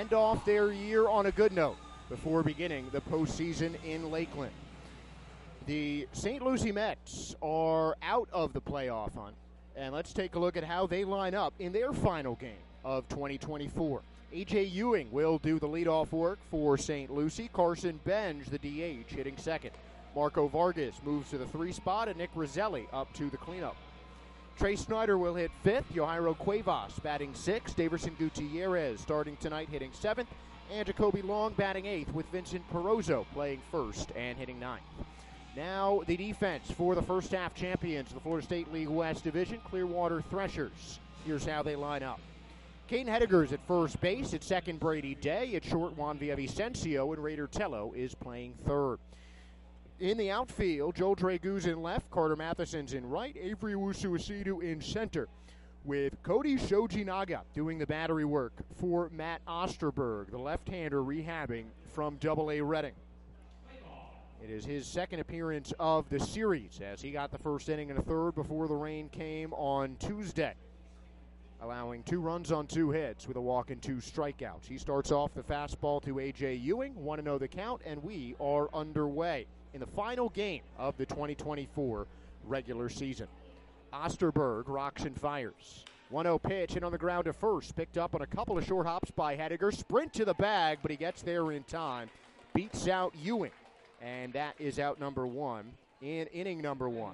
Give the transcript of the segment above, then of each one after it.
end off their year on a good note before beginning the postseason in Lakeland. The St. Lucie Mets are out of the playoff hunt, and let's take a look at how they line up in their final game of 2024. A.J. Ewing will do the leadoff work for St. Lucie. Carson Benj, the DH, hitting second. Marco Vargas moves to the 3 spot, and Nick Roselli up to the cleanup. Trey Snyder will hit 5th. Yohairo Cuevas batting 6th. Daverson Gutierrez starting tonight hitting 7th. And Jacoby Long batting 8th with Vincent Perozzo playing 1st and hitting 9th. Now the defense for the first half champions of the Florida State League West Division, Clearwater Threshers. Here's how they line up. Caden Hedegar's at first base. At second, Brady Day. At short, Juan Villavicencio. And Raider Tello is playing 3rd. In the outfield, Joel Draguz in left, Carter Matheson's in right, Avery Wusu-Asidu in center, with Cody Shojinaga doing the battery work for Matt Osterberg, the left-hander rehabbing from Double-A Reading. It is his second appearance of the series, as he got the first inning and a third before the rain came on Tuesday, allowing 2 runs on 2 hits with a walk and 2 strikeouts. He starts off the fastball to A.J. Ewing, 1-0 the count, and we are underway in the final game of the 2024 regular season. Osterberg rocks and fires. 1-0 pitch, and on the ground to first. Picked up on a couple of short hops by Hedegar. Sprint to the bag, but he gets there in time. Beats out Ewing, and that is out number 1 in inning number 1.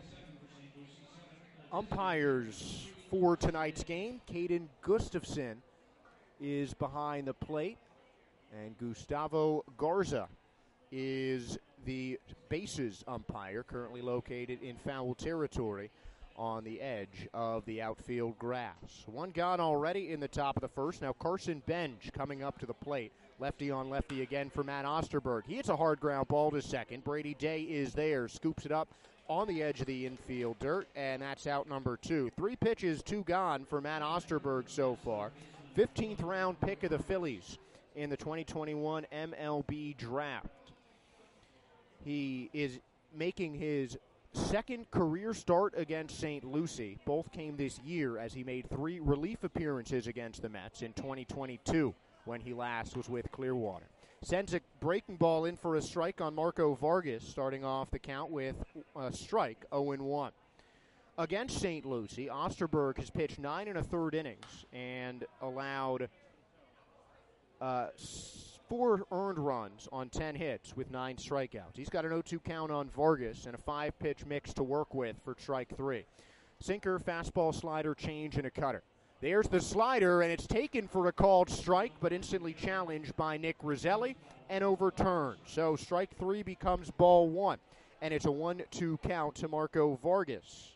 Umpires for tonight's game, Caden Gustafson is behind the plate, and Gustavo Garza is the bases umpire, currently located in foul territory on the edge of the outfield grass. 1 gone already in the top of the first. Now Carson Benj coming up to the plate. Lefty on lefty again for Matt Osterberg. He hits a hard ground ball to second. Brady Day is there, scoops it up on the edge of the infield dirt, and that's out number 2. 3 pitches, 2 gone for Matt Osterberg so far. 15th round pick of the Phillies in the 2021 MLB draft. He is making his second career start against St. Lucie. Both came this year as he made 3 relief appearances against the Mets in 2022 when he last was with Clearwater. Sends a breaking ball in for a strike on Marco Vargas, starting off the count with a strike, 0-1. Against St. Lucie, Osterberg has pitched 9 1/3 innings and allowed 4 earned runs on 10 hits with 9 strikeouts. He's got an 0-2 count on Vargas and a 5-pitch mix to work with for strike 3. Sinker, fastball, slider, change, and a cutter. There's the slider, and it's taken for a called strike, but instantly challenged by Nick Roselli and overturned. So strike 3 becomes ball 1, and it's a 1-2 count to Marco Vargas.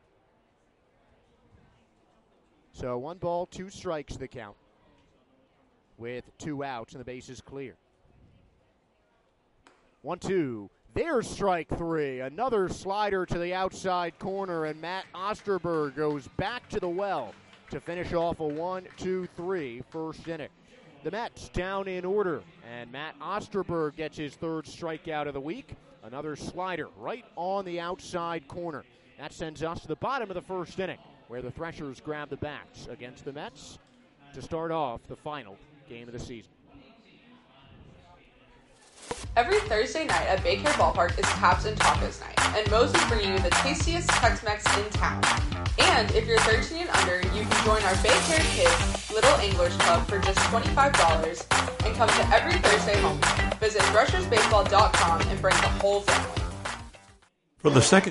So 1 ball, 2 strikes the count, with 2 outs and the base is clear. 1-2. There's strike 3. Another slider to the outside corner, and Matt Osterberg goes back to the well to finish off a 1-2-3 first inning. The Mets down in order, and Matt Osterberg gets his 3rd strikeout of the week. Another slider right on the outside corner. That sends us to the bottom of the first inning, where the Threshers grab the bats against the Mets to start off the final game of the season. Every Thursday night at Baycare Ballpark is Caps and Tacos night, and Moe's is bringing you the tastiest Tex-Mex in town. And if you're 13 and under, you can join our Baycare Kids Little Anglers Club for just $25 and come to every Thursday home. Visit threshersbaseball.com and bring the whole family. For the second.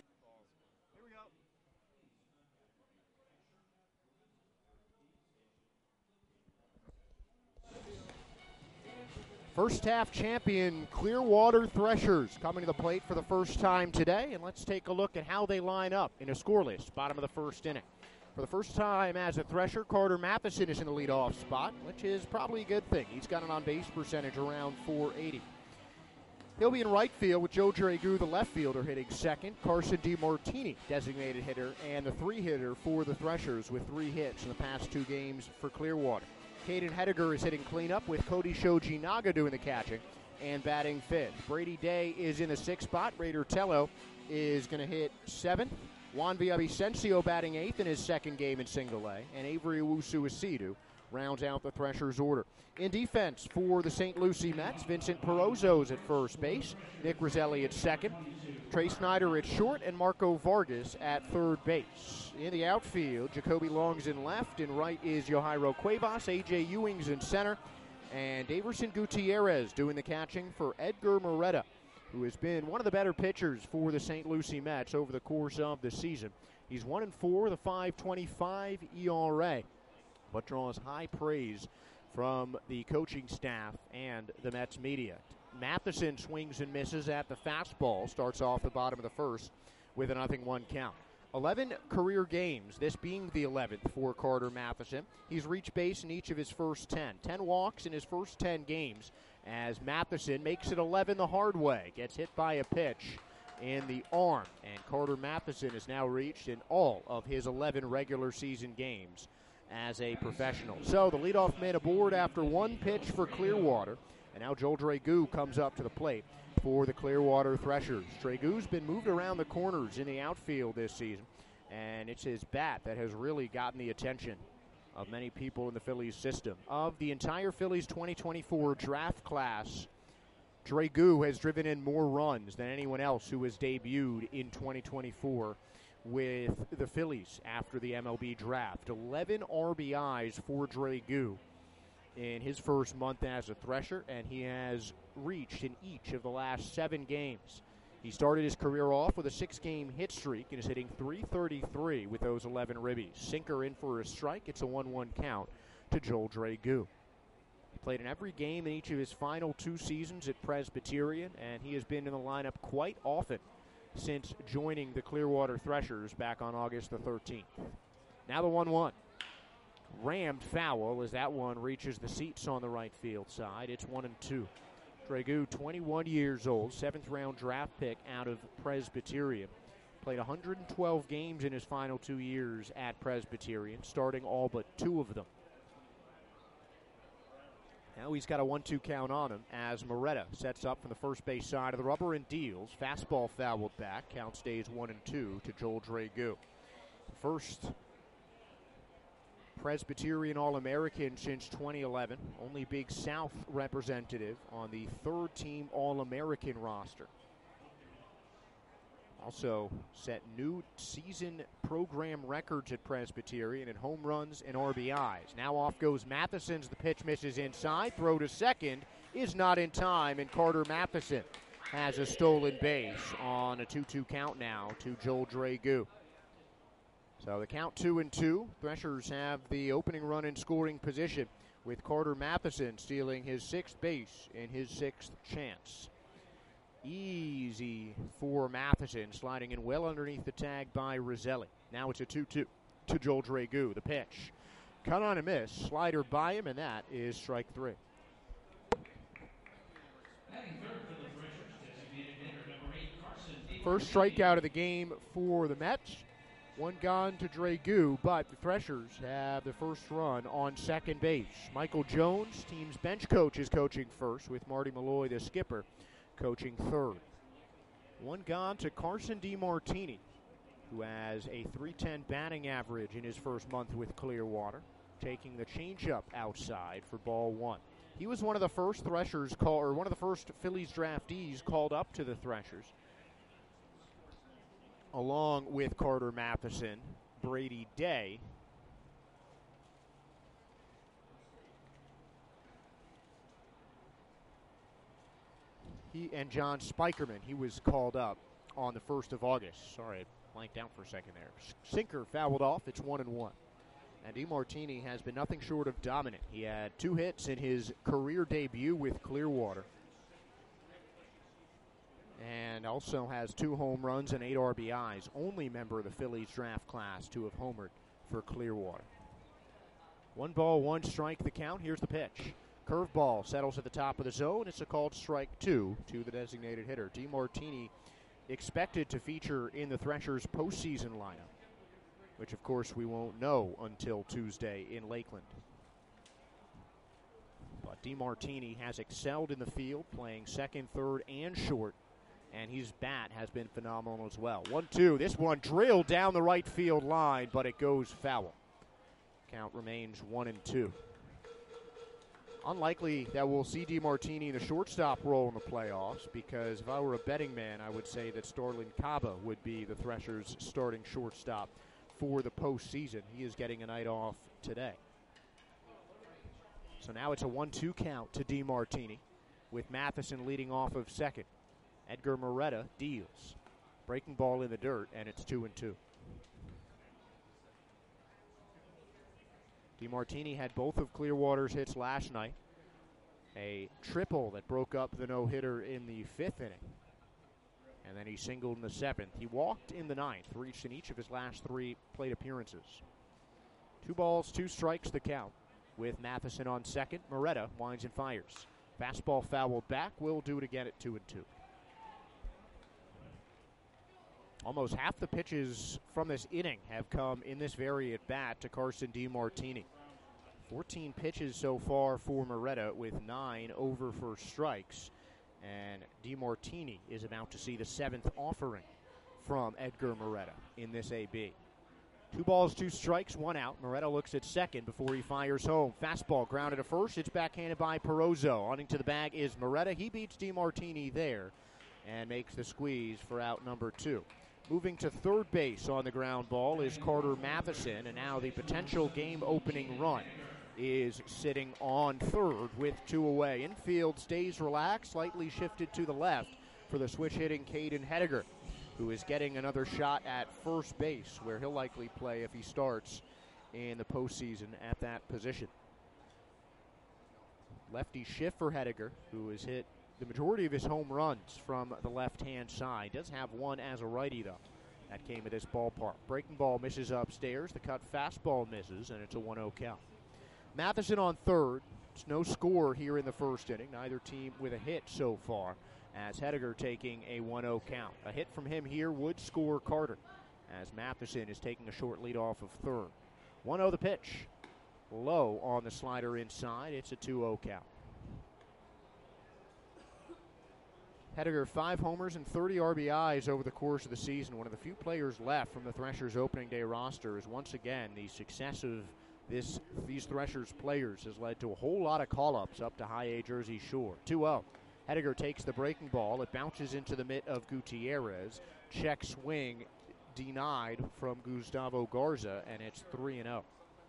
First half champion Clearwater Threshers coming to the plate for the first time today, and let's take a look at how they line up in a scoreless bottom of the first inning. For the first time as a Thresher, Carter Matheson is in the leadoff spot, which is probably a good thing. He's got an on-base percentage around .480. He'll be in right field with Joe Dragoo, the left fielder, hitting second. Carson DiMartini, designated hitter, and the 3-hitter for the Threshers with 3 hits in the past 2 games for Clearwater. Caden Hedegar is hitting cleanup with Cody Shojinaga doing the catching and batting 5th. Brady Day is in the 6th spot. Raider Tello is going to hit 7th. Juan Villavicencio batting 8th in his second game in single A. And Avery Wusu-Asidu rounds out the Threshers' order. In defense for the St. Lucie Mets, Vincent Perozzo's at first base, Nick Roselli at second, Trey Snyder at short, and Marco Vargas at third base. In the outfield, Jacoby Long's in left, and right is Yohairo Cuevas, A.J. Ewing's in center, and Daverson Gutierrez doing the catching for Edgar Moretta, who has been one of the better pitchers for the St. Lucie Mets over the course of the season. He's 1-4 with a 5.25 ERA, but draws high praise from the coaching staff and the Mets media. Matheson swings and misses at the fastball, starts off the bottom of the first with a 0-1 count. 11 career games, this being the 11th for Carter Matheson. He's reached base in each of his first 10. 10 walks in his first 10 games as Matheson makes it 11 the hard way, gets hit by a pitch in the arm, and Carter Matheson has now reached in all of his 11 regular season games as a professional. So the leadoff man aboard after one pitch for Clearwater, and now Joel Dragoo comes up to the plate for the Clearwater Threshers. Dragoo's been moved around the corners in the outfield this season, and it's his bat that has really gotten the attention of many people in the Phillies system. Of the entire Phillies 2024 draft class, Dragoo has driven in more runs than anyone else who has debuted in 2024 with the Phillies after the MLB draft. 11 RBIs for Dragoo in his first month as a Thresher, and he has reached in each of the last 7 games. He started his career off with a 6-game hit streak and is hitting .333 with those 11 ribbies. Sinker in for a strike. It's a 1-1 count to Joel Dragoo. He played in every game in each of his final 2 seasons at Presbyterian, and he has been in the lineup quite often since joining the Clearwater Threshers back on August the 13th. Now the 1-1. Rammed foul as that one reaches the seats on the right field side. It's 1-2. Dragoo, 21 years old, 7th round draft pick out of Presbyterian. Played 112 games in his final 2 years at Presbyterian, starting all but 2 of them. Now he's got a 1-2 count on him as Moretta sets up from the first base side of the rubber and deals. Fastball fouled back. Count stays 1-2 to Joel Dragoo. First Presbyterian All-American since 2011. Only Big South representative on the 3rd-team All-American roster. Also set new season program records at Presbyterian in home runs and RBIs. Now off goes Matheson's. The pitch misses inside. Throw to second is not in time, and Carter Matheson has a stolen base on a 2-2 count now to Joel Dragoo. So the count 2-2. Threshers have the opening run in scoring position with Carter Matheson stealing his 6th base in his 6th chance. Easy for Matheson, sliding in well underneath the tag by Roselli. Now it's a 2-2 to Joel Dragoo. The pitch, cut on a miss, slider by him, and that is strike 3. First strikeout of the game for the Mets. One gone to Dragoo, but the Threshers have the first run on second base. Michael Jones, team's bench coach, is coaching first, with Marty Malloy, the skipper, coaching third. One gone to Carson DeMartini, who has a .310 batting average in his first month with Clearwater, taking the changeup outside for ball 1. He was one of the first Threshers one of the first Phillies draftees called up to the Threshers, along with Carter Matheson, Brady Day, and John Spikerman. He was called up on the 1st of August. Sorry, I blanked out for a second there. Sinker fouled off. It's 1-1. And DeMartini has been nothing short of dominant. He had 2 hits in his career debut with Clearwater, and also has 2 home runs and 8 RBIs. Only member of the Phillies draft class to have homered for Clearwater. 1 ball, 1 strike the count. Here's the pitch. Curveball settles at the top of the zone. It's a called strike 2 to the designated hitter. DeMartini expected to feature in the Threshers' postseason lineup, which of course we won't know until Tuesday in Lakeland. But DeMartini has excelled in the field, playing second, third, and short, and his bat has been phenomenal as well. 1-2. This one drilled down the right field line, but it goes foul. Count remains 1-2. Unlikely that we'll see DeMartini in the shortstop role in the playoffs, because if I were a betting man, I would say that Starlin Caba would be the Threshers' starting shortstop for the postseason. He is getting a night off today. So now it's a 1-2 count to DeMartini, with Matheson leading off of second. Edgar Moretta deals. Breaking ball in the dirt, and it's 2-2. DeMartini had both of Clearwater's hits last night. A triple that broke up the no-hitter in the 5th inning. And then he singled in the 7th. He walked in the 9th, reached in each of his last 3 plate appearances. 2 balls, 2 strikes the count. With Matheson on second, Moretta winds and fires. Fastball fouled back, will do it again at 2-2. Almost half the pitches from this inning have come in this very at-bat to Carson DeMartini. 14 pitches so far for Moretta with 9 over for strikes. And DeMartini is about to see the 7th offering from Edgar Moretta in this AB. 2 balls, 2 strikes, 1 out. Moretta looks at second before he fires home. Fastball grounded to first. It's backhanded by Perozzo. Running to the bag is Moretta. He beats DeMartini there and makes the squeeze for out number 2. Moving to third base on the ground ball is Carter Matheson, and now the potential game-opening run is sitting on third with 2 away. Infield stays relaxed, slightly shifted to the left for the switch-hitting Caden Hediger, who is getting another shot at first base, where he'll likely play if he starts in the postseason at that position. Lefty shift for Hediger, who has hit the majority of his home runs from the left-hand side. Does have one as a righty, though. That came at this ballpark. Breaking ball misses upstairs. The cut fastball misses, and it's a 1-0 count. Matheson on third. It's no score here in the first inning. Neither team with a hit so far, as Hediger taking a 1-0 count. A hit from him here would score Carter, as Matheson is taking a short lead off of third. 1-0 the pitch. Low on the slider inside. It's a 2-0 count. Hediger 5 homers and 30 RBIs over the course of the season. One of the few players left from the Threshers opening day roster, is once again the success of these Threshers players has led to a whole lot of call-ups up to high A Jersey Shore. 2-0. Hediger takes the breaking ball. It bounces into the mitt of Gutierrez. Check swing denied from Gustavo Garza, and it's 3-0.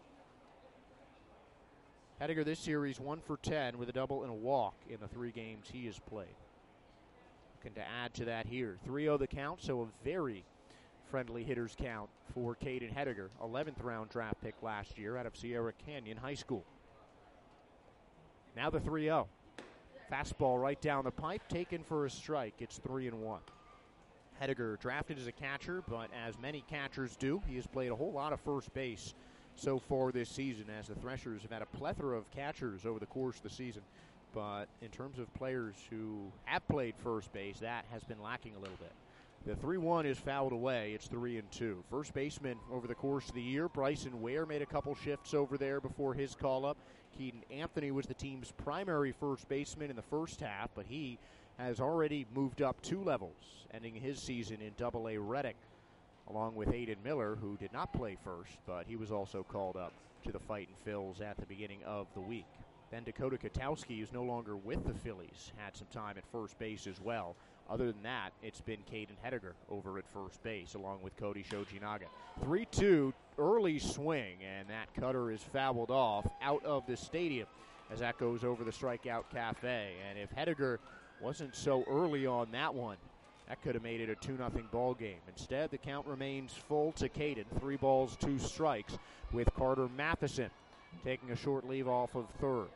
Hediger this series 1 for 10 with a double and a walk in the 3 games he has played. Looking to add to that here. 3-0 the count, so a very friendly hitters count for Caden Hediger. 11th round draft pick last year out of Sierra Canyon High School. Now the 3-0. Fastball right down the pipe, taken for a strike. It's 3-1. Hediger drafted as a catcher, but as many catchers do, he has played a whole lot of first base so far this season, as the Threshers have had a plethora of catchers over the course of the season. But in terms of players who have played first base, that has been lacking a little bit. The 3-1 is fouled away. It's 3-2. First baseman over the course of the year, Bryson Ware made a couple shifts over there before his call-up. Keaton Anthony was the team's primary first baseman in the first half, but he has already moved up 2 levels, ending his season in Double-A Reading, along with Aiden Miller, who did not play first, but he was also called up to the Fightin' Phils at the beginning of the week. Then Dakota Katowski, who's no longer with the Phillies, had some time at first base as well. Other than that, it's been Caden Hediger over at first base, along with Cody Shojinaga. 3-2, early swing, and that cutter is fouled off out of the stadium as that goes over the strikeout cafe. And if Hediger wasn't so early on that one, that could have made it a 2-0 ball game. Instead, the count remains full to Caden. 3 balls, 2 strikes, with Carter Matheson taking a short leave off of third.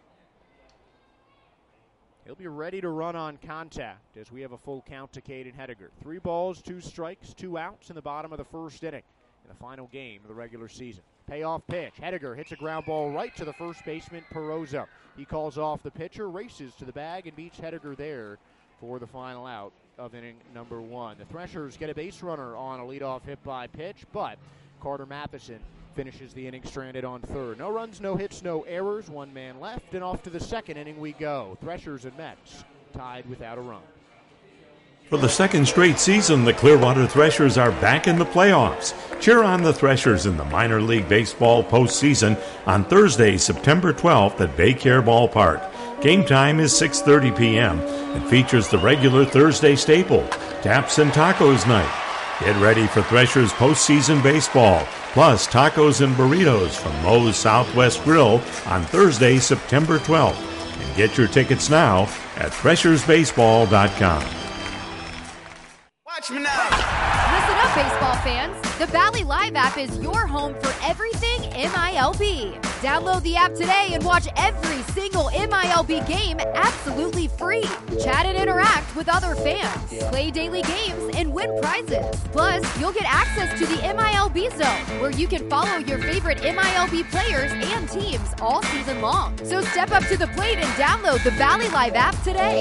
He'll be ready to run on contact as we have a full count to Caden Hediger. 3 balls, 2 strikes, 2 outs in the bottom of the first inning in the final game of the regular season. Payoff pitch. Hediger hits a ground ball right to the first baseman, Perozzo. He calls off the pitcher, races to the bag, and beats Hediger there for the final out of inning number 1. The Threshers get a base runner on a leadoff hit by pitch, but Carter Matheson finishes the inning stranded on third. No runs, no hits, no errors. 1 man left, and off to the second inning we go. Threshers and Mets tied without a run. For the second straight season, the Clearwater Threshers are back in the playoffs. Cheer on the Threshers in the minor league baseball postseason on Thursday, September 12th at Baycare Ballpark. Game time is 6:30 p.m. and features the regular Thursday staple, Taps and Tacos Night. Get ready for Threshers postseason baseball, plus tacos and burritos from Moe's Southwest Grill on Thursday, September 12th. And get your tickets now at threshersbaseball.com. Watch me now. Listen up, baseball fans. The Bally Live app is your home for everything MILB. Download the app today and watch every single MILB game absolutely free. Chat and interact with other fans. Play daily games and win prizes. Plus, you'll get access to the MILB Zone, where you can follow your favorite MILB players and teams all season long. So step up to the plate and download the Bally Live app today.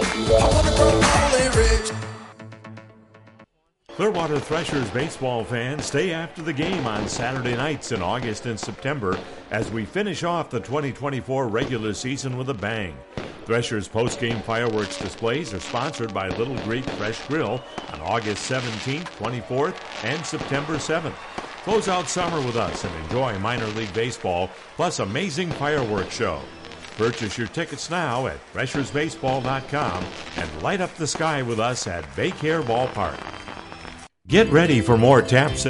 Clearwater Threshers baseball fans, stay after the game on Saturday nights in August and September as we finish off the 2024 regular season with a bang. Threshers post-game fireworks displays are sponsored by Little Greek Fresh Grill on August 17th, 24th, and September 7th. Close out summer with us and enjoy minor league baseball plus amazing fireworks show. Purchase your tickets now at threshersbaseball.com and light up the sky with us at Baycare Ballpark. Get ready for more taps.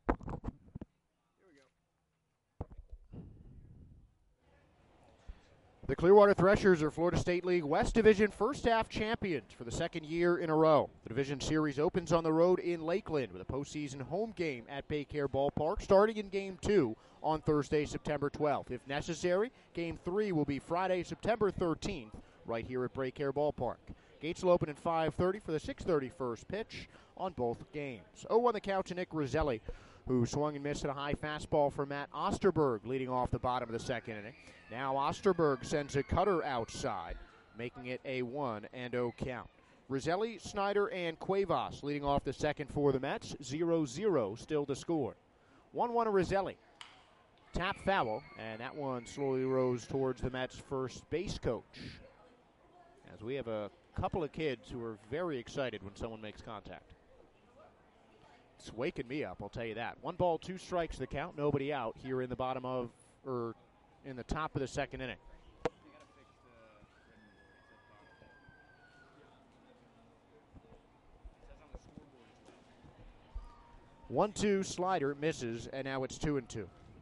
The Clearwater Threshers are Florida State League West Division first half champions for the second year in a row. The division series opens on the road in Lakeland with a postseason home game at Baycare Ballpark starting in Game 2 on Thursday, September 12th. If necessary, Game 3 will be Friday, September 13th, right here at Baycare Ballpark. Gates will open at 5:30 for the 6:30 first pitch on both games. On the count to Nick Roselli, who swung and missed at a high fastball for Matt Osterberg, leading off the bottom of the second inning. Now Osterberg sends a cutter outside, making it a 1-0 count. Roselli, Snyder, and Cuevas leading off the second for the Mets. 0-0 still to score. 1-1 to Roselli. Tap foul, and that one slowly rose towards the Mets' first base coach. As we have a couple of kids who are very excited when someone makes contact. It's waking me up, I'll tell you that. 1 ball, 2 strikes, the count, nobody out here in the bottom of, or in the top of the second inning. One-two slider misses, and now it's 2-2.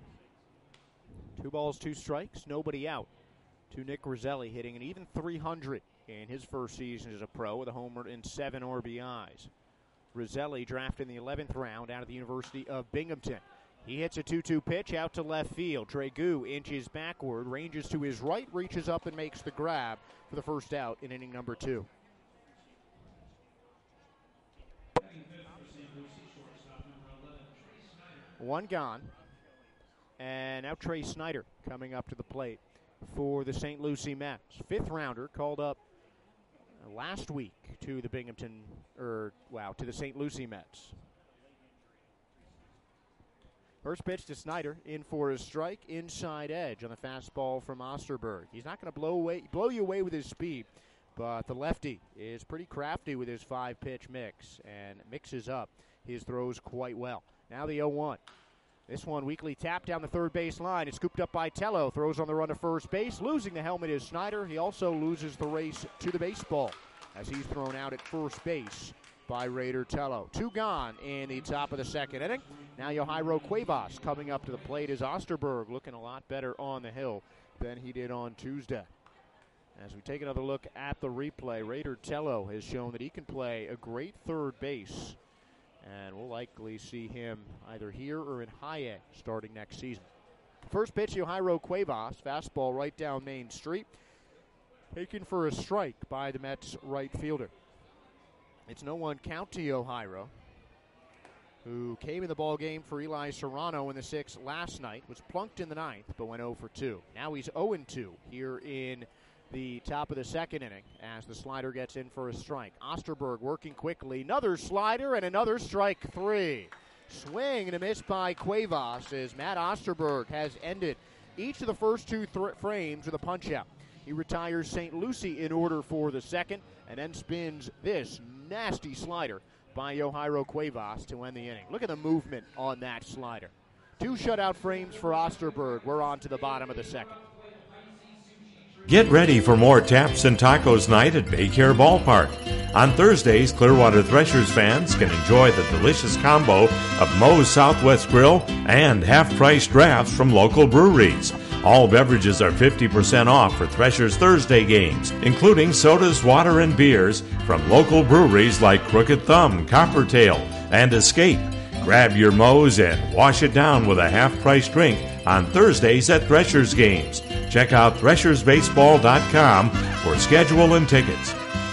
2 balls, 2 strikes, nobody out. To Nick Roselli hitting an even .300 in his first season as a pro with a homer and 7 RBIs. Roselli drafted in the 11th round out of the University of Binghamton. He hits a 2-2 pitch out to left field. Dragoo inches backward, ranges to his right, reaches up and makes the grab for the first out in inning number 2. One gone. And now Trey Snyder coming up to the plate for the St. Lucie Mets. 5th rounder called up last week to the to the St. Lucie Mets. First pitch to Snyder, in for a strike, inside edge on the fastball from Osterberg. He's not going to blow you away with his speed, but the lefty is pretty crafty with his 5-pitch mix and mixes up his throws quite well. Now the 0-1. This one weakly tapped down the third base line. It's scooped up by Tello. Throws on the run to first base. Losing the helmet is Snyder. He also loses the race to the baseball as he's thrown out at first base by Raider Tello. 2 gone in the top of the second inning. Now Yohairo Cuevas coming up to the plate as Osterberg looking a lot better on the hill than he did on Tuesday. As we take another look at the replay, Raider Tello has shown that he can play a great third base. And we'll likely see him either here or in high A starting next season. First pitch, Yohairo Cuevas, fastball right down Main Street. Taken for a strike by the Mets right fielder. It's 0-1 count to Yohairo, who came in the ball game for Eli Serrano in the 6th last night, was plunked in the 9th, but went 0 for 2. Now he's 0-2 here in the top of the second inning as the slider gets in for a strike. Osterberg working quickly. Another slider and another strike 3. Swing and a miss by Cuevas as Matt Osterberg has ended each of the first 2 frames with a punch-out. He retires St. Lucie in order for the second and then spins this nasty slider by Yohairo Cuevas to end the inning. Look at the movement on that slider. 2 shutout frames for Osterberg. We're on to the bottom of the second. Get ready for more Taps and Tacos night at Baycare Ballpark. On Thursdays, Clearwater Threshers fans can enjoy the delicious combo of Moe's Southwest Grill and half-price drafts from local breweries. All beverages are 50% off for Threshers Thursday games, including sodas, water, and beers from local breweries like Crooked Thumb, Coppertail, and Escape. Grab your Moe's and wash it down with a half-price drink on Thursdays at Threshers games. Check out threshersbaseball.com for schedule and tickets.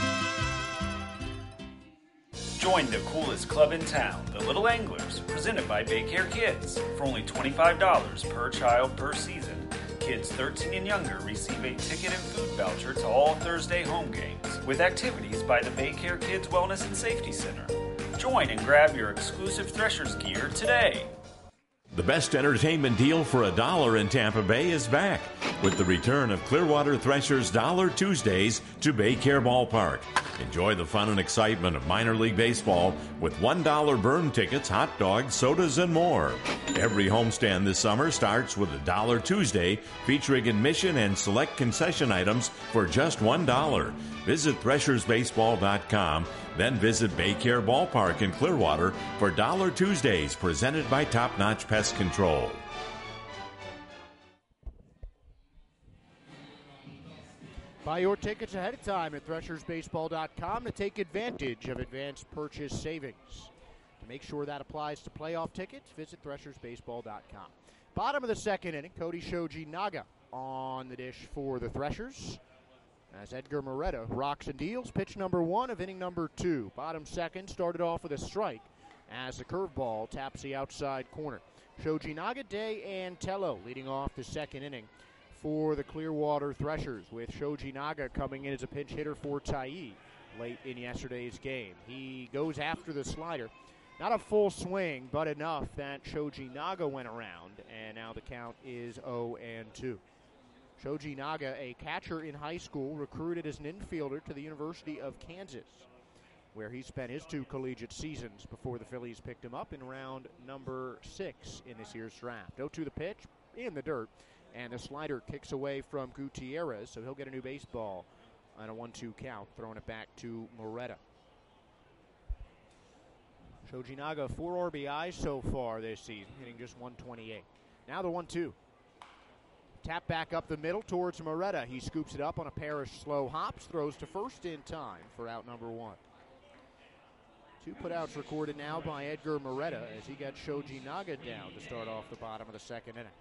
Join the coolest club in town, the Little Anglers, presented by Baycare Kids. For only $25 per child per season, kids 13 and younger receive a ticket and food voucher to all Thursday home games, with activities by the Baycare Kids Wellness and Safety Center. Join and grab your exclusive Threshers gear today. The best entertainment deal for $1 in Tampa Bay is back with the return of Clearwater Threshers Dollar Tuesdays to Baycare Ballpark. Enjoy the fun and excitement of minor league baseball with $1 burn tickets, hot dogs, sodas, and more. Every homestand this summer starts with a Dollar Tuesday featuring admission and select concession items for just $1. Visit threshersbaseball.com, then visit Baycare Ballpark in Clearwater for Dollar Tuesdays presented by Top Notch Pest Control. Buy your tickets ahead of time at threshersbaseball.com to take advantage of advanced purchase savings. To make sure that applies to playoff tickets, visit threshersbaseball.com. Bottom of the second inning, Cody Shoji Naga on the dish for the Threshers, as Edgar Moretta rocks and deals. Pitch number 1 of inning number 2. Bottom second started off with a strike as the curveball taps the outside corner. Shoji Naga, Day, and Tello leading off the second inning for the Clearwater Threshers, with Shoji Naga coming in as a pinch hitter for Tai late in yesterday's game. He goes after the slider. Not a full swing, but enough that Shoji Naga went around, and now the count is 0-2. Shoji Naga, a catcher in high school, recruited as an infielder to the University of Kansas, where he spent his 2 collegiate seasons before the Phillies picked him up in round number 6 in this year's draft. 0-2 the pitch, in the dirt, and the slider kicks away from Gutierrez, so he'll get a new baseball on a 1-2 count, throwing it back to Moretta. Shoji Naga, 4 RBIs so far this season, hitting just 128. Now the 1-2. Tap back up the middle towards Moretta. He scoops it up on a pair of slow hops, throws to first in time for out number 1. 2 putouts recorded now by Edgar Moretta as he got Shoji Naga down to start off the bottom of the second inning.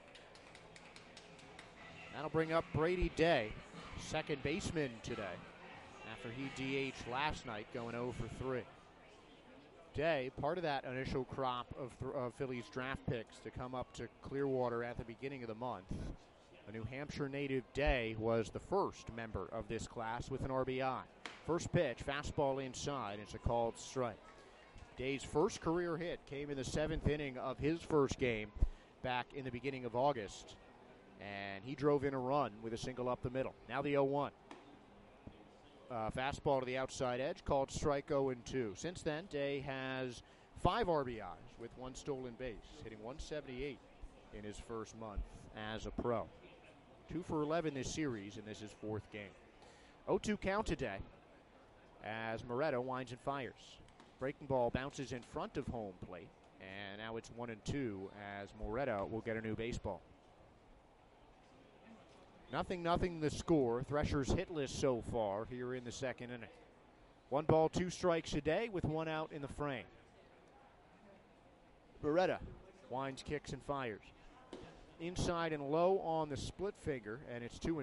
That'll bring up Brady Day, second baseman today, after he DH'd last night, going 0 for 3. Day, part of that initial crop of Phillies draft picks to come up to Clearwater at the beginning of the month. A New Hampshire native, Day was the first member of this class with an RBI. First pitch, fastball inside, it's a called strike. Day's first career hit came in the 7th inning of his first game back in the beginning of August, and he drove in a run with a single up the middle. Now the 0-1. Fastball to the outside edge, called strike 0-2. Since then, Day has 5 RBIs with 1 stolen base, hitting 178 in his first month as a pro. 2 for 11 this series, and this is 4th game. 0-2 count today as Moretta winds and fires. Breaking ball bounces in front of home plate, and now it's 1-2 as Moretta will get a new baseball. 0-0 the score. Threshers hitless so far here in the second inning. 1 ball, 2 strikes a day with 1 out in the frame. Moretta winds, kicks, and fires. Inside and low on the split finger, and it's 2-2.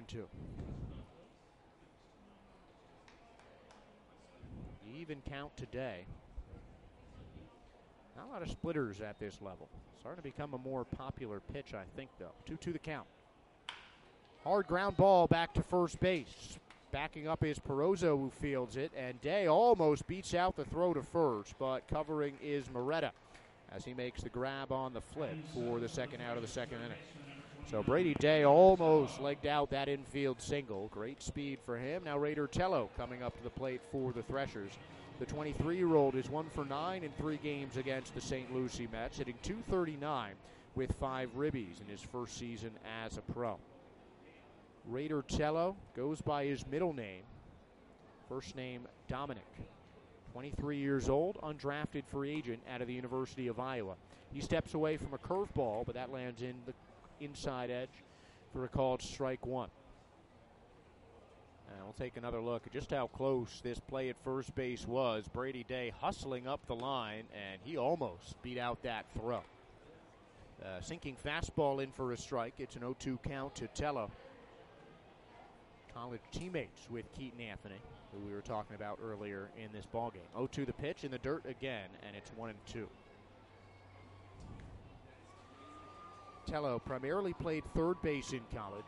Even count today. Not a lot of splitters at this level. Starting to become a more popular pitch, I think, though. 2-2 the count. Hard ground ball back to first base. Backing up is Perozo, who fields it, and Day almost beats out the throw to first, but covering is Moretta as he makes the grab on the flip for the second out of the second inning. So Brady Day almost legged out that infield single. Great speed for him. Now Raider Tello coming up to the plate for the Threshers. The 23-year-old is 1 for 9 in 3 games against the St. Lucie Mets, hitting .239 with 5 ribbies in his first season as a pro. Raider Tello goes by his middle name. First name Dominic. 23 years old, undrafted free agent out of the University of Iowa. He steps away from a curveball, but that lands in the inside edge for a called strike 1. And we'll take another look at just how close this play at first base was. Brady Day hustling up the line, and he almost beat out that throw. Sinking fastball in for a strike. It's an 0-2 count to Tello. College teammates with Keaton Anthony, who we were talking about earlier in this ballgame. 0-2 the pitch, in the dirt again, and it's 1-2. Tello primarily played third base in college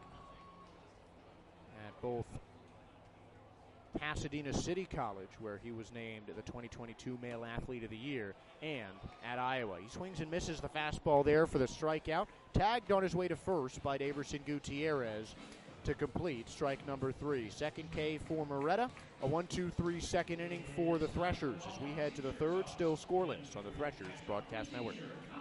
at both Pasadena City College, where he was named the 2022 Male Athlete of the Year, and at Iowa. He swings and misses the fastball there for the strikeout. Tagged on his way to first by Daverson Gutierrez to complete strike number 3. Second K for Moretta. A 1-2-3 second inning for the Threshers as we head to the third, still scoreless on the Threshers Broadcast Network.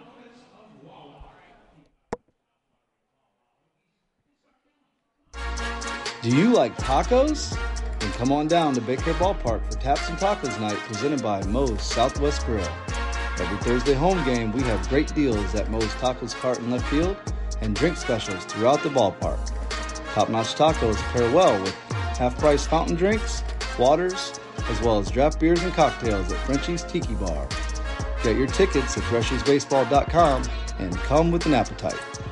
Do you like tacos? Then come on down to Big Hair Ballpark for Taps and Tacos Night presented by Moe's Southwest Grill. Every Thursday home game, we have great deals at Moe's Tacos Cart in left field and drink specials throughout the ballpark. Top-notch tacos pair well with half-price fountain drinks, waters, as well as draft beers and cocktails at Frenchie's Tiki Bar. Get your tickets at threshersbaseball.com and come with an appetite.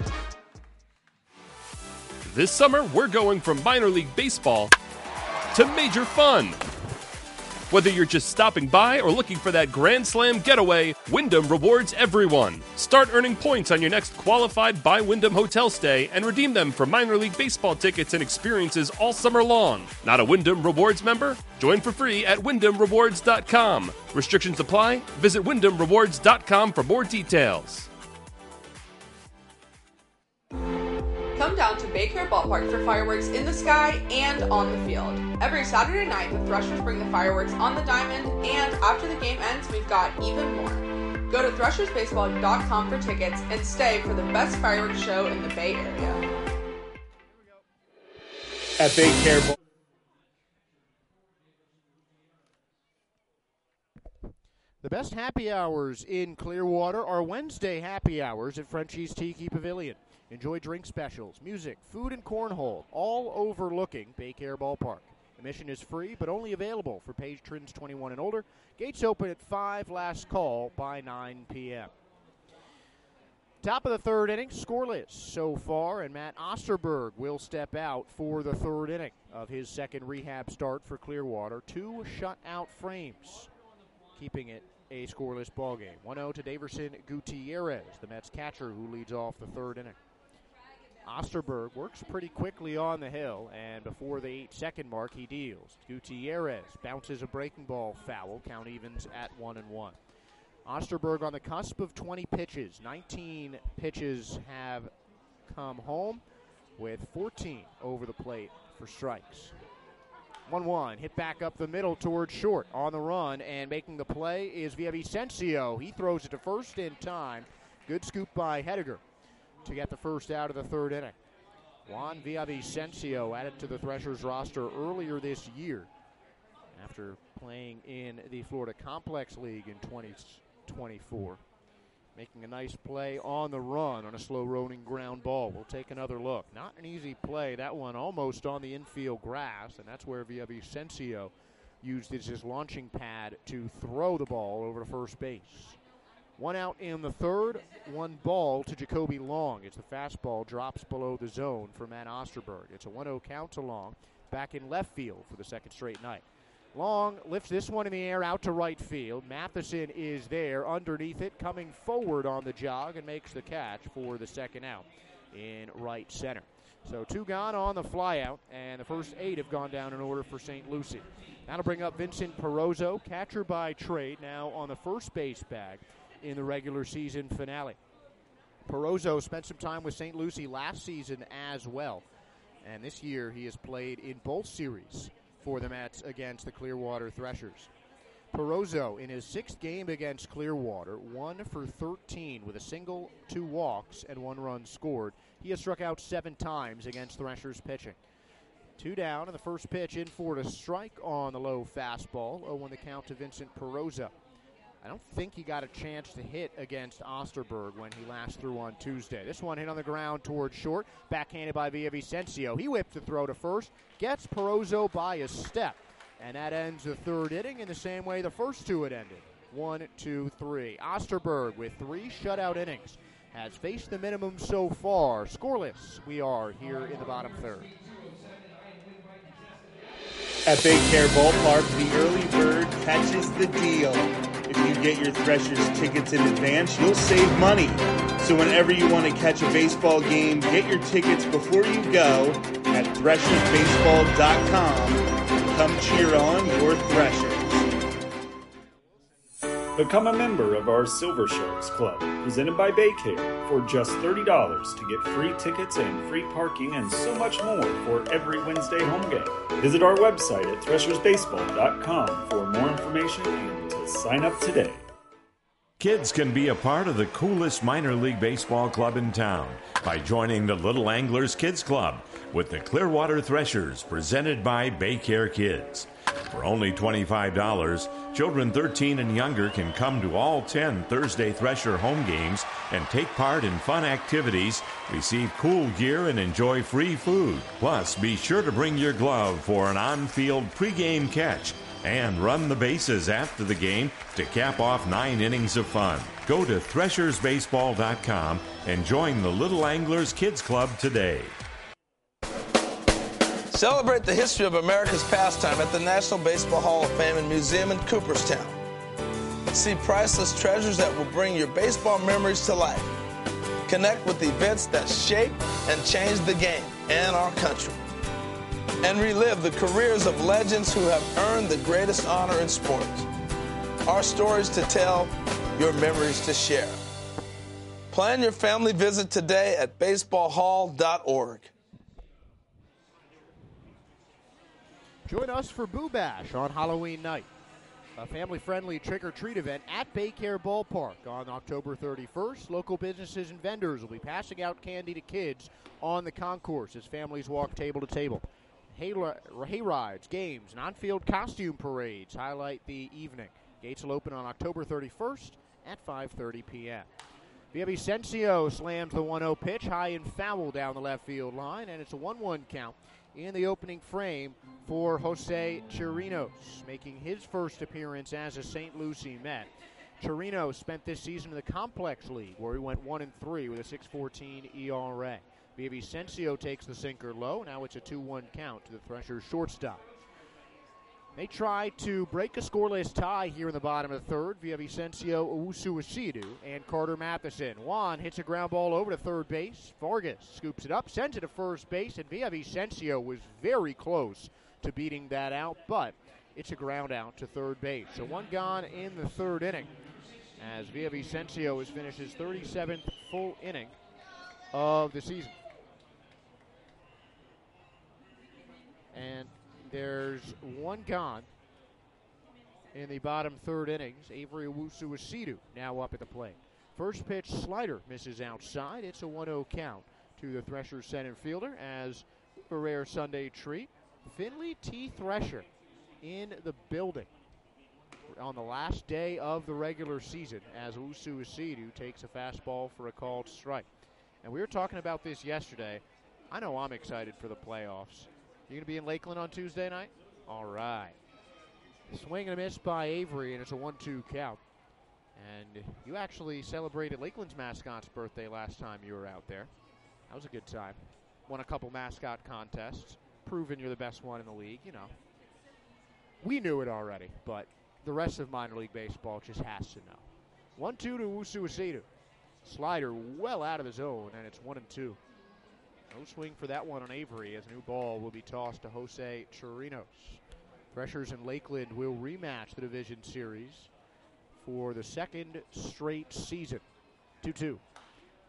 This summer, we're going from minor league baseball to major fun. Whether you're just stopping by or looking for that Grand Slam getaway, Wyndham rewards everyone. Start earning points on your next qualified by Wyndham hotel stay and redeem them for minor league baseball tickets and experiences all summer long. Not a Wyndham Rewards member? Join for free at WyndhamRewards.com. Restrictions apply. Visit WyndhamRewards.com for more details. Come down to Bay Care Ballpark for fireworks in the sky and on the field. Every Saturday night, the Threshers bring the fireworks on the diamond, and after the game ends, we've got even more. Go to threshersbaseball.com for tickets and stay for the best fireworks show in the Bay Area. At Bay Care Ballpark. The best happy hours in Clearwater are Wednesday happy hours at Frenchie's Tiki Pavilion. Enjoy drink specials, music, food, and cornhole, all overlooking Bay Care Ballpark. Admission is free, but only available for patrons 21 and older. Gates open at 5, last call by 9 p.m. Top of the third inning, scoreless so far, and Matt Osterberg will step out for the third inning of his second rehab start for Clearwater. 2 shutout frames, keeping it a scoreless ballgame. 1-0 to Daverson Gutierrez, the Mets catcher who leads off the third inning. Osterberg works pretty quickly on the hill, and before the 8-second mark, he deals. Gutierrez bounces a breaking ball foul. Count evens at 1-1. Osterberg on the cusp of 20 pitches. 19 pitches have come home, with 14 over the plate for strikes. 1-1, hit back up the middle towards short. On the run and making the play is Villavicencio. He throws it to first in time. Good scoop by Hediger to get the first out of the third inning. Juan Villavicencio added to the Threshers roster earlier this year after playing in the Florida Complex League in 2024. Making a nice play on the run on a slow rolling ground ball. We'll take another look. Not an easy play. That one almost on the infield grass, and that's where Villavicencio used his launching pad to throw the ball over to first base. 1 out in the third, 1 ball to Jacoby Long. It's the fastball drops below the zone for Matt Osterberg. It's a 1-0 count to Long, back in left field for the second straight night. Long lifts this one in the air out to right field. Matheson is there underneath it, coming forward on the jog and makes the catch for the second out in right center. So 2 gone on the flyout, and the first 8 have gone down in order for St. Lucie. That'll bring up Vincent Perozzo, catcher by trade, now on the first base bag in the regular season finale. Perozzo spent some time with St. Lucie last season as well. And this year he has played in both series for the Mets against the Clearwater Threshers. Perozzo, in his 6th game against Clearwater, 1 for 13 with a single, 2 walks, and 1 run scored. He has struck out 7 times against Threshers pitching. 2 down, and the first pitch in for a strike on the low fastball. 0-1 the count to Vincent Perozzo. I don't think he got a chance to hit against Osterberg when he last threw on Tuesday. This one hit on the ground towards short, backhanded by Villavicencio. He whipped the throw to first, gets Perozzo by a step. And that ends the 3rd inning in the same way the first 2 had ended. 1, 2, 3. Osterberg, with 3 shutout innings, has faced the minimum so far. Scoreless, we are here in the bottom 3rd. At Baycare Ballpark, the early bird catches the deal. If you get your Threshers tickets in advance, you'll save money. So whenever you want to catch a baseball game, get your tickets before you go at threshersbaseball.com. Come cheer on your Threshers. Become a member of our Silver Sharks Club, presented by Baycare, for just $30 to get free tickets and free parking and so much more for every Wednesday home game. Visit our website at threshersbaseball.com for more information and to sign up today. Kids can be a part of the coolest minor league baseball club in town by joining the Little Anglers Kids Club with the Clearwater Threshers, presented by Baycare Kids. For only $25, children 13 and younger can come to all 10 Thursday Thresher home games and take part in fun activities, receive cool gear, and enjoy free food. Plus, be sure to bring your glove for an on-field pregame catch and run the bases after the game to cap off 9 innings of fun. Go to threshersbaseball.com and join the Little Anglers Kids Club today. Celebrate the history of America's pastime at the National Baseball Hall of Fame and Museum in Cooperstown. See priceless treasures that will bring your baseball memories to life. Connect with events that shape and change the game and our country. And relive the careers of legends who have earned the greatest honor in sports. Our stories to tell, your memories to share. Plan your family visit today at baseballhall.org. Join us for Boo Bash on Halloween night, a family-friendly trick-or-treat event at Baycare Ballpark on October 31st. Local businesses and vendors will be passing out candy to kids on the concourse as families walk table to table. Hay rides, games, and on-field costume parades highlight the evening. Gates will open on October 31st at 5:30 p.m. Villavicencio slams the 1-0 pitch high and foul down the left field line, and it's a 1-1 count in the opening frame for Jose Chirinos, making his first appearance as a St. Lucie Met. Chirinos spent this season in the Complex League, where he went 1-3 with a 6.14 ERA. Villavicencio takes the sinker low. Now it's a 2-1 count to the Threshers shortstop. They try to break a scoreless tie here in the bottom of the 3rd. Villavicencio, Owusu-Asiedu, and Carter Matheson. Juan hits a ground ball over to third base. Vargas scoops it up, sends it to first base, and Villavicencio was very close to beating that out, but it's a ground out to third base. So 1 gone in the 3rd inning as Villavicencio has finished his 37th full inning of the season. And there's 1 gone in the bottom 3rd innings. Avery Owusu-Asiedu now up at the plate. First pitch slider misses outside. It's a 1-0 count to the Threshers center fielder as a rare Sunday treat. Finley T. Thresher in the building on the last day of the regular season as Owusu-Asiedu takes a fastball for a called strike. And we were talking about this yesterday. I know I'm excited for the playoffs. You going to be in Lakeland on Tuesday night? All right. Swing and a miss by Avery, and it's a 1-2 count. And you actually celebrated Lakeland's mascot's birthday last time you were out there. That was a good time. Won a couple mascot contests. Proven you're the best one in the league, you know. We knew it already, but the rest of minor league baseball just has to know. 1-2 to Owusu-Asiedu. Slider well out of the zone, and it's 1-2. No swing for that one on Avery as a new ball will be tossed to Jose Chirinos. Threshers and Lakeland will rematch the division series for the 2nd straight season. 2-2.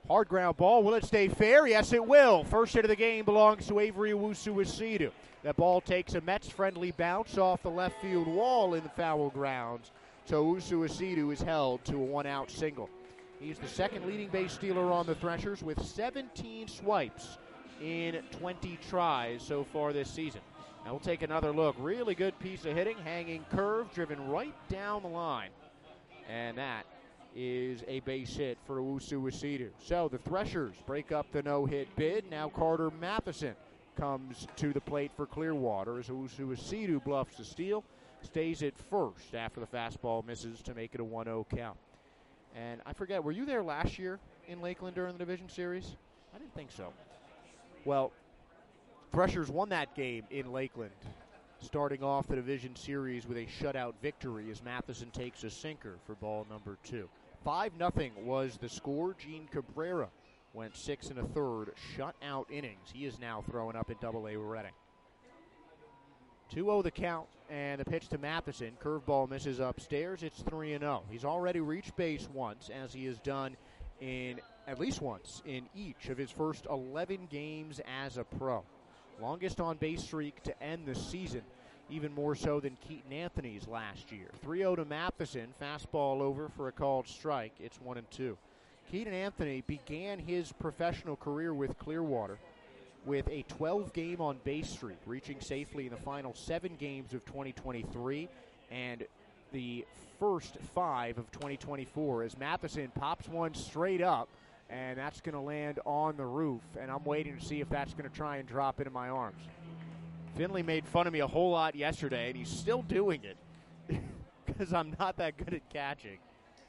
Hard ground ball. Will it stay fair? Yes, it will. First hit of the game belongs to Avery Owusu-Asidu. That ball takes a Mets-friendly bounce off the left field wall in the foul grounds. So Owusu-Asidu is held to a one-out single. He's the second leading base stealer on the Threshers with 17 swipes in 20 tries so far this season. Now we'll take another look. Really good piece of hitting. Hanging curve, driven right down the line. And that is a base hit for Owusu-Asidu. So the Threshers break up the no-hit bid. Now Carter Matheson comes to the plate for Clearwater as Owusu-Asidu bluffs the steal. Stays at first after the fastball misses to make it a 1-0 count. And I forget, were you there last year in Lakeland during the division series? I didn't think so. Well, Threshers won that game in Lakeland, starting off the division series with a shutout victory as Matheson takes a sinker for ball number 2. 5-0 was the score. Gene Cabrera went 6 1/3 shutout innings. He is now throwing up at Double-A Reading. 2-0 the count, and the pitch to Matheson. Curveball misses upstairs. It's 3-0. He's already reached base once, as he has done in at least once in each of his first 11 games as a pro. Longest on-base streak to end the season, even more so than Keaton Anthony's last year. 3-0 to Matheson. Fastball over for a called strike. It's 1-2. Keaton Anthony began his professional career with Clearwater with a 12-game on-base streak, reaching safely in the final 7 games of 2023 and the first 5 of 2024 as Matheson pops one straight up, and that's going to land on the roof, and I'm waiting to see if that's going to try and drop into my arms. Finley made fun of me a whole lot yesterday, and he's still doing it because I'm not that good at catching.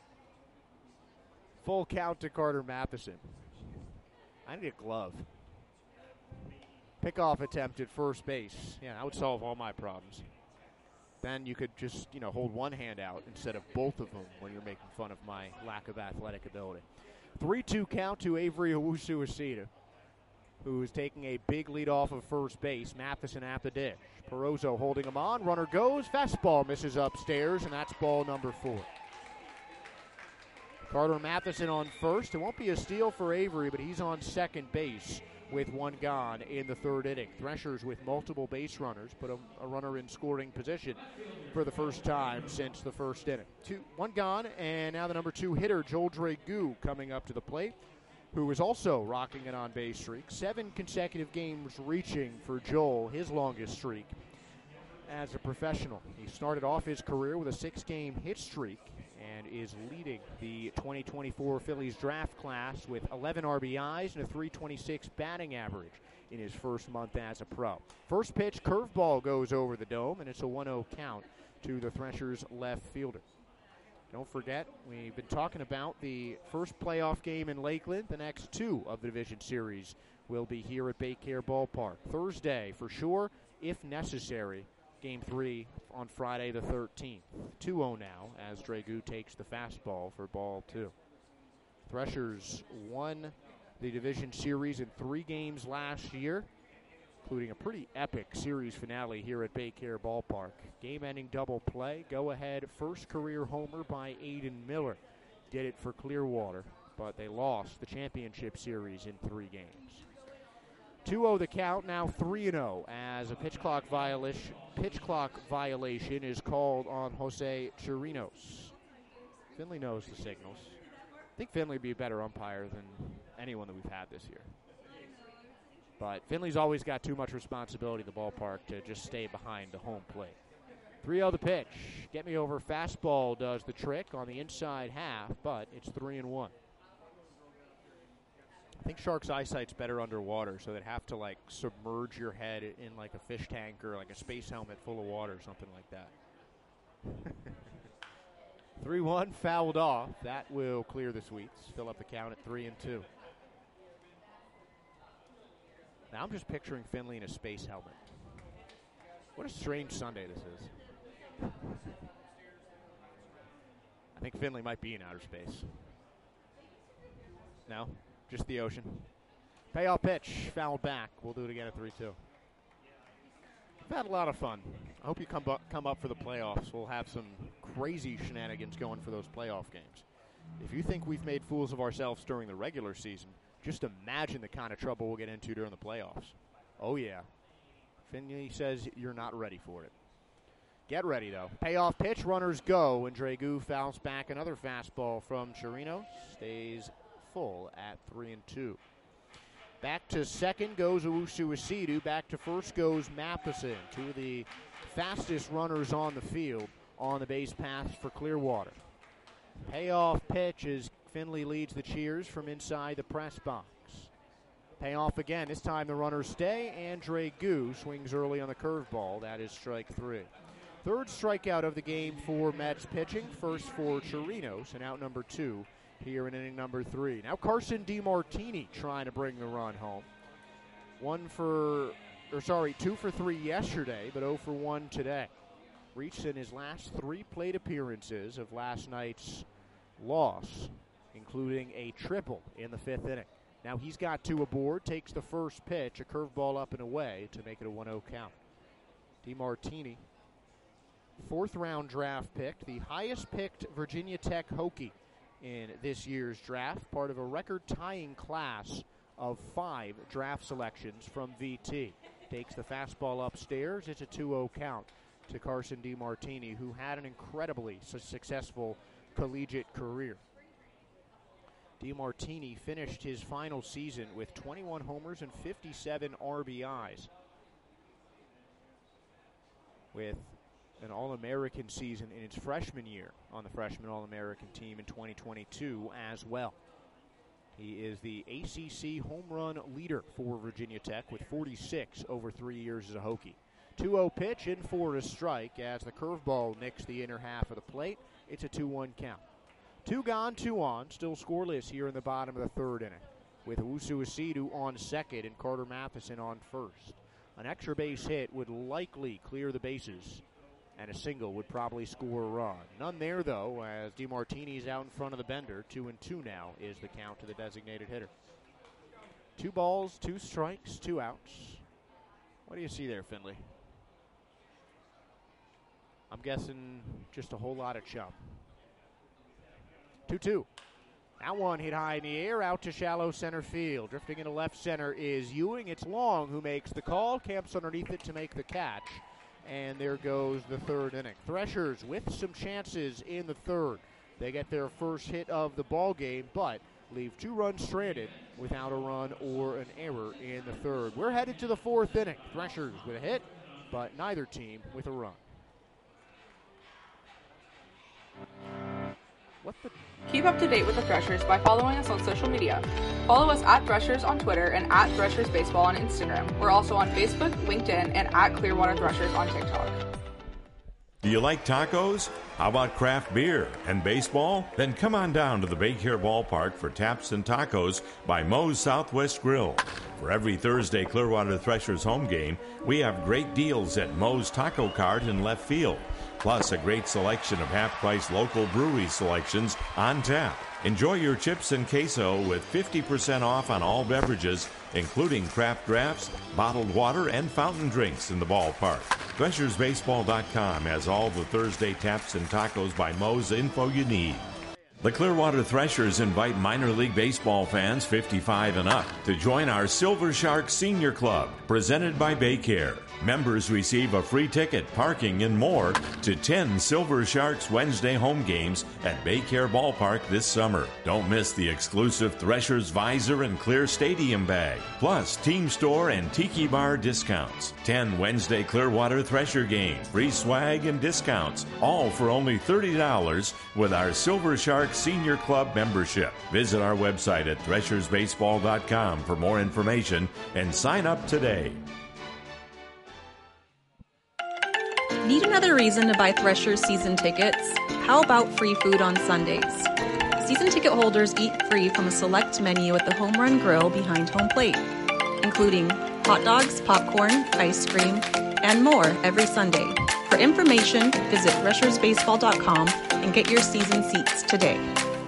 Full count to Carter Matheson. I need a glove. Pickoff attempt at first base. Yeah, that would solve all my problems. Then you could just, hold one hand out instead of both of them when you're making fun of my lack of athletic ability. 3-2 count to Avery Owusu-Asidu, who is taking a big lead off of first base. Matheson at the dish. Perozzo holding him on. Runner goes. Fastball misses upstairs, and that's ball number 4. Carter Matheson on first. It won't be a steal for Avery, but he's on second base with one gone in the third inning. Threshers with multiple base runners put a runner in scoring position for the first time since the first inning. One gone, and now the number 2 hitter, Joel Dragu, coming up to the plate, who is also rocking an on-base streak. 7 consecutive games reaching for Joel, his longest streak as a professional. He started off his career with a 6-game hit streak and is leading the 2024 Phillies draft class with 11 RBIs and a .326 batting average in his first month as a pro. First pitch, curveball goes over the dome, and it's a 1-0 count to the Threshers left fielder. Don't forget, we've been talking about the first playoff game in Lakeland. The next 2 of the division series will be here at Baycare Ballpark. Thursday, for sure, if necessary. Game 3 on Friday the 13th. 2-0 now as Dragu takes the fastball for ball 2. Threshers won the division series in 3 games last year, including a pretty epic series finale here at Baycare Ballpark. Game-ending double play. Go-ahead first career homer by Aiden Miller. Did it for Clearwater, but they lost the championship series in 3 games. 2-0 the count, now 3-0 as a pitch clock violation is called on Jose Chirinos. Finley knows the signals. I think Finley would be a better umpire than anyone that we've had this year. But Finley's always got too much responsibility at the ballpark to just stay behind the home plate. 3-0 the pitch. Get me over fastball does the trick on the inside half, but it's 3-1. I think Shark's eyesight's better underwater, so they'd have to submerge your head in a fish tank or a space helmet full of water or something like that. 3-1 fouled off. That will clear the sweets. Fill up the count at 3-2. Now I'm just picturing Finley in a space helmet. What a strange Sunday this is. I think Finley might be in outer space. No? Just the ocean. Payoff pitch, fouled back. We'll do it again at 3-2. We've had a lot of fun. I hope you come up for the playoffs. We'll have some crazy shenanigans going for those playoff games. If you think we've made fools of ourselves during the regular season, just imagine the kind of trouble we'll get into during the playoffs. Oh, yeah. Finley says you're not ready for it. Get ready, though. Payoff pitch, runners go, and Dragoo fouls back another fastball from Chirinos. Stays full at 3-2. Back to second goes Owusu-Asidu. Back to first goes Matheson. Two of the fastest runners on the field on the base paths for Clearwater. Payoff pitch as Finley leads the cheers from inside the press box. Payoff again. This time the runners stay, and Dragoo swings early on the curveball. That is strike 3. Third strikeout of the game for Mets pitching. First for Chirinos, and out number 2 here in inning number 3. Now Carson DeMartini trying to bring the run home. 2 for 3 yesterday, but 0 for 1 today. Reached in his last 3 plate appearances of last night's loss, including a triple in the 5th inning. Now he's got 2 aboard, takes the first pitch, a curveball up and away to make it a 1-0 count. DeMartini, 4th round draft pick, the highest picked Virginia Tech Hokie in this year's draft, part of a record-tying class of 5 draft selections from VT. Takes the fastball upstairs. It's a 2-0 count to Carson DeMartini, who had an incredibly successful collegiate career. DeMartini finished his final season with 21 homers and 57 RBIs, with an All-American season in its freshman year on the freshman All-American team in 2022 as well. He is the ACC home run leader for Virginia Tech with 46 over 3 years as a Hokie. 2-0 pitch in for a strike as the curveball nicks the inner half of the plate. It's a 2-1 count. 2 gone, 2 on, still scoreless here in the bottom of the 3rd inning, with Owusu-Asidu on second and Carter Matheson on first. An extra base hit would likely clear the bases, and a single would probably score a run. None there, though, as DeMartini's out in front of the bender. 2-2 now is the count to the designated hitter. 2 balls, 2 strikes, 2 outs. What do you see there, Finley? I'm guessing just a whole lot of chum. 2-2. Now one hit high in the air, out to shallow center field. Drifting into left center is Ewing. It's Long who makes the call, camps underneath it to make the catch. And there goes the 3rd inning. Threshers with some chances in the 3rd. They get their first hit of the ball game, but leave 2 runs stranded without a run or an error in the 3rd. We're headed to the 4th inning. Threshers with a hit, but neither team with a run. Keep up to date with the Threshers by following us on social media. Follow us at Threshers on Twitter and at Threshers Baseball on Instagram. We're also on Facebook, LinkedIn, and at Clearwater Threshers on TikTok. Do you like tacos? How about craft beer and baseball? Then come on down to the Baycare Ballpark for Taps and Tacos by Moe's Southwest Grill. For every Thursday Clearwater Threshers home game, we have great deals at Moe's Taco Cart in left field, plus a great selection of half-price local brewery selections on tap. Enjoy your chips and queso with 50% off on all beverages, including craft drafts, bottled water, and fountain drinks in the ballpark. ThreshersBaseball.com has all the Thursday Taps and Tacos by Moe's info you need. The Clearwater Threshers invite minor league baseball fans 55 and up to join our Silver Shark Senior Club, presented by Baycare. Members receive a free ticket, parking, and more to 10 Silver Sharks Wednesday home games at Baycare Ballpark this summer. Don't miss the exclusive Threshers Visor and Clear Stadium bag, plus Team Store and Tiki Bar discounts. 10 Wednesday Clearwater Thresher games, free swag and discounts, all for only $30 with our Silver Shark Senior Club membership. Visit our website at ThreshersBaseball.com for more information and sign up today. Need another reason to buy Threshers season tickets? How about free food on Sundays? Season ticket holders eat free from a select menu at the Home Run Grill behind home plate, including hot dogs, popcorn, ice cream, and more every Sunday. For information, visit ThreshersBaseball.com and get your season seats today.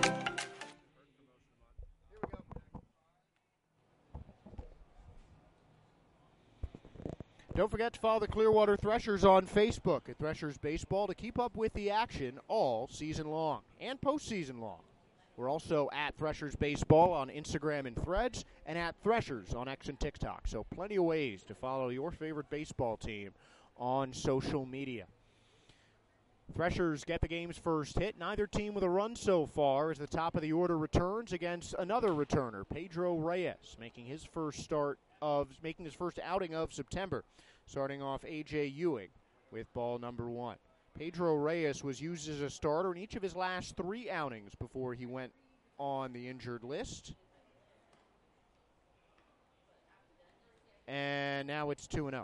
Don't forget to follow the Clearwater Threshers on Facebook at Threshers Baseball to keep up with the action all season long and postseason long. We're also at Threshers Baseball on Instagram and Threads, and at Threshers on X and TikTok. So plenty of ways to follow your favorite baseball team on social media. Threshers get the game's first hit. Neither team with a run so far as the top of the order returns against another returner, Pedro Reyes, making his first outing of September, starting off A.J. Ewing with ball number 1. Pedro Reyes was used as a starter in each of his last 3 outings before he went on the injured list. And now it's 2-0.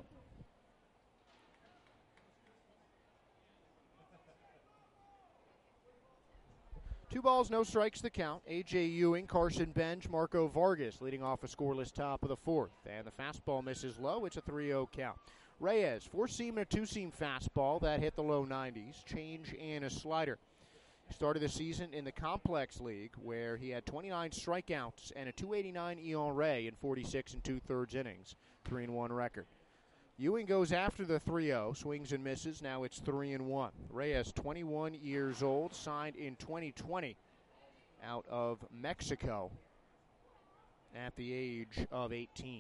Two balls, no strikes the count. A.J. Ewing, Carson Bench, Marco Vargas leading off a scoreless top of the 4th. And the fastball misses low. It's a 3-0 count. Reyes, 4-seam and a 2-seam fastball that hit the low 90s. Change and a slider. He started the season in the Complex League where he had 29 strikeouts and a 2.89 ERA in 46 2/3 innings. 3-1 record. Ewing goes after the 3-0, swings and misses. Now it's 3-1. Reyes, 21 years old, signed in 2020 out of Mexico at the age of 18.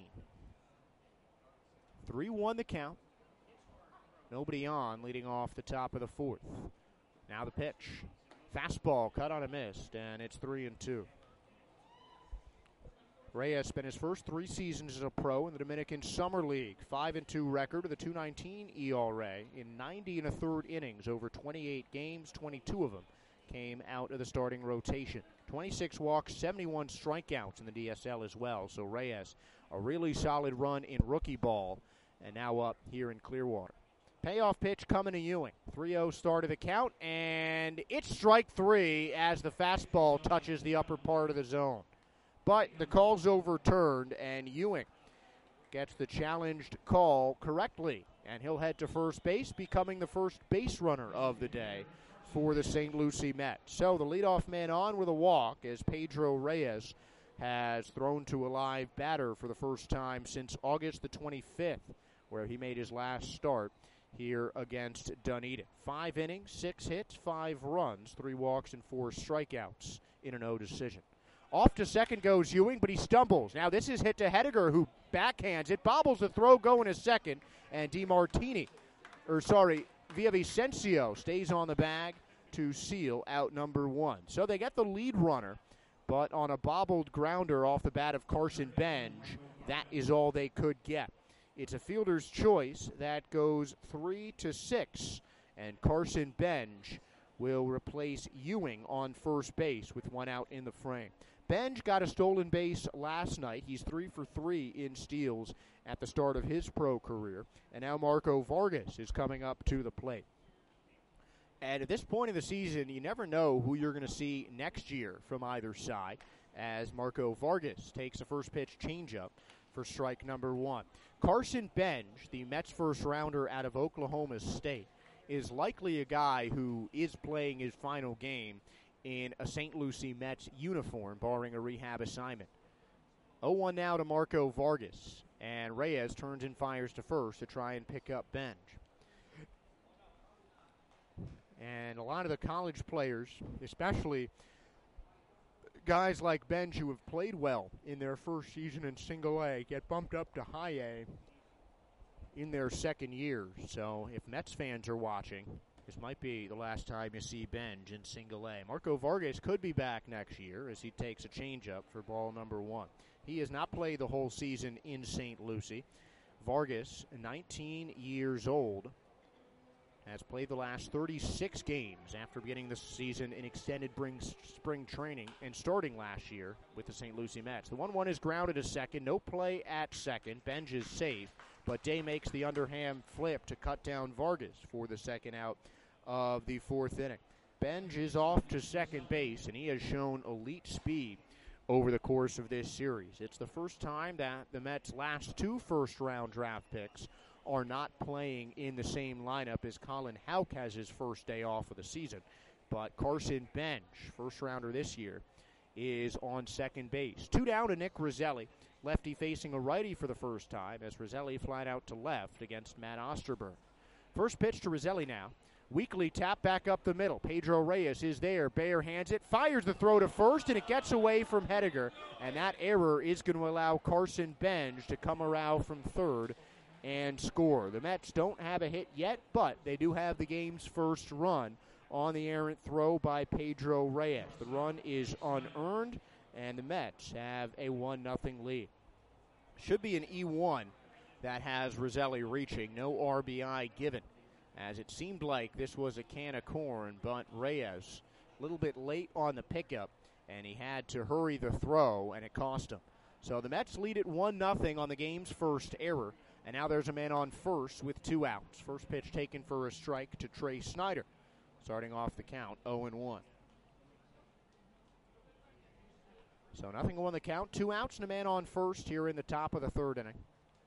3-1 the count. Nobody on, leading off the top of the 4th. Now the pitch. Fastball cut on a miss, and it's 3-2. Reyes spent his first 3 seasons as a pro in the Dominican Summer League. 5-2 record with a 2.19 ERA in 90 1/3 innings over 28 games. 22 of them came out of the starting rotation. 26 walks, 71 strikeouts in the DSL as well. So Reyes, a really solid run in rookie ball, and now up here in Clearwater. Payoff pitch coming to Ewing. 3-0 start of the count, and it's strike 3 as the fastball touches the upper part of the zone. But the call's overturned, and Ewing gets the challenged call correctly, and he'll head to first base, becoming the first base runner of the day for the St. Lucie Mets. So the leadoff man on with a walk as Pedro Reyes has thrown to a live batter for the first time since August the 25th, where he made his last start here against Dunedin. 5 innings, 6 hits, 5 runs, 3 walks, and 4 strikeouts in a no decision. Off to second goes Ewing, but he stumbles. Now this is hit to Hediger, who backhands it, bobbles the throw going to second, and Villavicencio stays on the bag to seal out number 1. So they get the lead runner, but on a bobbled grounder off the bat of Carson Bench, that is all they could get. It's a fielder's choice that goes 3-6, and Carson Bench will replace Ewing on first base with 1 out in the frame. Bench got a stolen base last night. He's 3 for 3 in steals at the start of his pro career. And now Marco Vargas is coming up to the plate. And at this point in the season, you never know who you're going to see next year from either side, as Marco Vargas takes a first pitch changeup for strike number 1. Carson Bench, the Mets first rounder out of Oklahoma State, is likely a guy who is playing his final game in a St. Lucie Mets uniform, barring a rehab assignment. 0-1 now to Marco Vargas, and Reyes turns and fires to first to try and pick up Bench. And a lot of the college players, especially guys like Bench who have played well in their first season in single A, get bumped up to high A in their second year. So if Mets fans are watching, this might be the last time you see Bench in single A. Marco Vargas could be back next year as he takes a changeup for ball number 1. He has not played the whole season in St. Lucie. Vargas, 19 years old, has played the last 36 games after beginning the season in extended spring training and starting last year with the St. Lucie Mets. The 1-1 is grounded to second. No play at second. Bench is safe, but Day makes the underhand flip to cut down Vargas for the second out of the 4th inning. Bench is off to second base, and he has shown elite speed over the course of this series. It's the first time that the Mets' last 2 first-round draft picks are not playing in the same lineup as Colin Houck has his first day off of the season. But Carson Bench, first rounder this year, is on second base. 2 down to Nick Roselli, lefty facing a righty for the first time as Roselli flied out to left against Matt Osterberg. First pitch to Roselli now. Weekly tap back up the middle. Pedro Reyes is there. Bayer hands it, fires the throw to first, and it gets away from Hediger. And that error is going to allow Carson Benj to come around from third and score. The Mets don't have a hit yet, but they do have the game's first run on the errant throw by Pedro Reyes. The run is unearned, and the Mets have a 1-0 lead. Should be an E1 that has Roselli reaching. No RBI given, as it seemed like this was a can of corn, but Reyes a little bit late on the pickup, and he had to hurry the throw, and it cost him. So the Mets lead it 1-0 on the game's first error, and now there's a man on first with 2 outs. First pitch taken for a strike to Trey Snyder, starting off the count 0-1. So nothing on the count, 2 outs and a man on first here in the top of the third inning.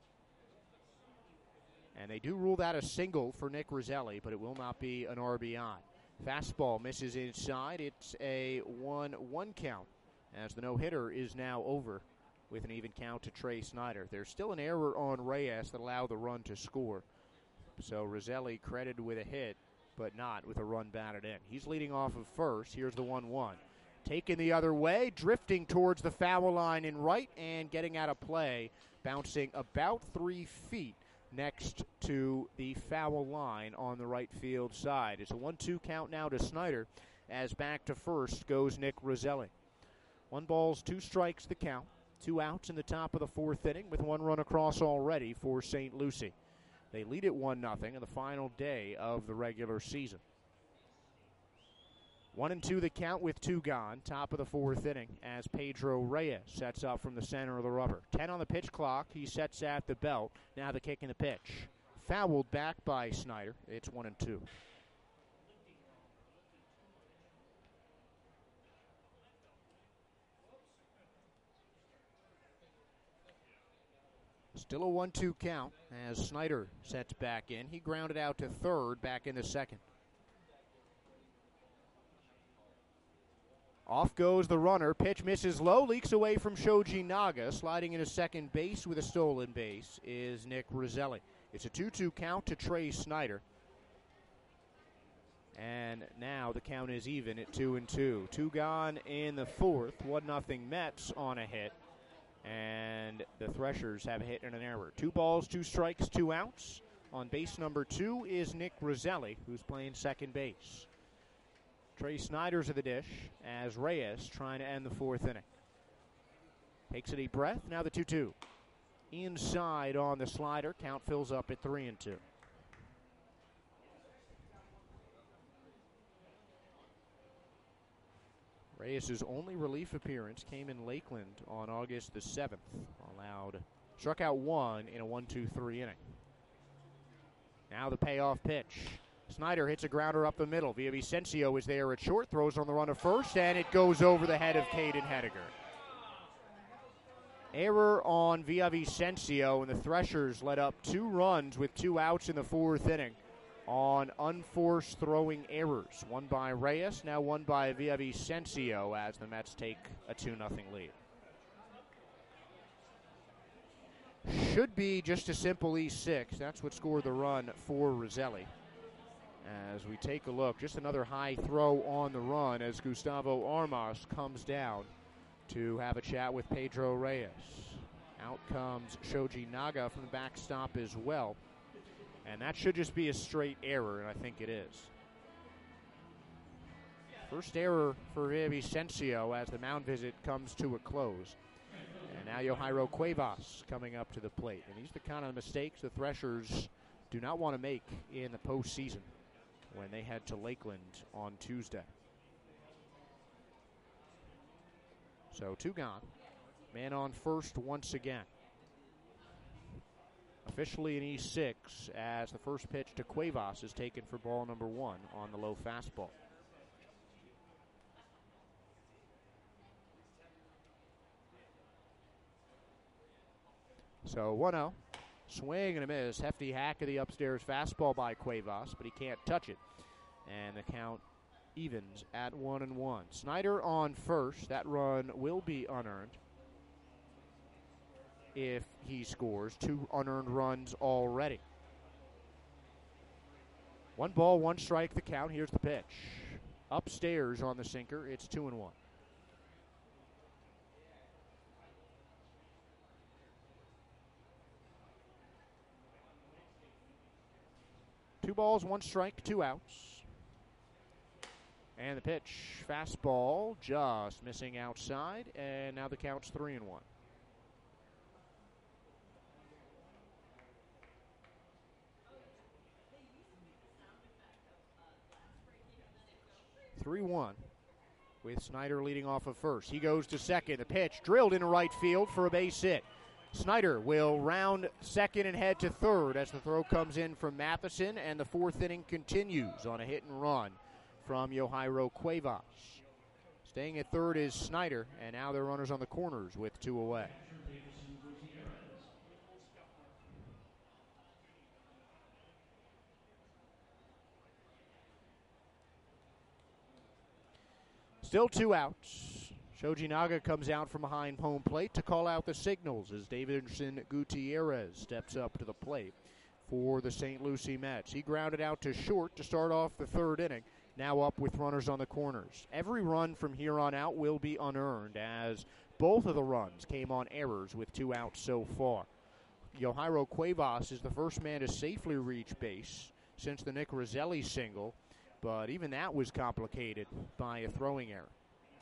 And they do rule that a single for Nick Roselli, but it will not be an RBI. Fastball misses inside. It's a 1-1 count, as the no-hitter is now over with an even count to Trey Snyder. There's still an error on Reyes that allowed the run to score. So Roselli credited with a hit, but not with a run batted in. He's leading off of first. Here's the 1-1. Taken the other way, drifting towards the foul line in right, and getting out of play, bouncing about 3 feet next to the foul line on the right field side. It's a 1-2 count now to Snyder, as back to first goes Nick Roselli. 1 ball, 2 strikes the count. 2 outs in the top of the fourth inning with 1 run across already for St. Lucie. They lead it 1-0 in the final day of the regular season. 1-2 the count with 2 gone. Top of the fourth inning as Pedro Reyes sets up from the center of the rubber. 10 on the pitch clock. He sets at the belt. Now the kick and the pitch. Fouled back by Snyder. It's 1-2. Still a 1-2 count as Snyder sets back in. He grounded out to third back in the second. Off goes the runner. Pitch misses low, leaks away from Shoji Naga. Sliding into second base with a stolen base is Nick Roselli. It's a 2-2 count to Trey Snyder. And now the count is even at 2-2. 2 gone in the fourth. 1-0 Mets on a hit. And the Threshers have a hit and an error. 2 balls, 2 strikes, 2 outs. On base number 2 is Nick Roselli, who's playing second base. Trey Snyder's at the dish as Reyes trying to end the fourth inning. Takes a deep breath. Now the 2-2. Inside on the slider. Count fills up at 3-2. Reyes' only relief appearance came in Lakeland on August the 7th. Struck out 1 in a 1-2-3 inning. Now the payoff pitch. Snyder hits a grounder up the middle. Villavicencio is there at short, throws on the run to first, and it goes over the head of Caden Hediger. Error on Villavicencio, and the Threshers let up 2 runs with 2 outs in the fourth inning on unforced throwing errors. 1 by Reyes, now 1 by Villavicencio as the Mets take a 2-0 lead. Should be just a simple E6. That's what scored the run for Roselli. As we take a look, just another high throw on the run as Gustavo Armas comes down to have a chat with Pedro Reyes. Out comes Shoji Naga from the backstop as well. And that should just be a straight error, and I think it is. First error for Villavicencio as the mound visit comes to a close. And now Yohairo Cuevas coming up to the plate. And these are the kind of mistakes the Threshers do not want to make in the postseason when they head to Lakeland on Tuesday. So 2 gone. Man on first once again. Officially an E6 as the first pitch to Cuevas is taken for ball number 1 on the low fastball. So 1-0. Swing and a miss. Hefty hack of the upstairs fastball by Cuevas, but he can't touch it. And the count evens at 1-1. Snyder on first. That run will be unearned if he scores. 2 unearned runs already. 1 ball, 1 strike, the count. Here's the pitch. Upstairs on the sinker, it's 2-1. 2 balls, 1 strike, 2 outs. And the pitch, fastball, just missing outside, and now the count's 3-1. 3-1 with Snyder leading off of first. He goes to second. The pitch drilled into right field for a base hit. Snyder will round second and head to third as the throw comes in from Matheson, and the 4th inning continues on a hit and run from Yohairo Cuevas. Staying at third is Snyder, and now they're runners on the corners with 2 away. Still 2 outs. Shoji Naga comes out from behind home plate to call out the signals as Davidson Gutierrez steps up to the plate for the St. Lucie Mets. He grounded out to short to start off the 3rd inning, now up with runners on the corners. Every run from here on out will be unearned as both of the runs came on errors with 2 outs so far. Yohairo Cuevas is the first man to safely reach base since the Nick Roselli single, but even that was complicated by a throwing error.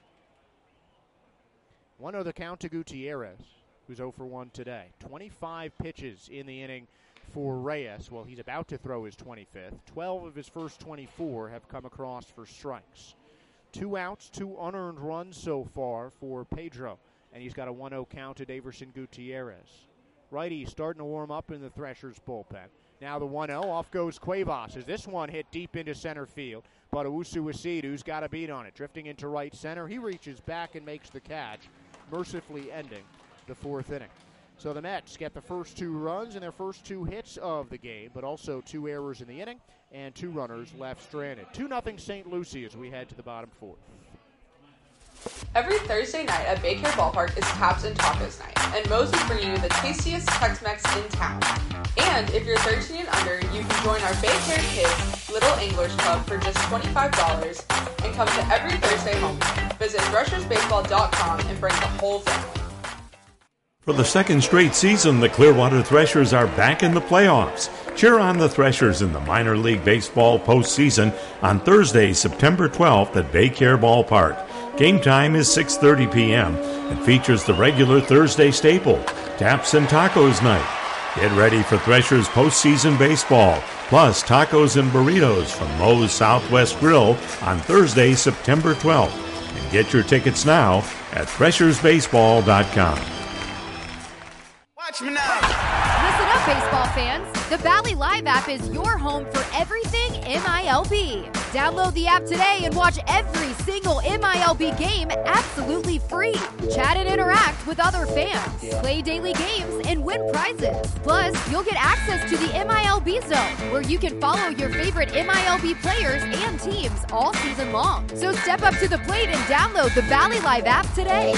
1-0 the count to Gutierrez, who's 0 for 1 today. 25 pitches in the inning for Reyes. Well, he's about to throw his 25th. 12 of his first 24 have come across for strikes. 2 outs, 2 unearned runs so far for Pedro, and he's got a 1-0 count to Davidson Gutierrez. Righty starting to warm up in the Threshers bullpen. Now the 1-0, off goes Cuevas as this one hit deep into center field. But Owusu Isidu's got a beat on it. Drifting into right center, he reaches back and makes the catch, mercifully ending the 4th inning. So the Mets get the first 2 runs and their first 2 hits of the game, but also 2 errors in the inning and 2 runners left stranded. 2-0 St. Lucie as we head to the bottom 4th. Every Thursday night at Bay Care Ballpark is Caps and Tacos night, and Moe's is bringing you the tastiest Tex-Mex in town. And if you're 13 and under, you can join our Bay Care Kids Little Anglers Club for just $25 and come to every Thursday home game. Visit threshersbaseball.com and bring the whole family. For the 2nd straight season, the Clearwater Threshers are back in the playoffs. Cheer on the Threshers in the minor league baseball postseason on Thursday, September 12th at Bay Care Ballpark. Game time is 6:30 p.m. and features the regular Thursday staple, Taps and Tacos Night. Get ready for Threshers postseason baseball, plus tacos and burritos from Moe's Southwest Grill on Thursday, September 12th. And get your tickets now at threshersbaseball.com. Watch me now. Listen up, baseball fans. The Bally Live app is your home for everything MILB. Download the app today and watch every single MILB game absolutely free. Chat and interact with other fans, play daily games, and win prizes. Plus, you'll get access to the MILB Zone, where you can follow your favorite MILB players and teams all season long. So step up to the plate and download the Bally Live app today.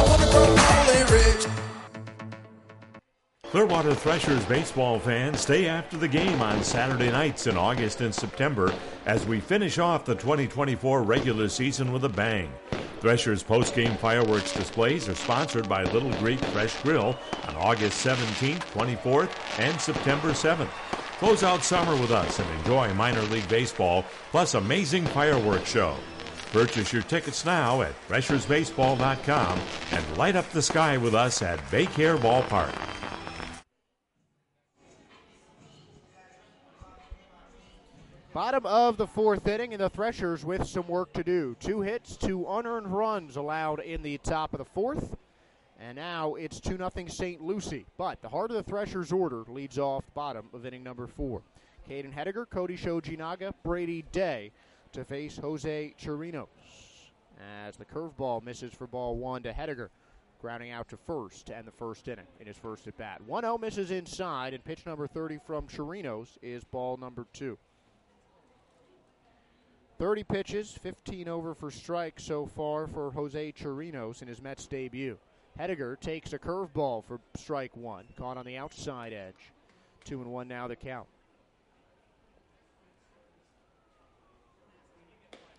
Clearwater Threshers baseball fans, stay after the game on Saturday nights in August and September as we finish off the 2024 regular season with a bang. Threshers post-game fireworks displays are sponsored by Little Greek Fresh Grill on August 17th, 24th, and September 7th. Close out summer with us and enjoy minor league baseball plus amazing fireworks show. Purchase your tickets now at threshersbaseball.com and light up the sky with us at Bay Care Ballpark. Bottom of the 4th inning, and the Threshers with some work to do. 2 hits, 2 unearned runs allowed in the top of the 4th. And now it's 2-0 St. Lucie. But the heart of the Threshers order leads off bottom of inning number 4. Caden Hediger, Cody Shoji Naga, Brady Day to face Jose Chirinos. As the curveball misses for ball 1 to Hediger, grounding out to first and the 1st inning in his first at bat. 1-0 misses inside, and pitch number 30 from Chirinos is ball number 2. 30 pitches, 15 over for strikes so far for Jose Chirinos in his Mets debut. Hediger takes a curveball for strike 1, caught on the outside edge. 2-1 now the count.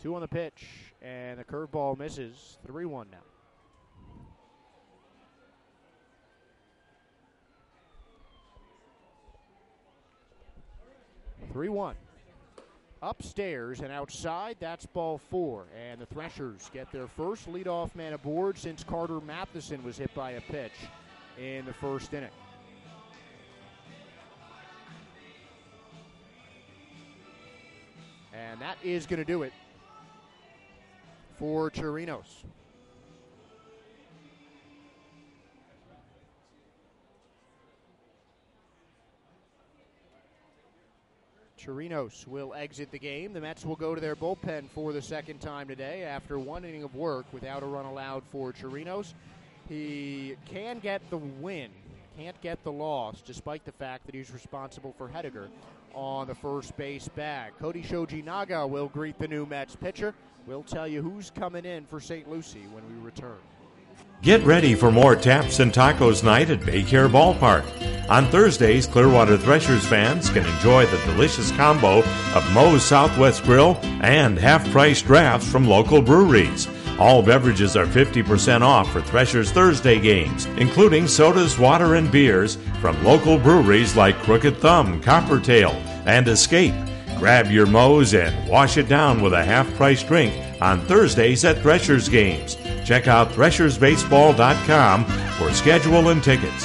2 on the pitch, and the curveball misses. 3-1 now. Upstairs and outside, that's ball 4. And the Threshers get their first leadoff man aboard since Carter Matheson was hit by a pitch in the first inning. And that is going to do it for Chirinos. Chirinos will exit the game. The Mets will go to their bullpen for the second time today after 1 inning of work without a run allowed for Chirinos. He can get the win, can't get the loss, despite the fact that he's responsible for Hediger on the first base bag. Cody Shoji-Naga will greet the new Mets pitcher. We'll tell you who's coming in for St. Lucie when we return. Get ready for more Taps and Tacos night at Baycare Ballpark. On Thursdays, Clearwater Threshers fans can enjoy the delicious combo of Moe's Southwest Grill and half-price drafts from local breweries. All beverages are 50% off for Threshers Thursday games, including sodas, water, and beers from local breweries like Crooked Thumb, Coppertail, and Escape. Grab your Moe's and wash it down with a half-price drink on Thursdays at Threshers games. Check out threshersbaseball.com for schedule and tickets.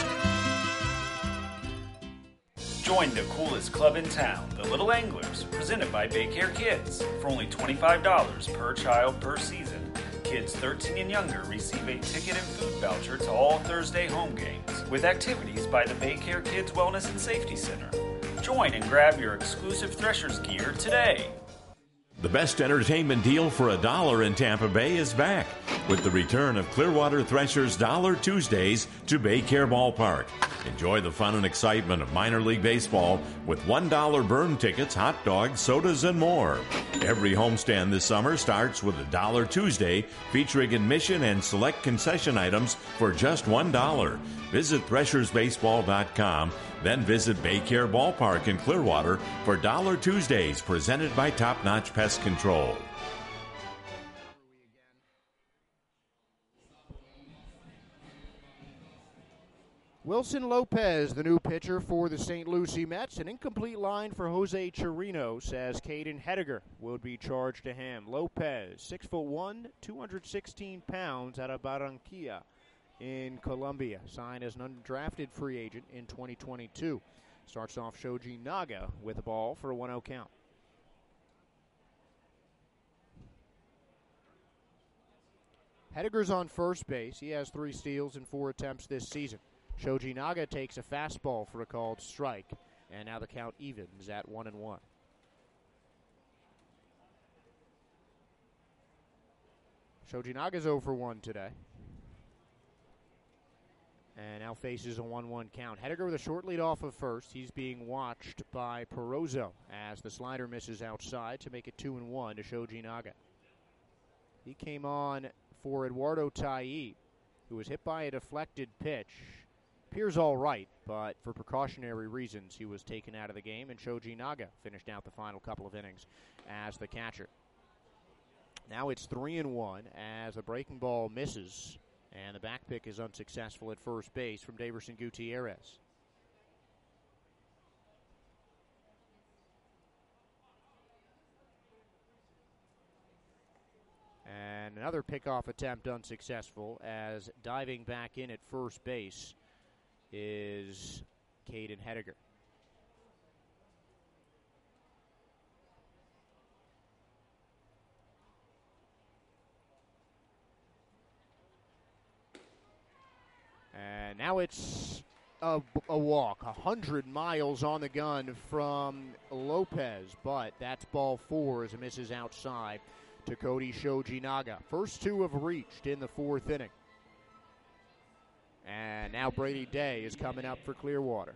Join the coolest club in town, the Little Anglers, presented by Baycare Kids. For only $25 per child per season, kids 13 and younger receive a ticket and food voucher to all Thursday home games, with activities by the Baycare Kids Wellness and Safety Center. Join and grab your exclusive Threshers gear today. The best entertainment deal for $1 in Tampa Bay is back with the return of Clearwater Threshers Dollar Tuesdays to Baycare Ballpark. Enjoy the fun and excitement of minor league baseball with $1 burn tickets, hot dogs, sodas, and more. Every homestand this summer starts with a Dollar Tuesday featuring admission and select concession items for just $1. Visit threshersbaseball.com, then visit Baycare Ballpark in Clearwater for Dollar Tuesdays presented by Top Notch Pest Control. Wilson Lopez, the new pitcher for the St. Lucie Mets. An incomplete line for Jose Chirinos as Caden Hediger will be charged to him. Lopez, 6'1", 216 pounds out of Barranquilla in Colombia. Signed as an undrafted free agent in 2022. Starts off Shoji Naga with a ball for a 1-0 count. Hediger's on first base. He has 3 steals in 4 attempts this season. Shoji Naga takes a fastball for a called strike, and now the count evens at 1-1. Shoji Naga's 0 for 1 today. And now faces a 1-1 count. Hediger with a short lead off of first. He's being watched by Perozzo as the slider misses outside to make it 2-1 to Shoji Naga. He came on for Eduardo Taillib, who was hit by a deflected pitch. Appears all right, but for precautionary reasons, he was taken out of the game, and Shoji Naga finished out the final couple of innings as the catcher. Now it's 3-1 as the breaking ball misses, and the back pick is unsuccessful at first base from Daverson Gutierrez. And another pickoff attempt unsuccessful as diving back in at first base is Caden Hediger. And now it's a walk, 100 miles on the gun from Lopez, but that's ball 4 as it misses outside to Cody Shoji Naga. First 2 have reached in the 4th inning. And now Brady Day is coming up for Clearwater.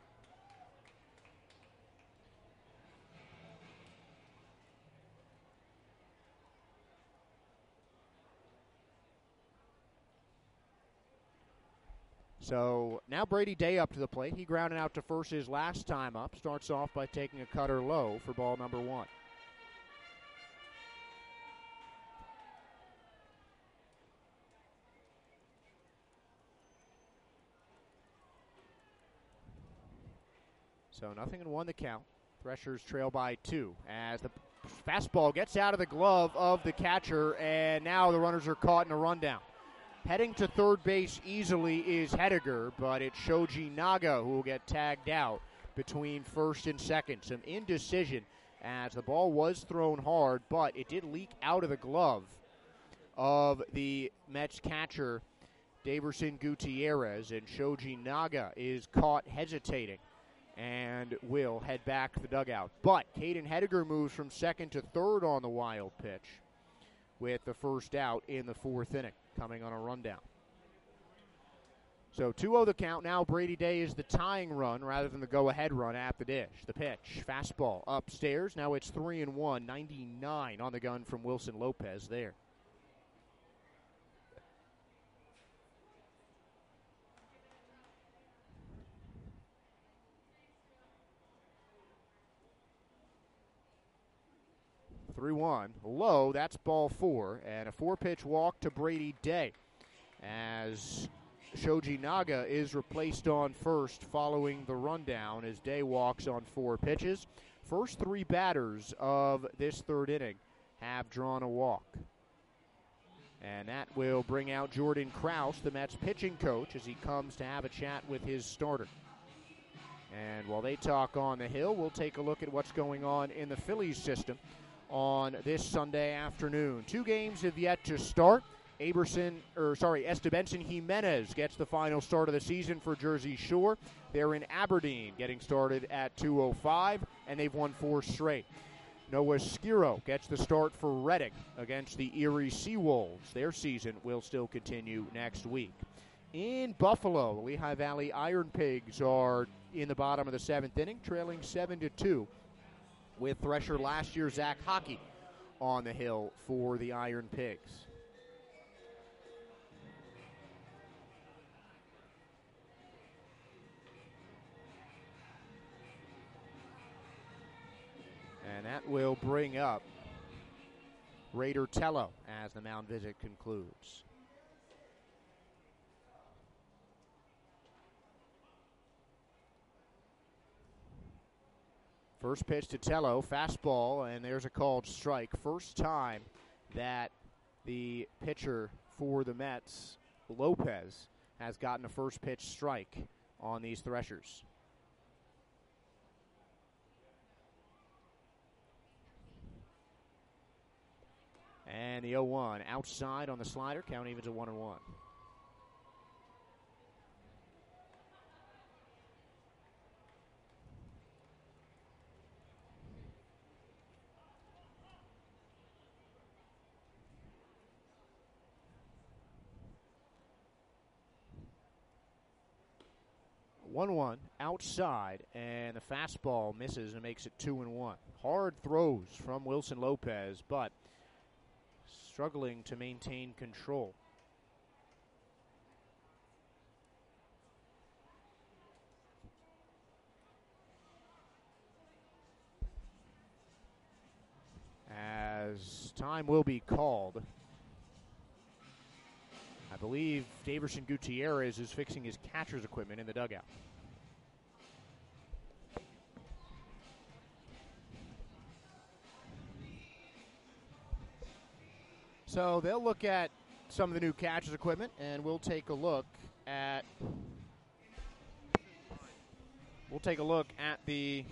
So now Brady Day up to the plate. He grounded out to first his last time up. Starts off by taking a cutter low for ball number 1. So 0-1 the count. Threshers trail by 2 as the fastball gets out of the glove of the catcher, and now the runners are caught in a rundown. Heading to third base easily is Hediger, but it's Shoji Naga who will get tagged out between first and second. Some indecision as the ball was thrown hard, but it did leak out of the glove of the Mets catcher, Daverson Gutierrez, and Shoji Naga is caught hesitating and will head back to the dugout. But Caden Hediger moves from second to third on the wild pitch with the first out in the 4th inning, coming on a rundown. So 2-0 the count. Now Brady Day is the tying run rather than the go-ahead run at the dish. The pitch, fastball upstairs. Now it's 3-1, 99 on the gun from Wilson Lopez there. Low, that's ball 4, and a 4-pitch walk to Brady Day as Shoji Naga is replaced on first following the rundown as Day walks on 4 pitches. First 3 batters of this 3rd inning have drawn a walk. And that will bring out Jordan Krause, the Mets pitching coach, as he comes to have a chat with his starter. And while they talk on the hill, we'll take a look at what's going on in the Phillies system on this Sunday afternoon. 2 games have yet to start. Estebenson Jimenez gets the final start of the season for Jersey Shore. They're in Aberdeen, getting started at 2:05, and they've won 4 straight. Noah Skiro gets the start for Reading against the Erie Seawolves. Their season will still continue next week. In Buffalo, the Lehigh Valley Iron Pigs are in the bottom of the 7th inning, trailing 7-2. With Thresher last year, Zach Hockey on the hill for the Iron Pigs. And that will bring up Raider Tello as the mound visit concludes. First pitch to Tello, fastball, and there's a called strike. First time that the pitcher for the Mets, Lopez, has gotten a first pitch strike on these Threshers. And the 0-1 outside on the slider, count evens at 1-1. Outside, and the fastball misses and makes it 2-1. Hard throws from Wilson Lopez, but struggling to maintain control. As time will be called, I believe Daverson Gutierrez is fixing his catcher's equipment in the dugout. So they'll look at some of the new catcher's equipment, and we'll take a look at the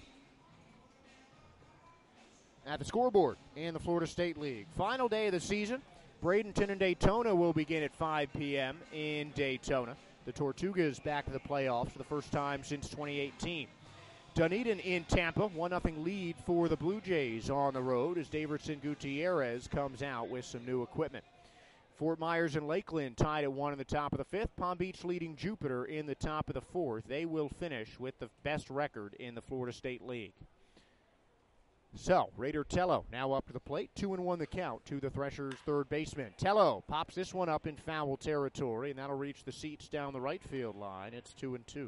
scoreboard in the Florida State League. Final day of the season. Bradenton and Daytona will begin at 5 p.m. in Daytona. The Tortugas back to the playoffs for the first time since 2018. Dunedin in Tampa, 1-0 lead for the Blue Jays on the road as Daverson Gutierrez comes out with some new equipment. Fort Myers and Lakeland tied at 1 in the top of the 5th. Palm Beach leading Jupiter in the top of the 4th. They will finish with the best record in the Florida State League. So, Raider Tello now up to the plate. 2-1 the count to the Threshers' third baseman. Tello pops this one up in foul territory, and that'll reach the seats down the right field line. It's 2-2.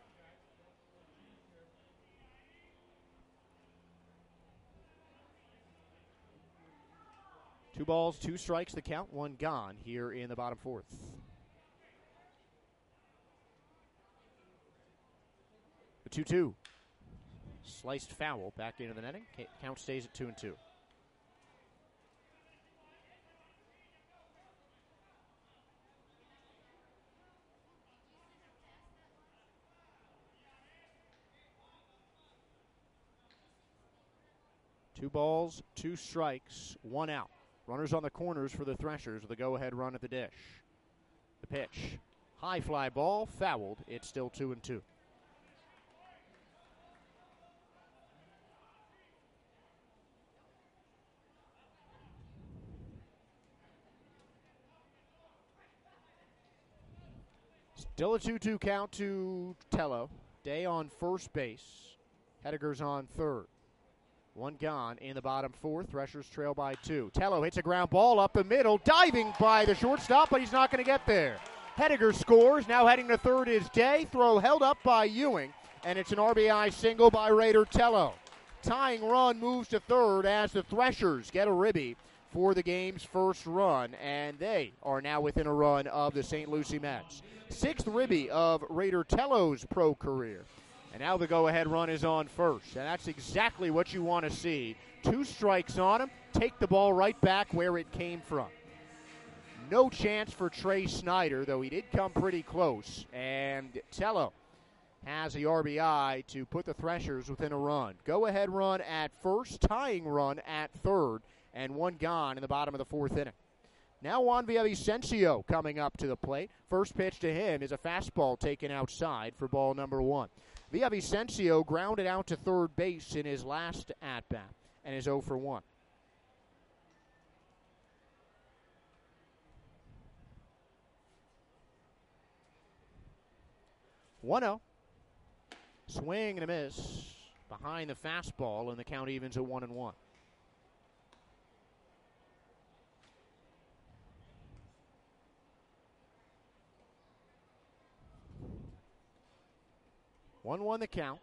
Two balls, 2 strikes, the count, 1 gone here in the bottom 4th. The 2-2. Sliced foul back into the netting. Count stays at 2-2. Two balls, two strikes, one out. Runners on the corners for the Threshers with a go-ahead run at the dish. The pitch. High fly ball, fouled. It's still 2-2. Still a 2-2 count to Tello. Day on first base. Hediger's on third. One gone in the bottom fourth. Threshers trail by 2. Tello hits a ground ball up the middle. Diving by the shortstop, but he's not going to get there. Hediger scores. Now heading to third is Day. Throw held up by Ewing, and it's an RBI single by Raider Tello. Tying run moves to third as the Threshers get a ribby for the game's first run, and they are now within a run of the St. Lucie Mets. 6th ribby of Raider Tello's pro career. And now the go-ahead run is on first, and that's exactly what you want to see. 2 strikes on him, take the ball right back where it came from. No chance for Trey Snyder, though he did come pretty close, and Tello has the RBI to put the Threshers within a run. Go-ahead run at first, tying run at third, and one gone in the bottom of the fourth inning. Now Juan Villavicencio coming up to the plate. First pitch to him is a fastball taken outside for ball number 1. Villavicencio grounded out to third base in his last at-bat and is 0 for 1. One-0. Swing and a miss behind the fastball, and the count evens at 1-1. One the count.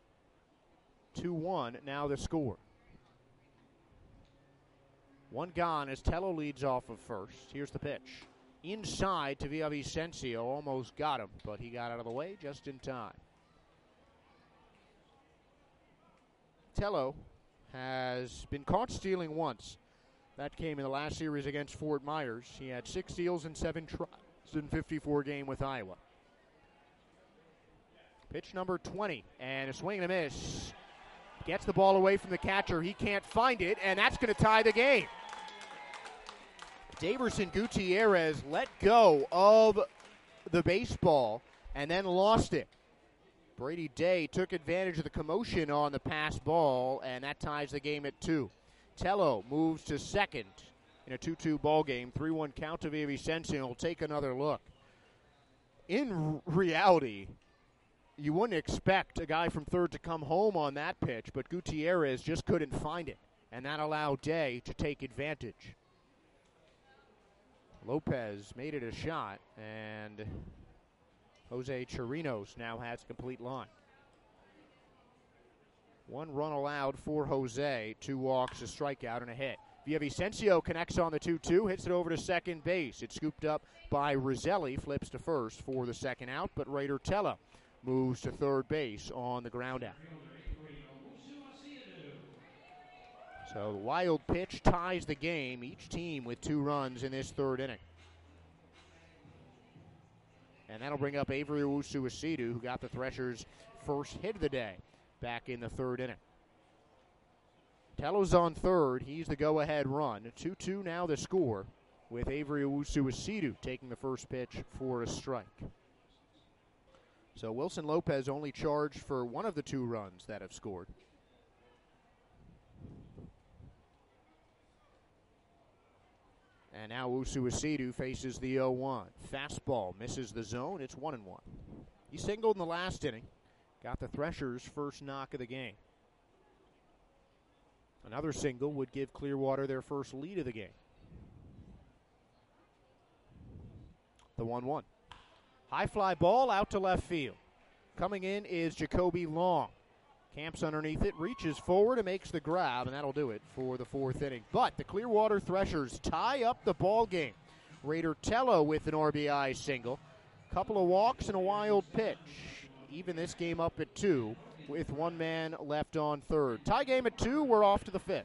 2-1 now the score. One gone as Tello leads off of first. Here's the pitch. Inside to Villavicencio. Almost got him, but he got out of the way just in time. Tello has been caught stealing once. That came in the last series against Fort Myers. He had 6 steals and 7 tries in 54 game with Iowa. Pitch number 20, and a swing and a miss. Gets the ball away from the catcher. He can't find it, and that's going to tie the game. Daverson Gutierrez let go of the baseball and then lost it. Brady Day took advantage of the commotion on the pass ball, and that ties the game at 2. Tello moves to second in a 2-2 ball game. 3-1 count to Villavicencio. Will take another look. In reality, you wouldn't expect a guy from third to come home on that pitch, but Gutierrez just couldn't find it, and that allowed Day to take advantage. Lopez made it a shot, and Jose Chirinos now has a complete line. 1 run allowed for Jose, 2 walks, a strikeout, and a hit. Villavicencio connects on the 2-2, hits it over to second base. It's scooped up by Roselli, flips to first for the second out, but Raider Tello moves to third base on the ground out. So the wild pitch ties the game, each team with 2 runs in this third inning. And that'll bring up Avery Owusu-Asiedu, who got the Threshers' first hit of the day back in the third inning. Tello's on third. He's the go-ahead run. 2-2 now the score, with Avery Owusu-Asiedu taking the first pitch for a strike. So Wilson Lopez only charged for one of the 2 runs that have scored. And now Owusu-Asiedu faces the 0-1. Fastball misses the zone. It's 1-1. He singled in the last inning. Got the Threshers' first knock of the game. Another single would give Clearwater their first lead of the game. The 1-1. High fly ball out to left field. Coming in is Jacoby Long. Camps underneath it, reaches forward and makes the grab, and that'll do it for the 4th inning. But the Clearwater Threshers tie up the ball game. Raider Tello with an RBI single. Couple of walks and a wild pitch. Even this game up at 2 with one man left on third. Tie game at 2. We're off to the 5th.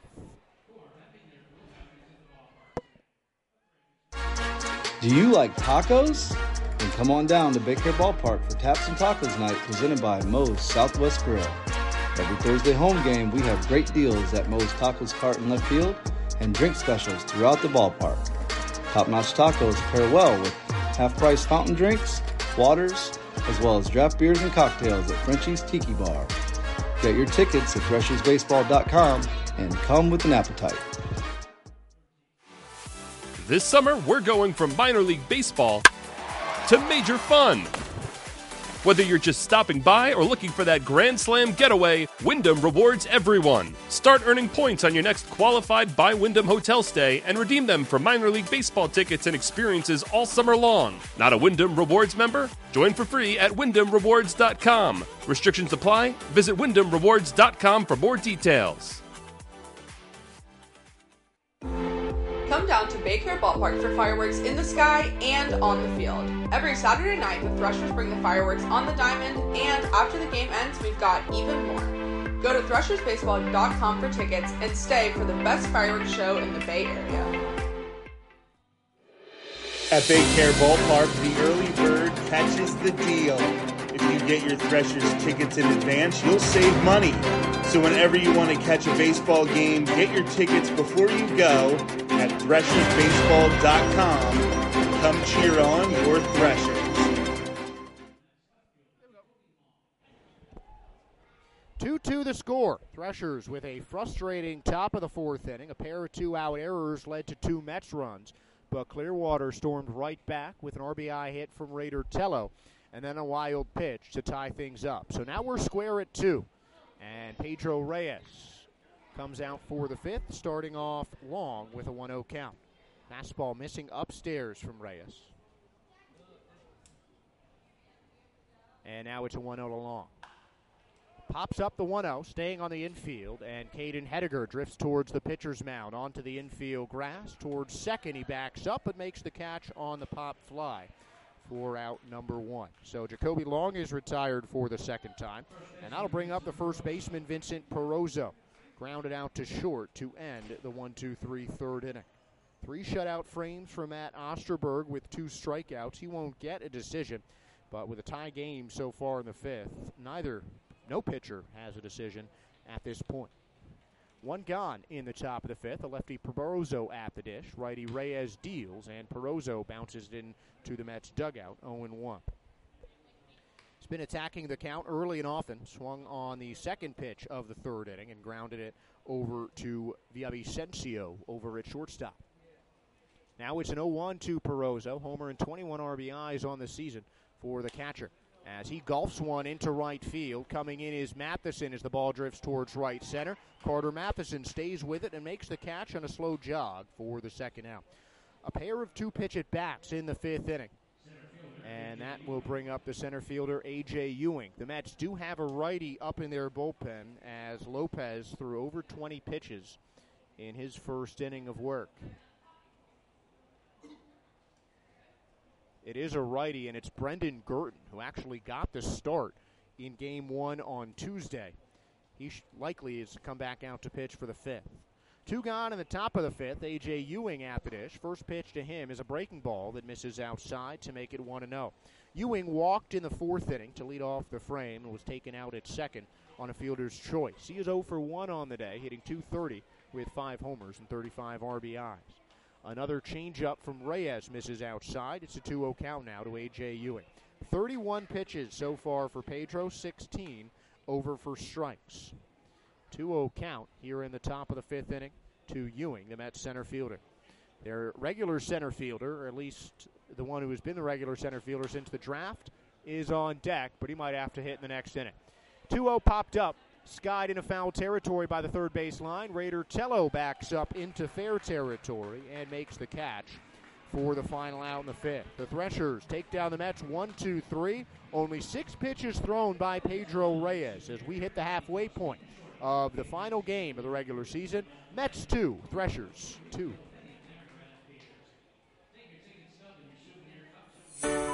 Do you like tacos? Then come on down to Big Hair Ballpark for Taps and Tacos Night presented by Moe's Southwest Grill. Every Thursday home game, we have great deals at Moe's Tacos Cart in left field and drink specials throughout the ballpark. Top-notch tacos pair well with half-price fountain drinks, waters, as well as draft beers and cocktails at Frenchie's Tiki Bar. Get your tickets at threshersbaseball.com and come with an appetite. This summer, we're going from minor league baseball to major fun. Whether you're just stopping by or looking for that Grand Slam getaway, Wyndham rewards everyone. Start earning points on your next qualified by Wyndham hotel stay and redeem them for minor league baseball tickets and experiences all summer long. Not a Wyndham Rewards member? Join for free at WyndhamRewards.com. Restrictions apply. Visit WyndhamRewards.com for more details. Come down to Bay Care Ballpark for fireworks in the sky and on the field. Every Saturday night, the Threshers bring the fireworks on the diamond, and after the game ends, we've got even more. Go to threshersbaseball.com for tickets and stay for the best fireworks show in the Bay Area. At Bay Care Ballpark, the early bird catches the deal. If you get your Threshers tickets in advance, you'll save money. So whenever you want to catch a baseball game, get your tickets before you go at threshersbaseball.com. Come cheer on your Threshers. 2-2 the score. Threshers with a frustrating top of the 4th inning. A pair of 2-out errors led to 2 Mets runs, but Clearwater stormed right back with an RBI hit from Raider Tello, and then a wild pitch to tie things up. So now we're square at 2, and Pedro Reyes comes out for the 5th, starting off long with a 1-0 count. Fastball missing upstairs from Reyes. And now it's a 1-0 long. Pops up the 1-0, staying on the infield, and Caden Hediger drifts towards the pitcher's mound, onto the infield grass. Towards second, he backs up but makes the catch on the pop fly for out number 1. So Jacoby Long is retired for the second time, and that'll bring up the first baseman, Vincent Perozzo. Grounded out to short to end the 1-2-3 third inning. 3 shutout frames for Matt Osterberg with 2 strikeouts. He won't get a decision, but with a tie game so far in the 5th, no pitcher has a decision at this point. 1 gone in the top of the 5th. A lefty Perozzo at the dish. Righty Reyes deals, and Perozzo bounces it into the Mets dugout, 0-1. He's been attacking the count early and often. Swung on the second pitch of the third inning and grounded it over to Villavicencio over at shortstop. Now it's an 0-1 to Perozzo. Homer and 21 RBIs on the season for the catcher, as he golfs one into right field. Coming in is Matheson as the ball drifts towards right center. Carter Matheson stays with it and makes the catch on a slow jog for the second out. A pair of 2-pitch at-bats in the 5th inning, and that will bring up the center fielder, A.J. Ewing. The Mets do have a righty up in their bullpen, as Lopez threw over 20 pitches in his first inning of work. It is a righty, and it's Brendan Gurton, who actually got the start in Game 1 on Tuesday. He likely is to come back out to pitch for the 5th. 2 gone in the top of the 5th. A.J. Ewing at the dish. First pitch to him is a breaking ball that misses outside to make it 1-0. Ewing walked in the 4th inning to lead off the frame and was taken out at second on a fielder's choice. He is 0 for 1 on the day, hitting .230 with 5 homers and 35 RBIs. Another changeup from Reyes misses outside. It's a 2-0 count now to A.J. Ewing. 31 pitches so far for Pedro, 16 over for strikes. 2-0 count here in the top of the 5th inning to Ewing, the Mets center fielder. Their regular center fielder, or at least the one who has been the regular center fielder since the draft, is on deck, but he might have to hit in the next inning. 2-0 popped up. Skied into foul territory by the third base line. Raider Tello backs up into fair territory and makes the catch for the final out in the 5th. The Threshers take down the Mets 1-2-3. Only 6 pitches thrown by Pedro Reyes as we hit the halfway point of the final game of the regular season. Mets 2, Threshers 2.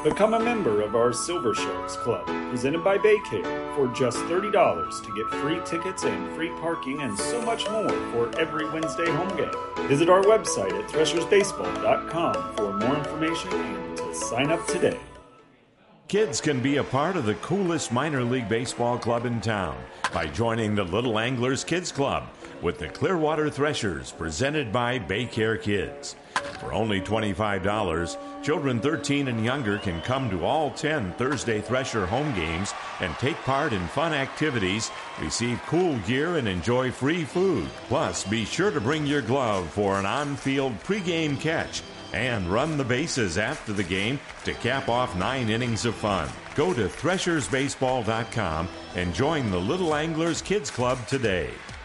Become a member of our Silver Sharks Club, presented by Baycare, for just $30 to get free tickets and free parking and so much more for every Wednesday home game. Visit our website at threshersbaseball.com for more information and to sign up today. Kids can be a part of the coolest minor league baseball club in town by joining the Little Anglers Kids Club with the Clearwater Threshers, presented by Baycare Kids. For only $25, children 13 and younger can come to all 10 Thursday Thresher home games and take part in fun activities, receive cool gear, and enjoy free food. Plus, be sure to bring your glove for an on-field pregame catch and run the bases after the game to cap off 9 innings of fun. Go to threshersbaseball.com and join the Little Anglers Kids Club today.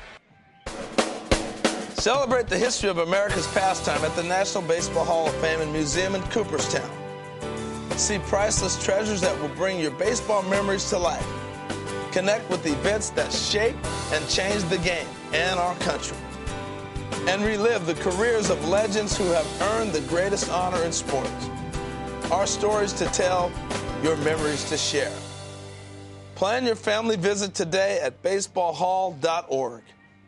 Celebrate the history of America's pastime at the National Baseball Hall of Fame and Museum in Cooperstown. See priceless treasures that will bring your baseball memories to life. Connect with events that shape and change the game and our country. And relive the careers of legends who have earned the greatest honor in sports. Our stories to tell, your memories to share. Plan your family visit today at baseballhall.org.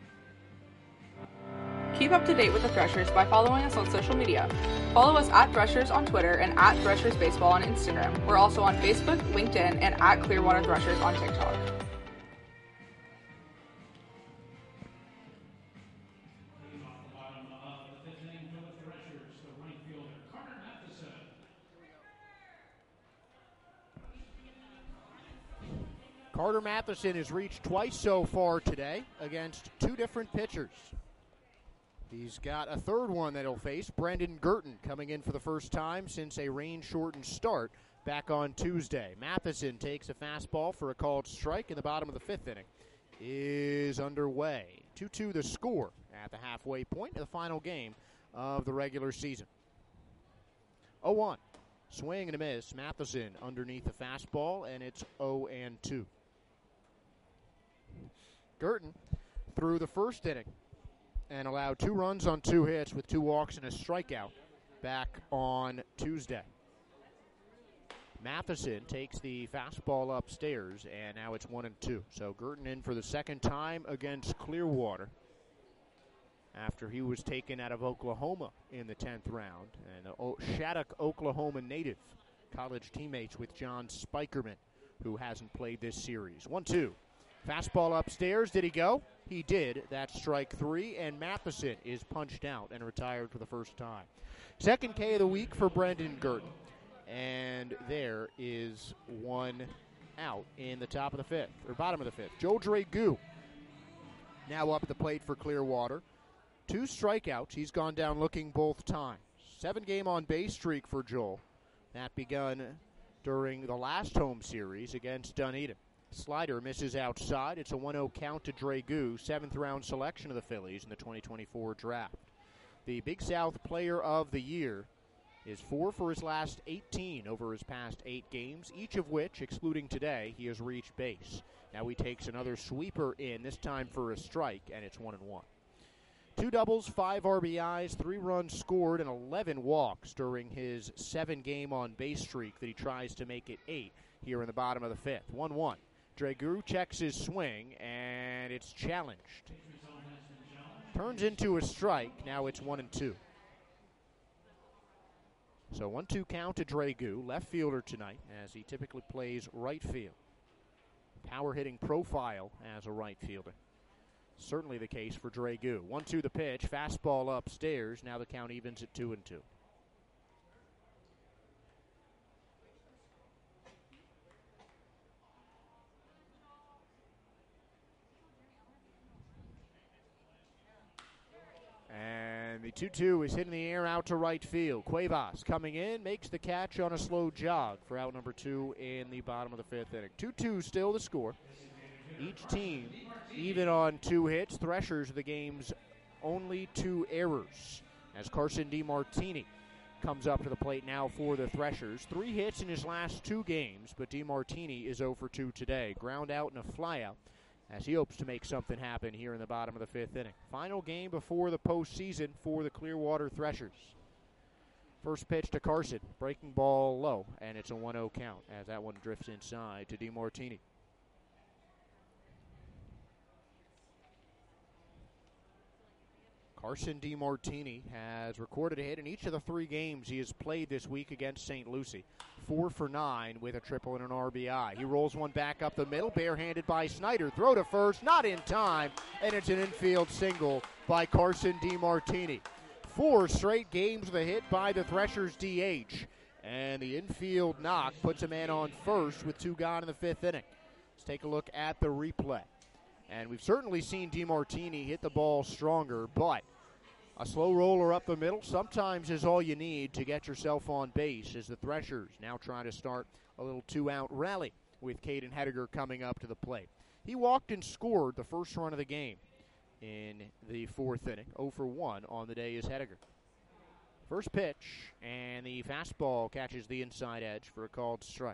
Keep up to date with the Threshers by following us on social media. Follow us at Threshers on Twitter and at Threshers Baseball on Instagram. We're also on Facebook, LinkedIn, and at Clearwater Threshers on TikTok. Carter Matheson has reached twice so far today against 2 different pitchers. He's got a third one that he'll face, Brendan Girton, coming in for the first time since a rain-shortened start back on Tuesday. Matheson takes a fastball for a called strike in the bottom of the 5th inning. Is underway. 2-2 the score at the halfway point of the final game of the regular season. 0-1. Swing and a miss. Matheson underneath the fastball, and it's 0-2. Girton through the first inning and allowed 2 runs on 2 hits with 2 walks and a strikeout back on Tuesday. Matheson takes the fastball upstairs, and now it's 1-2. So Girton in for the second time against Clearwater after he was taken out of Oklahoma in the 10th round. And Shattuck, Oklahoma native, college teammates with John Spikerman, who hasn't played this series. 1-2. Fastball upstairs. Did he go? He did. That's strike 3, and Matheson is punched out and retired for the first time. Second K of the week for Brendan Girton, and there is 1 out in the top of the 5th, or bottom of the 5th. Joel Dragu now up at the plate for Clearwater. 2 strikeouts. He's gone down looking both times. 7-game on-base streak for Joel. That begun during the last home series against Dunedin. Slider misses outside. It's a 1-0 count to Dragu, 7th round selection of the Phillies in the 2024 draft. The Big South Player of the Year is 4 for his last 18 over his past 8 games, each of which, excluding today, he has reached base. Now he takes another sweeper in, this time for a strike, and it's 1-1. 2 doubles, 5 RBIs, 3 runs scored, and 11 walks during his 7-game on-base streak that he tries to make it 8 here in the bottom of the 5th. 1-1. Dragu checks his swing, and it's challenged. Turns into a strike. Now it's 1-2. So 1-2 count to Dragu, left fielder tonight, as he typically plays right field. Power hitting profile as a right fielder. Certainly the case for Dragu. 1-2 the pitch, fastball upstairs. Now the count evens at 2-2. And the 2-2 is hitting the air out to right field. Cuevas coming in, makes the catch on a slow jog for out number 2 in the bottom of the 5th inning. 2-2 still the score. Each team even on 2 hits. Threshers the game's only 2 errors as Carson DiMartini comes up to the plate now for the Threshers. 3 hits in his last 2 games, but DiMartini is 0 for 2 today. Ground out and a flyout as he hopes to make something happen here in the bottom of the 5th inning. Final game before the postseason for the Clearwater Threshers. First pitch to Carson. Breaking ball low, and it's a 1-0 count as that one drifts inside to DeMartini. Carson DeMartini has recorded a hit in each of the 3 games he has played this week against St. Lucie. 4 for 9 with a triple and an RBI. He rolls one back up the middle, barehanded by Snyder. Throw to first, not in time, and it's an infield single by Carson DeMartini. 4 straight games with a hit by the Threshers DH. And the infield knock puts a man on first with 2 gone in the 5th inning. Let's take a look at the replay. And we've certainly seen DeMartini hit the ball stronger, but a slow roller up the middle sometimes is all you need to get yourself on base, as the Threshers now trying to start a little 2-out rally with Caden Hediger coming up to the plate. He walked and scored the first run of the game in the 4th inning. 0 for 1 on the day is Hediger. First pitch, and the fastball catches the inside edge for a called strike.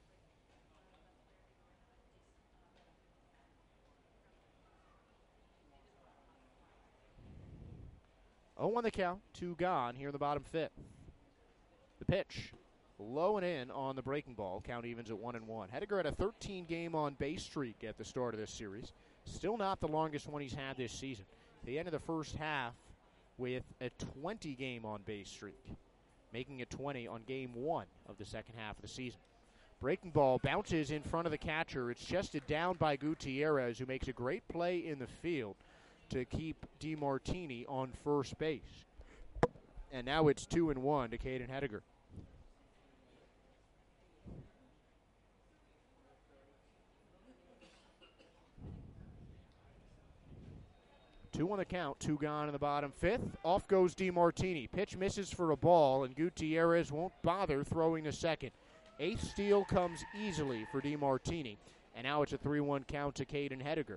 0 on the count, 2 gone here in the bottom 5th. The pitch, low and in on the breaking ball. Count evens at 1-1. Hediger had a 13-game on-base streak at the start of this series. Still not the longest one he's had this season. He ended the first half with a 20-game on-base streak, making it 20 on Game 1 of the second half of the season. Breaking ball bounces in front of the catcher. It's chested down by Gutierrez, who makes a great play in the field to keep DeMartini on first base. And now it's 2-1 to Caden Hediger. Two on the count, 2 gone in the bottom 5th. Off goes DeMartini. Pitch misses for a ball, and Gutierrez won't bother throwing to second. 8th steal comes easily for DeMartini, and now it's a 3-1 count to Caden Hediger.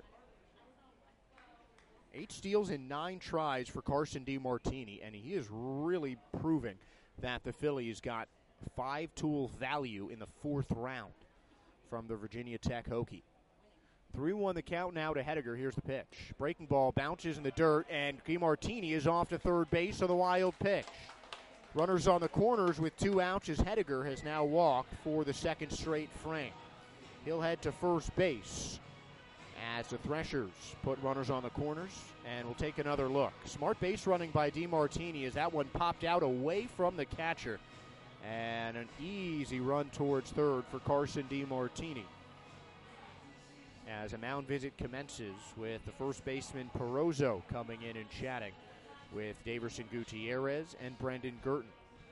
8 steals in 9 tries for Carson DeMartini, and he is really proving that the Phillies got 5-tool value in the 4th round from the Virginia Tech Hokie. 3-1 the count now to Hediger. Here's the pitch. Breaking ball bounces in the dirt, and DeMartini is off to third base on the wild pitch. Runners on the corners with 2 outs as Hediger has now walked for the 2nd straight frame. He'll head to first base as the Threshers put runners on the corners, and we'll take another look. Smart base running by DeMartini as that one popped out away from the catcher, and an easy run towards third for Carson DeMartini. As a mound visit commences with the first baseman Perozzo coming in and chatting with Daverson Gutierrez and Brendan Gurton.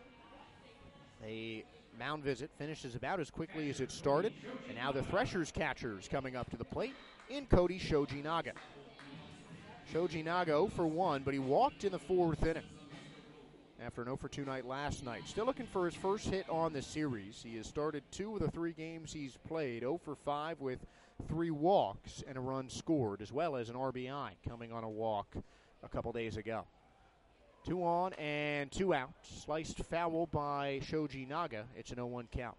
The mound visit finishes about as quickly as it started, and now the Threshers catchers coming up to the plate in Cody Shoji Naga. Shoji Naga 0 for 1, but he walked in the 4th inning after an 0 for 2 night last night. Still looking for his first hit on the series. He has started 2 of the 3 games he's played, 0 for 5 with 3 walks and a run scored, as well as an RBI coming on a walk a couple days ago. 2 on and 2 out. Sliced foul by Shoji Naga. It's an 0-1 count.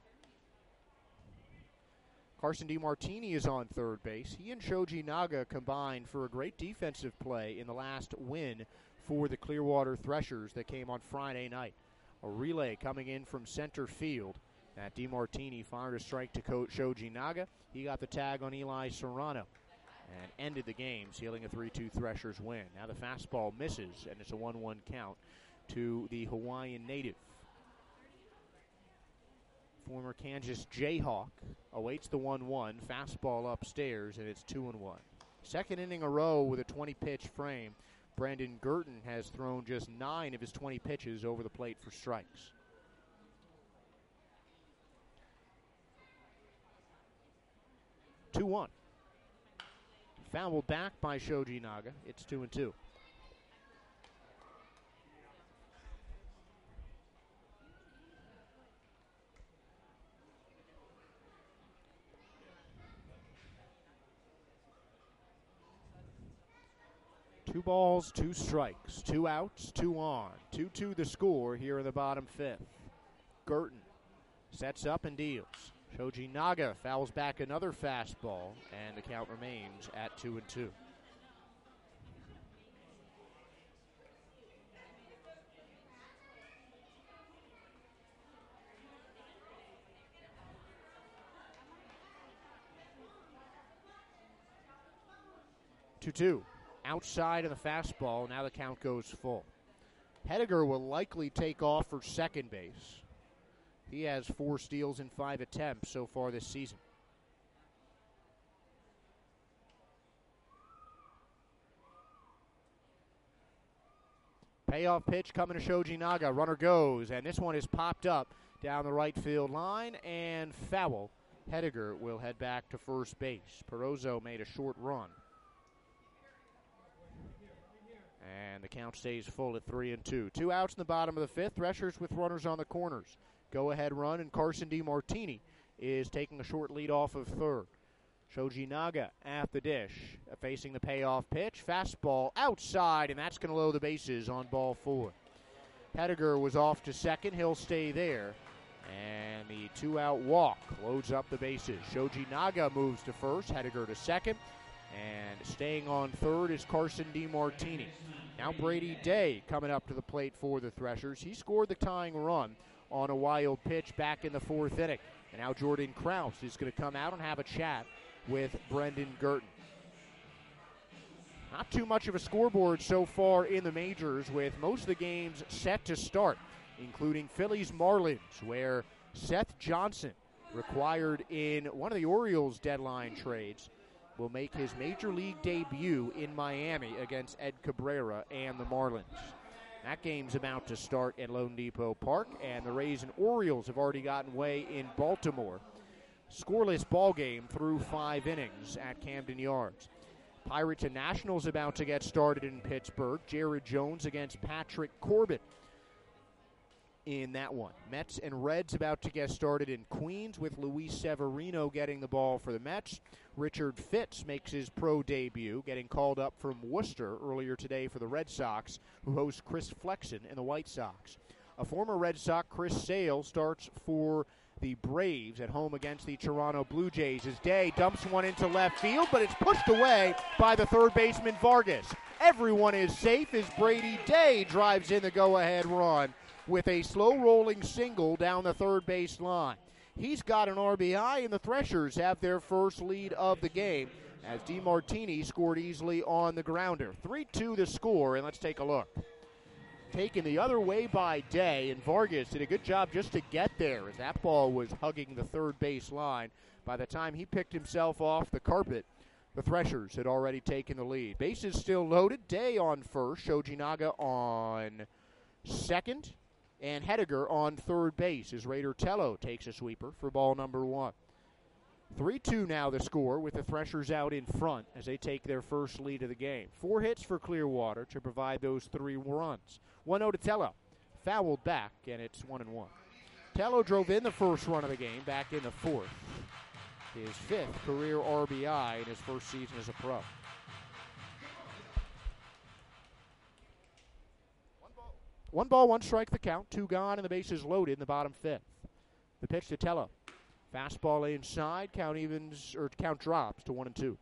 Carson DeMartini is on third base. He and Shoji Naga combined for a great defensive play in the last win for the Clearwater Threshers that came on Friday night. A relay coming in from center field. That DeMartini fired a strike to Shoji Naga. He got the tag on Eli Serrano and ended the game, sealing a 3-2 Threshers win. Now the fastball misses, and it's a 1-1 count to the Hawaiian native. Former Kansas Jayhawk awaits the 1-1. Fastball upstairs, and it's 2-1. Second inning a row with a 20-pitch frame. Brendan Gurton has thrown just 9 of his 20 pitches over the plate for strikes. Two-1. Fouled back by Shoji Naga. It's 2-2. Two balls, 2 strikes, 2 outs, 2 on. 2-2 the score here in the bottom 5th. Gurton sets up and deals. Shoji Naga fouls back another fastball, and the count remains at 2-2. 2-2. Outside of the fastball, now the count goes full. Hediger will likely take off for second base. He has 4 steals in 5 attempts so far this season. Payoff pitch coming to Shoji Naga. Runner goes, and this one is popped up down the right field line and foul. Hediger will head back to first base. Perozzo made a short run. And the count stays full at 3-2. 2 outs in the bottom of the 5th. Threshers with runners on the corners. Go-ahead run, and Carson DiMartini is taking a short lead off of third. Shoji Naga at the dish, facing the payoff pitch. Fastball outside, and that's going to load the bases on ball 4. Hediger was off to second. He'll stay there. And the 2-out walk loads up the bases. Shoji Naga moves to first. Hediger to second. And staying on third is Carson DiMartini. Now Brady Day coming up to the plate for the Threshers. He scored the tying run on a wild pitch back in the 4th inning. And now Jordan Krause is going to come out and have a chat with Brendan Girton. Not too much of a scoreboard so far in the majors, with most of the games set to start, including Phillies Marlins, where Seth Johnson, required in one of the Orioles deadline trades, will make his major league debut in Miami against Ed Cabrera and the Marlins. That game's about to start at Lone Depot Park, and the Rays and Orioles have already gotten way in Baltimore. Scoreless ball game through 5 innings at Camden Yards. Pirates and Nationals about to get started in Pittsburgh. Jared Jones against Patrick Corbin in that one. Mets and Reds about to get started in Queens, with Luis Severino getting the ball for the Mets. Richard Fitz makes his pro debut, getting called up from Worcester earlier today for the Red Sox, who host Chris Flexen and the White Sox. A former Red Sox, Chris Sale, starts for the Braves at home against the Toronto Blue Jays, as Day dumps one into left field, but it's pushed away by the third baseman Vargas. Everyone is safe as Brady Day drives in the go-ahead run with a slow-rolling single down the third base line. He's got an RBI, and the Threshers have their first lead of the game, as DiMartini scored easily on the grounder. 3-2 the score, and let's take a look. Taken the other way by Day, and Vargas did a good job just to get there, as that ball was hugging the third base line. By the time he picked himself off the carpet, the Threshers had already taken the lead. Bases still loaded. Day on first, Shoji Naga on second, and Hediger on third base as Raider Tello takes a sweeper for ball number 1. 3-2 now the score, with the Threshers out in front as they take their first lead of the game. 4 hits for Clearwater to provide those 3 runs. 1-0 to Tello. Fouled back, and it's 1-1. Tello drove in the first run of the game back in the 4th. His 5th career RBI in his first season as a pro. One ball, 1 strike the count. 2 gone, and the bases loaded in the bottom 5th. The pitch to Tello. Fastball inside. Count drops to 1-2.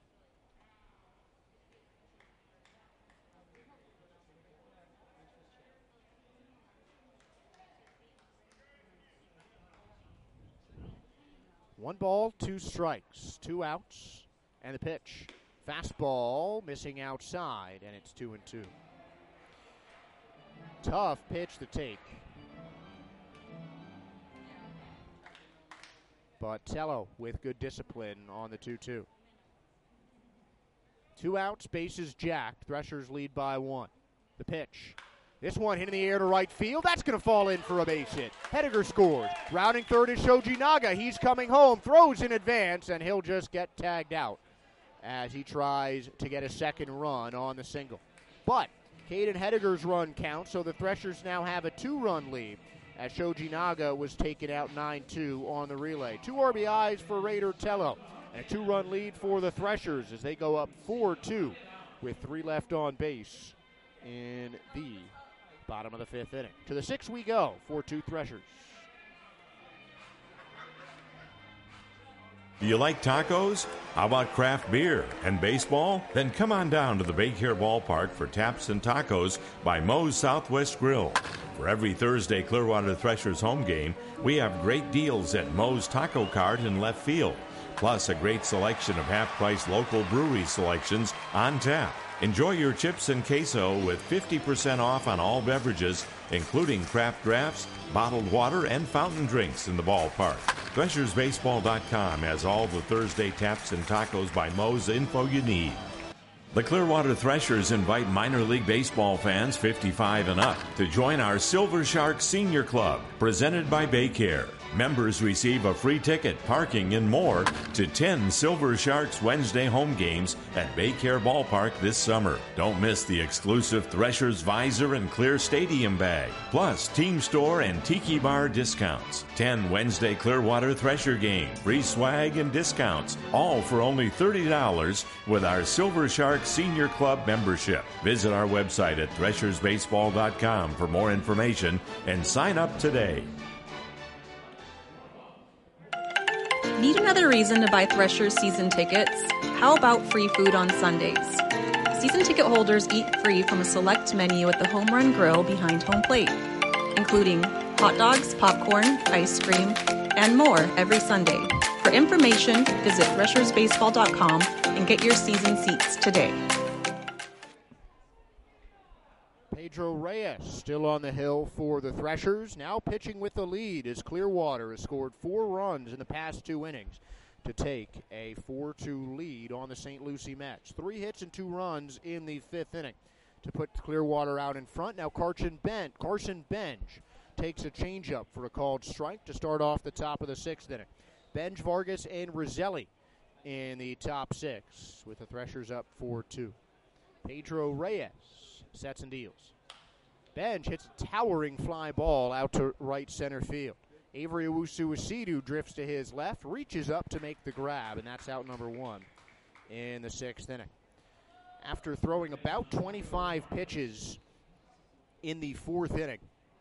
One ball, 2 strikes, 2 outs, and the pitch. Fastball missing outside, and it's 2-2. Tough pitch to take. But Tello with good discipline on the 2-2. 2 outs, bases jacked. Threshers lead by 1. The pitch. This one hit in the air to right field. That's going to fall in for a base hit. Hediger scores. Rounding third is Shoji Naga. He's coming home, throws in advance, and he'll just get tagged out as he tries to get a second run on the single. But Caden Hediger's run counts, so the Threshers now have a 2-run lead, as Shoji Naga was taken out 9-2 on the relay. 2 RBIs for Raider Tello, and a 2-run lead for the Threshers as they go up 4-2 with 3 left on base in the bottom of the 5th inning. To the 6th we go, 4-2 Threshers. Do you like tacos? How about craft beer and baseball? Then come on down to the Baycare Ballpark for Taps and Tacos by Moe's Southwest Grill. For every Thursday Clearwater Threshers home game, we have great deals at Moe's Taco Cart in left field. plus a great selection of half-price local brewery selections on tap. Enjoy your chips and queso with 50% off on all beverages, including craft drafts, bottled water, and fountain drinks in the ballpark. ThreshersBaseball.com has all the Thursday Taps and Tacos by Moe's info you need. The Clearwater Threshers invite minor league baseball fans 55 and up to join our Silver Shark Senior Club, presented by Baycare. Members receive a free ticket, parking, and more to 10 Silver Sharks Wednesday home games at Baycare Ballpark this summer. Don't miss the exclusive Threshers Visor and Clear Stadium bag, plus Team Store and Tiki Bar discounts. 10 Wednesday Clearwater Thresher games, free swag and discounts, all for only $30 with our Silver Shark Senior Club membership. Visit our website at ThreshersBaseball.com for more information and sign up today. Need another reason to buy Threshers season tickets? How about free food on Sundays? Season ticket holders eat free from a select menu at the Home Run Grill behind home plate, including hot dogs, popcorn, ice cream, and more every Sunday. For information, visit ThreshersBaseball.com and get your season seats today. Pedro Reyes still on the hill for the Threshers. Now pitching with the lead as Clearwater has scored 4 runs in the past 2 innings to take a 4-2 lead on the St. Lucie Mets. 3 hits and 2 runs in the 5th inning to put Clearwater out in front. Now Carson Benj takes a changeup for a called strike to start off the top of the 6th inning. Benj, Vargas, and Roselli in the top 6 with the Threshers up 4-2. Pedro Reyes sets and deals. Benj hits a towering fly ball out to right center field. Avery Owusu-Asidu drifts to his left, reaches up to make the grab, and that's out number 1 in the 6th inning. After throwing about 25 pitches in the 4th inning,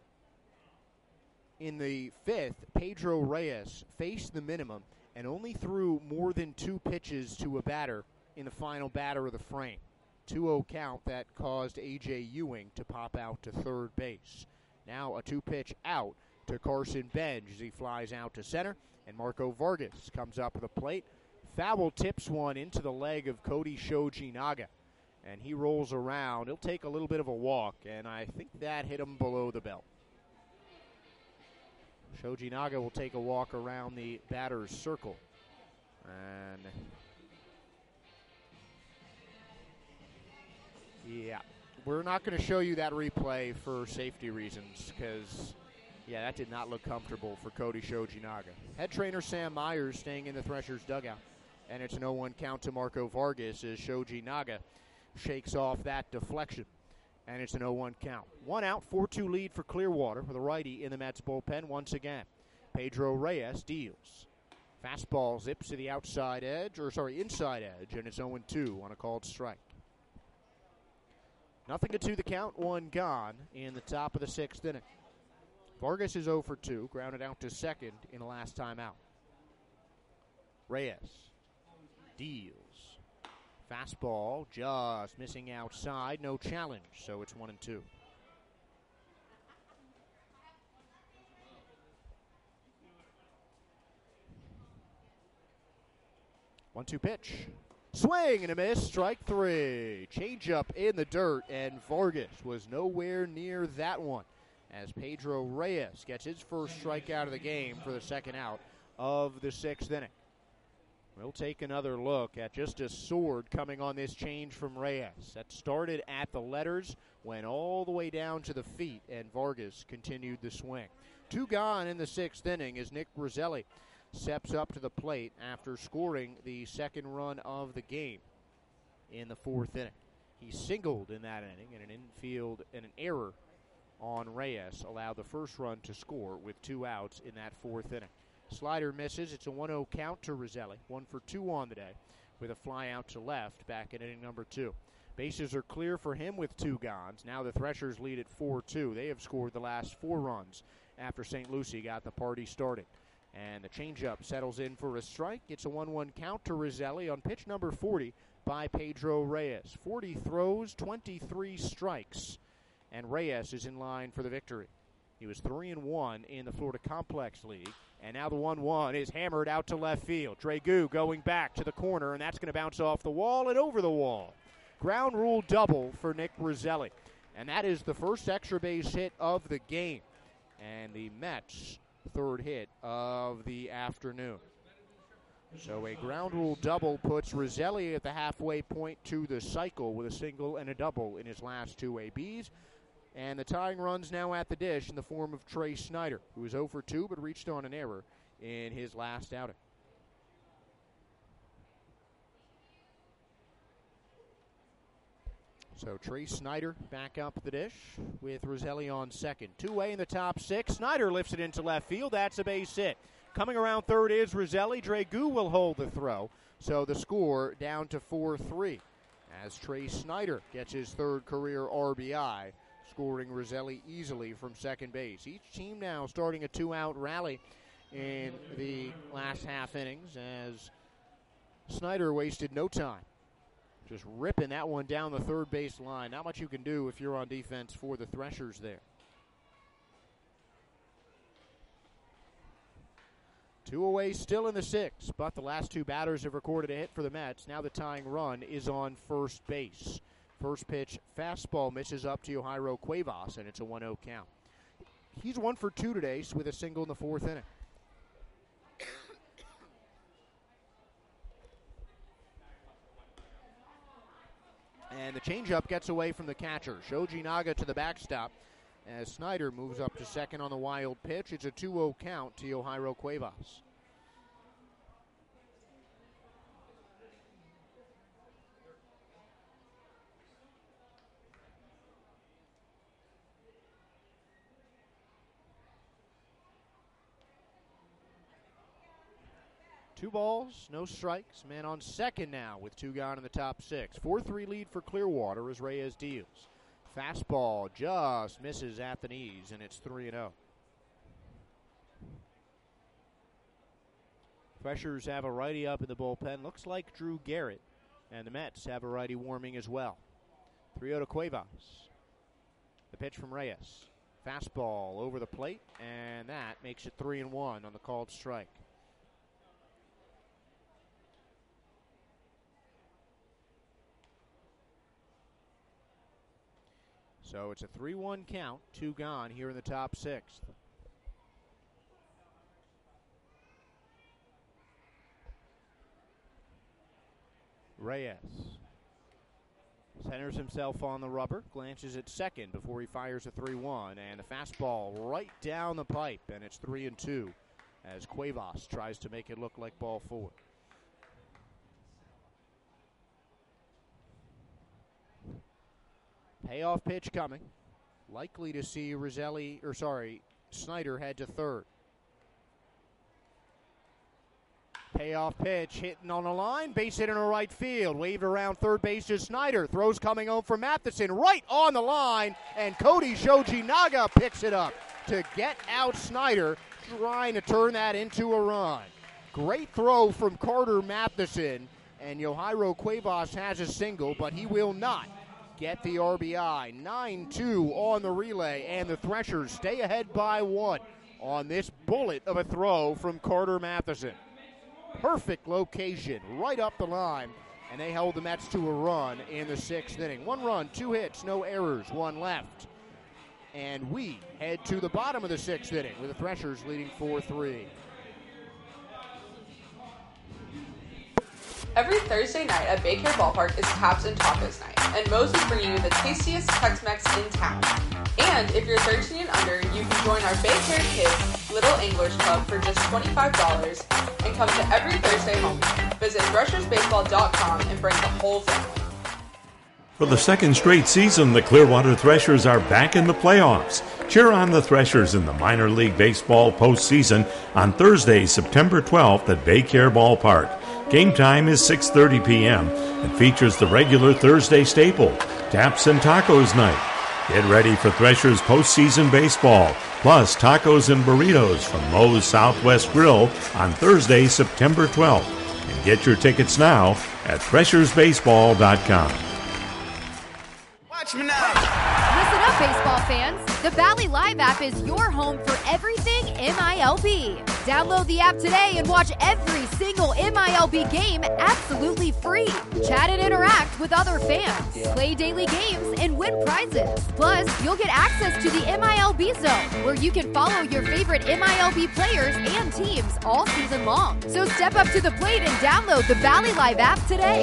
in the 5th, Pedro Reyes faced the minimum and only threw more than 2 pitches to a batter in the final batter of the frame. 2-0 count that caused A.J. Ewing to pop out to third base. Now a 2-pitch out to Carson Benj as he flies out to center, and Marco Vargas comes up with a plate. Foul tips one into the leg of Cody Shoji-Naga, and he rolls around. He'll take a little bit of a walk, and I think that hit him below the belt. Shoji-Naga will take a walk around the batter's circle, and yeah, we're not going to show you that replay for safety reasons because, yeah, that did not look comfortable for Cody Shoji-Naga. Head trainer Sam Myers staying in the Threshers dugout, and it's an 0-1 count to Marco Vargas as Shoji-Naga shakes off that deflection, and it's an 0-1 count. 1 out, 4-2 lead for Clearwater with a righty in the Mets bullpen once again. Pedro Reyes deals. Fastball zips to the inside edge, and it's 0-2 on a called strike. Nothing to 2 the count, 1 gone in the top of the 6th inning. Vargas is 0 for 2, grounded out to second in the last time out. Reyes deals. Fastball just missing outside, no challenge, so it's 1-2. 1-2 pitch. Swing and a miss, strike 3. Changeup in the dirt, and Vargas was nowhere near that one as Pedro Reyes gets his first strikeout of the game for the second out of the 6th inning. We'll take another look at just a sword coming on this change from Reyes. That started at the letters, went all the way down to the feet, and Vargas continued the swing. 2 gone in the 6th inning as Nick Roselli steps up to the plate after scoring the second run of the game in the 4th inning. He singled in that inning, and an infield and an error on Reyes allowed the first run to score with 2 outs in that 4th inning. Slider misses. It's a 1-0 count to Roselli. 1 for 2 on the day with a fly out to left back in inning number 2. Bases are clear for him with 2 gons. Now the Threshers lead at 4-2. They have scored the last 4 runs after St. Lucie got the party started. And the changeup settles in for a strike. It's a 1-1 count to Roselli on pitch number 40 by Pedro Reyes. 40 throws, 23 strikes, and Reyes is in line for the victory. He was 3-1 in the Florida Complex League. And now the 1-1 is hammered out to left field. Dragu going back to the corner, and that's going to bounce off the wall and over the wall. Ground rule double for Nick Roselli. And that is the first extra base hit of the game. And the Mets' third hit of the afternoon. So a ground rule double puts Roselli at the halfway point to the cycle with a single and a double in his last two ABs. And the tying run's now at the dish in the form of Trey Snyder, who was 0 for 2 but reached on an error in his last outing. So Trey Snyder back up the dish with Roselli on second. Two-way in the top six. Snyder lifts it into left field. That's a base hit. Coming around third is Roselli. Dragu will hold the throw. So the score down to 4-3 as Trey Snyder gets his third career RBI, scoring Roselli easily from second base. Each team now starting a two-out rally in the last half innings as Snyder wasted no time. Just ripping that one down the third base line. Not much you can do if you're on defense for the Threshers there. 2 away still in the sixth, but the last two batters have recorded a hit for the Mets. Now the tying run is on first base. First pitch fastball misses up to Yohairo Cuevas, and it's a 1-0 count. He's 1 for 2 today with a single in the fourth inning. And the changeup gets away from the catcher. Shoji Naga to the backstop as Snyder moves up to second on the wild pitch. It's a 2-0 count to Yohairo Cuevas. Two balls, no strikes. Man on second now with two gone in the top six. 4-3 lead for Clearwater as Reyes deals. Fastball just misses at the knees, and it's 3-0. Threshers have a righty up in the bullpen. Looks like Drew Garrett. And the Mets have a righty warming as well. 3-0 to Cuevas. The pitch from Reyes. Fastball over the plate, and that makes it 3-1 on the called strike. So it's a 3-1 count, two gone here in the top sixth. Reyes centers himself on the rubber, glances at second before he fires a 3-1, and the fastball right down the pipe, and it's 3-2 as Cuevas tries to make it look like ball four. Payoff pitch coming. Likely to see Snyder head to third. Payoff pitch hitting on the line. Base hit in the right field. Waved around third base to Snyder. Throws coming home from Matheson. Right on the line. And Cody Shoji Naga picks it up to get out Snyder, trying to turn that into a run. Great throw from Carter Matheson. And Yohairo Cuevas has a single, but he will not get the RBI. 9-2 on the relay, and the Threshers stay ahead by one on this bullet of a throw from Carter Matheson. Perfect location, right up the line, and they held the Mets to a run in the sixth inning. 1 run, 2 hits, no errors, 1 left. And we head to the bottom of the sixth inning with the Threshers leading 4-3. Every Thursday night at Baycare Ballpark is Caps and Tacos night, and Moe's is bringing you the tastiest Tex-Mex in town. And if you're 13 and under, you can join our Baycare Kids Little Anglers Club for just $25 and come to every Thursday home game. Visit threshersbaseball.com and bring the whole family. For the second straight season, the Clearwater Threshers are back in the playoffs. Cheer on the Threshers in the minor league baseball postseason on Thursday, September 12th at Baycare Ballpark. Game time is 6:30 p.m. and features the regular Thursday staple, Taps and Tacos Night. Get ready for Threshers postseason baseball, plus tacos and burritos from Moe's Southwest Grill on Thursday, September 12th. And get your tickets now at threshersbaseball.com. Watch me now. Listen up, baseball fans, the Valley Live app is your home for everything MILB. Download the app today and watch every single MILB game absolutely free. Chat and interact with other fans, play daily games, and win prizes. Plus, you'll get access to the MILB Zone, where you can follow your favorite MILB players and teams all season long. So step up to the plate and download the Valley Live app today.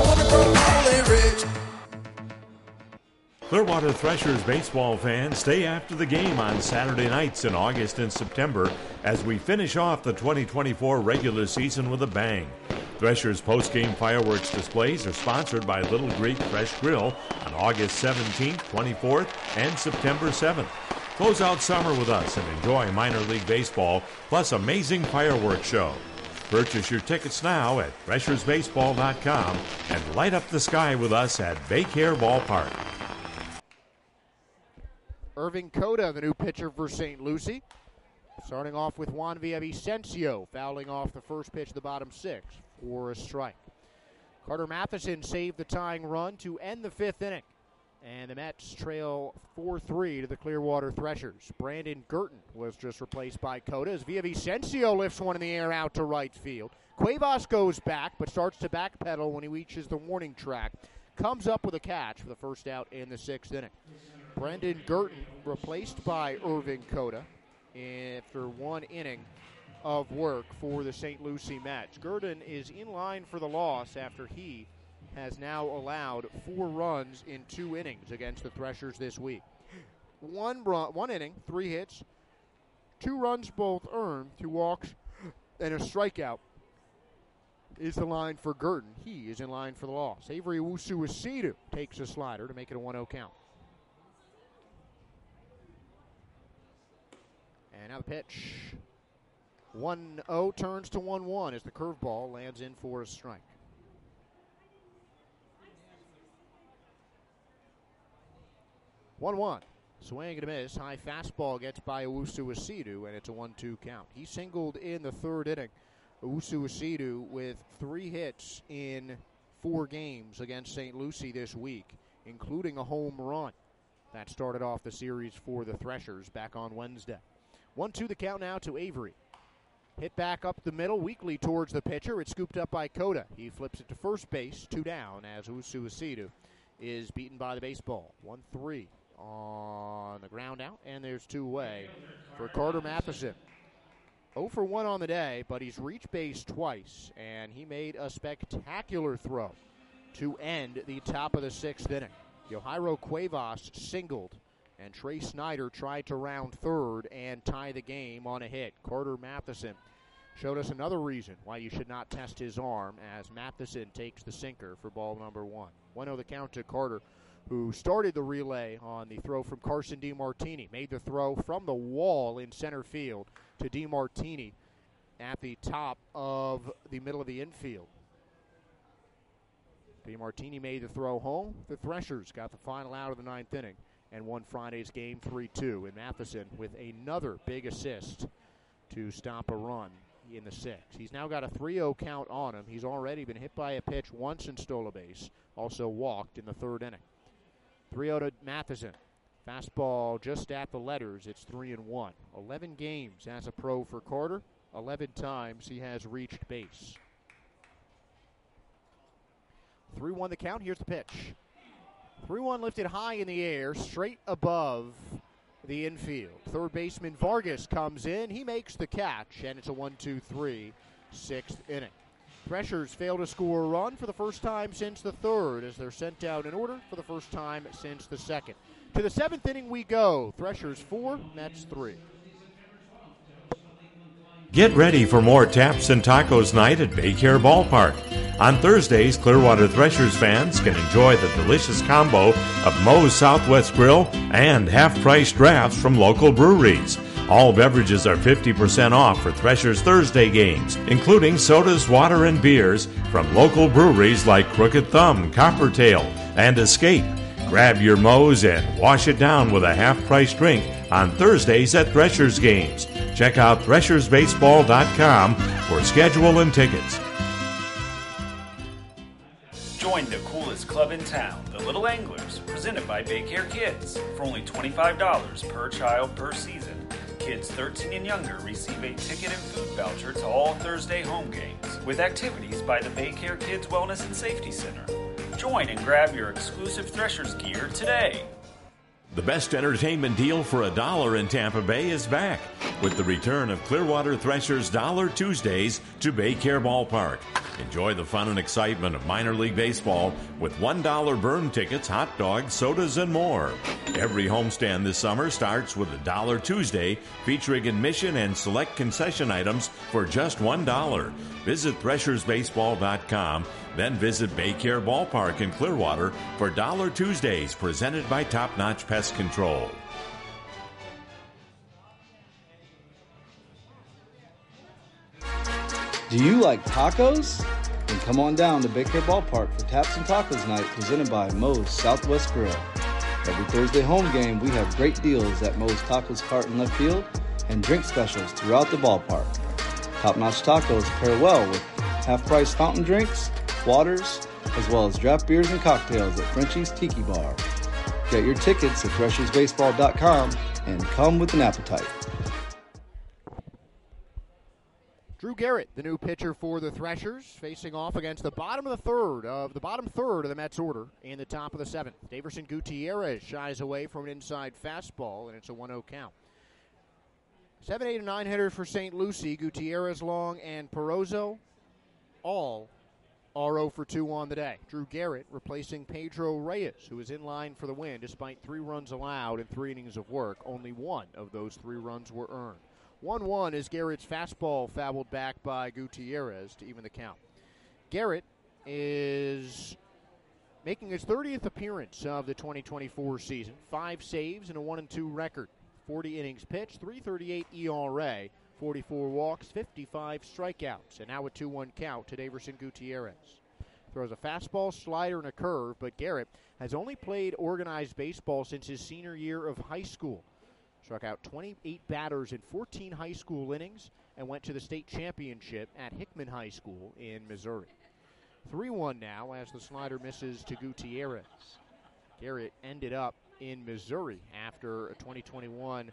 Clearwater Threshers baseball fans, stay after the game on Saturday nights in August and September as we finish off the 2024 regular season with a bang. Threshers post-game fireworks displays are sponsored by Little Greek Fresh Grill on August 17th, 24th, and September 7th. Close out summer with us and enjoy minor league baseball plus amazing fireworks show. Purchase your tickets now at threshersbaseball.com and light up the sky with us at Baycare Ballpark. Irving Cota, the new pitcher for St. Lucie. Starting off with Juan Villavicencio, fouling off the first pitch of the bottom six for a strike. Carter Matheson saved the tying run to end the fifth inning. And the Mets trail 4-3 to the Clearwater Threshers. Brandon Girton was just replaced by Cota as Villavicencio lifts one in the air out to right field. Cuevas goes back but starts to backpedal when he reaches the warning track. Comes up with a catch for the first out in the sixth inning. Brendan Girton replaced by Irving Cota after one inning of work for the St. Lucie Mets. Girton is in line for the loss after he has now allowed 4 runs in 2 innings against the Threshers this week. One inning, 3 hits, 2 runs both earned, 2 walks, and a strikeout is the line for Girton. He is in line for the loss. Avery Owusu-Isidu takes a slider to make it a 1-0 count. And now the pitch. 1-0 turns to 1-1 as the curveball lands in for a strike. One. Swing and a miss. High fastball gets by Owusu-Isidu, and it's a 1-2 count. He singled in the third inning. Owusu-Isidu with 3 hits in 4 games against St. Lucie this week, including a home run. That started off the series for the Threshers back on Wednesday. 1-2 the count now to Avery. Hit back up the middle, weakly towards the pitcher. It's scooped up by Cota. He flips it to first base, 2 down, as Owusu-Isidu is beaten by the baseball. 1-3 on the ground out, and there's 2 away for Carter Matheson. 0 for 1 on the day, but he's reached base twice, and he made a spectacular throw to end the top of the 6th inning. Yohairo Cuevas singled, and Trey Snyder tried to round third and tie the game on a hit. Carter Matheson showed us another reason why you should not test his arm, as Matheson takes the sinker for ball number 1. 1-0 the count to Carter, who started the relay on the throw from Carson DeMartini. Made the throw from the wall in center field to DeMartini at the top of the middle of the infield. DeMartini made the throw home. The Threshers got the final out of the 9th inning and won Friday's game 3-2. And Matheson with another big assist to stop a run in the 6th. He's now got a 3-0 count on him. He's already been hit by a pitch once and stole a base. Also walked in the 3rd inning. 3-0 to Matheson. Fastball just at the letters. It's 3-1. 11 games as a pro for Carter. 11 times he has reached base. 3-1 the count. Here's the pitch. 3-1 lifted high in the air, straight above the infield. Third baseman Vargas comes in. He makes the catch, and it's a 1-2-3, 6th inning. Threshers fail to score a run for the first time since the 3rd, as they're sent down in order for the first time since the 2nd. To the 7th inning we go. Threshers 4, Mets 3. Get ready for more Taps and Tacos night at Baycare Ballpark. On Thursdays, Clearwater Threshers fans can enjoy the delicious combo of Moe's Southwest Grill and half-price drafts from local breweries. All beverages are 50% off for Threshers Thursday games, including sodas, water, and beers from local breweries like Crooked Thumb, Coppertail, and Escape. Grab your Moe's and wash it down with a half-price drink on Thursdays at Threshers games. Check out threshersbaseball.com for schedule and tickets. Join the coolest club club in town, the Little Anglers, presented by Baycare Kids. For only $25 per child per season, kids 13 and younger receive a ticket and food voucher to all Thursday home games, with activities by the Baycare Kids Wellness and Safety Center. Join and grab your exclusive Threshers gear today. The best entertainment deal for $1 in Tampa Bay is back with the return of Clearwater Threshers Dollar Tuesdays to Baycare Ballpark. Enjoy the fun and excitement of minor league baseball with $1 burn tickets, hot dogs, sodas, and more. Every homestand this summer starts with a Dollar Tuesday featuring admission and select concession items for just $1. Visit ThreshersBaseball.com, then visit Baycare Ballpark in Clearwater for Dollar Tuesdays presented by Top Notch Pest Control. Do you like tacos? Then come on down to Baycare Ballpark for Taps and Tacos Night presented by Moe's Southwest Grill. Every Thursday home game, we have great deals at Moe's Tacos Cart in left field and drink specials throughout the ballpark. Top-notch tacos pair well with half-price fountain drinks, waters, as well as draft beers and cocktails at Frenchie's Tiki Bar. Get your tickets at ThreshersBaseball.com and come with an appetite. Drew Garrett, the new pitcher for the Threshers, facing off against the bottom third of the Mets order in the top of the seventh. Daverson Gutierrez shies away from an inside fastball, and it's a 1-0 count. 7, 8, and 9 hitters for St. Lucie. Gutierrez, Long, and Perozzo all are 0 for 2 on the day. Drew Garrett replacing Pedro Reyes, who is in line for the win despite 3 runs allowed in 3 innings of work. Only 1 of those 3 runs were earned. 1-1 is Garrett's fastball fouled back by Gutierrez to even the count. Garrett is making his 30th appearance of the 2024 season. 5 saves and a 1-2 record. 40 innings pitched, 3.38 ERA, 44 walks, 55 strikeouts. And now a 2-1 count to Daverson Gutierrez. Throws a fastball, slider, and a curve, but Garrett has only played organized baseball since his senior year of high school. Struck out 28 batters in 14 high school innings and went to the state championship at Hickman High School in Missouri. 3-1 now as the slider misses to Gutierrez. Garrett ended up in Missouri after a 2020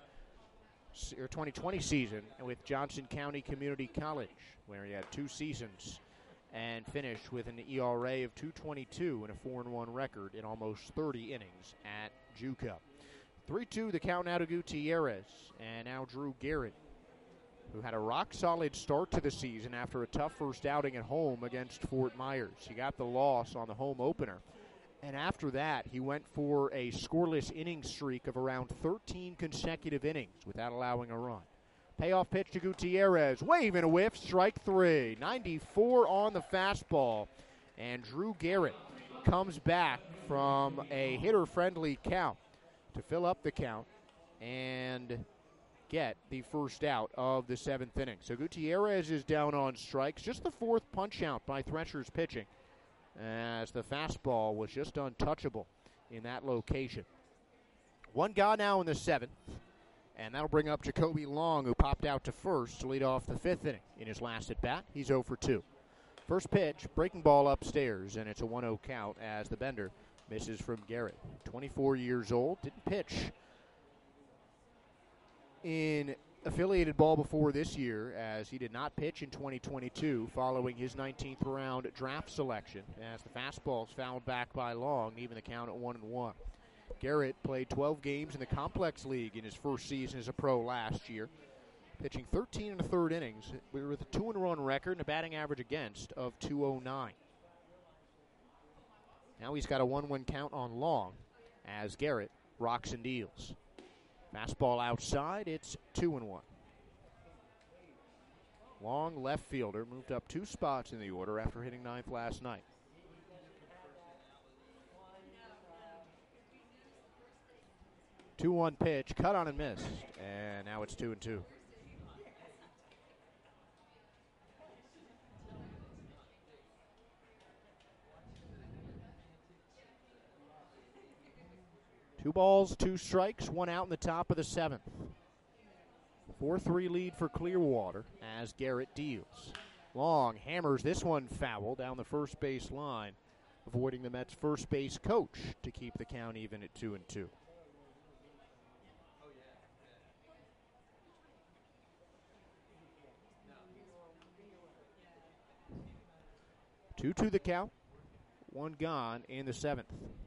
season with Johnson County Community College, where he had 2 seasons and finished with an ERA of 2.22 and a 4-1 record in almost 30 innings at JUCO. 3-2 the count now to Gutierrez, and now Drew Garrett, who had a rock-solid start to the season after a tough first outing at home against Fort Myers. He got the loss on the home opener, and after that, he went for a scoreless inning streak of around 13 consecutive innings without allowing a run. Payoff pitch to Gutierrez, wave and a whiff, strike 3. 94 on the fastball, and Drew Garrett comes back from a hitter-friendly count to fill up the count and get the first out of the 7th inning. So Gutierrez is down on strikes. Just the 4th punch out by Threshers pitching, as the fastball was just untouchable in that location. 1 gone now in the 7th, and that'll bring up Jacoby Long, who popped out to first to lead off the 5th inning. In his last at-bat, he's 0 for 2. First pitch, breaking ball upstairs, and it's a 1-0 count as the bender misses from Garrett. 24 years old, didn't pitch in affiliated ball before this year, as he did not pitch in 2022 following his 19th round draft selection, as the fastball is fouled back by Long, even the count at 1-1. Garrett played 12 games in the Complex League in his first season as a pro last year, pitching 13 1/3 innings with a 2-run record and a batting average against of 209. Now he's got a 1-1 count on Long as Garrett rocks and deals. Fastball outside, it's 2-1. Long, left fielder, moved up 2 spots in the order after hitting 9th last night. Two 2-1 pitch, cut on and missed, and now it's 2-2. Two balls, 2 strikes, 1 out in the top of the 7th. 4-3 lead for Clearwater as Garrett deals. Long hammers this one foul down the first base line, avoiding the Mets' first base coach to keep the count even at 2-2. 2-2 the count. One gone in the 7th.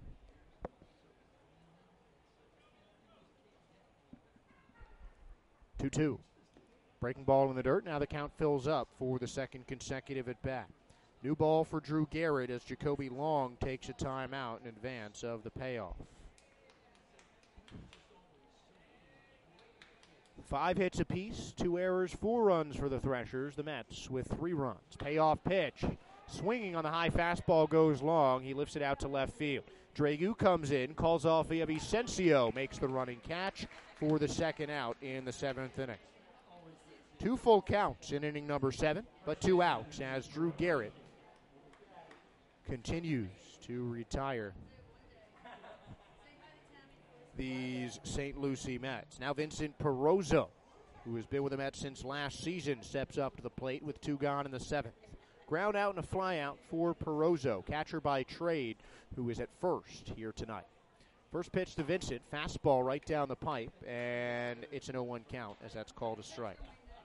Two. Breaking ball in the dirt. Now the count fills up for the second consecutive at bat. New ball for Drew Garrett as Jacoby Long takes a timeout in advance of the payoff. 5 hits apiece, 2 errors, 4 runs for the Threshers. The Mets with 3 runs. Payoff pitch. Swinging on the high fastball goes long. He lifts it out to left field. Dragu comes in, calls off Villavicencio, makes the running catch for the second out in the 7th inning. 2 full counts in inning number 7, but 2 outs as Drew Garrett continues to retire these St. Lucie Mets. Now Vincent Perozzo, who has been with the Mets since last season, steps up to the plate with 2 gone in the 7th. Ground out and a fly out for Perozzo, catcher by trade, who is at first here tonight. First pitch to Vincent, fastball right down the pipe, and it's an 0-1 count as that's called a strike.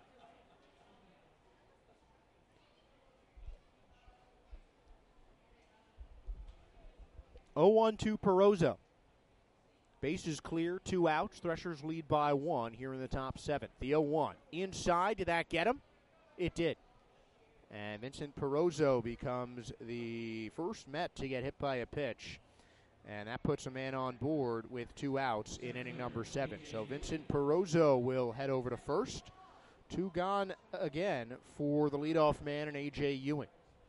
(0-1) to Perozzo. Bases clear, 2 outs. Threshers lead by 1 here in the top 7th. The 0-1 inside. Did that get him? It did. And Vincent Perozzo becomes the first Met to get hit by a pitch. And that puts a man on board with 2 outs in inning number 7. So Vincent Perozzo will head over to first. 2 gone again for the leadoff man and A.J. Ewing.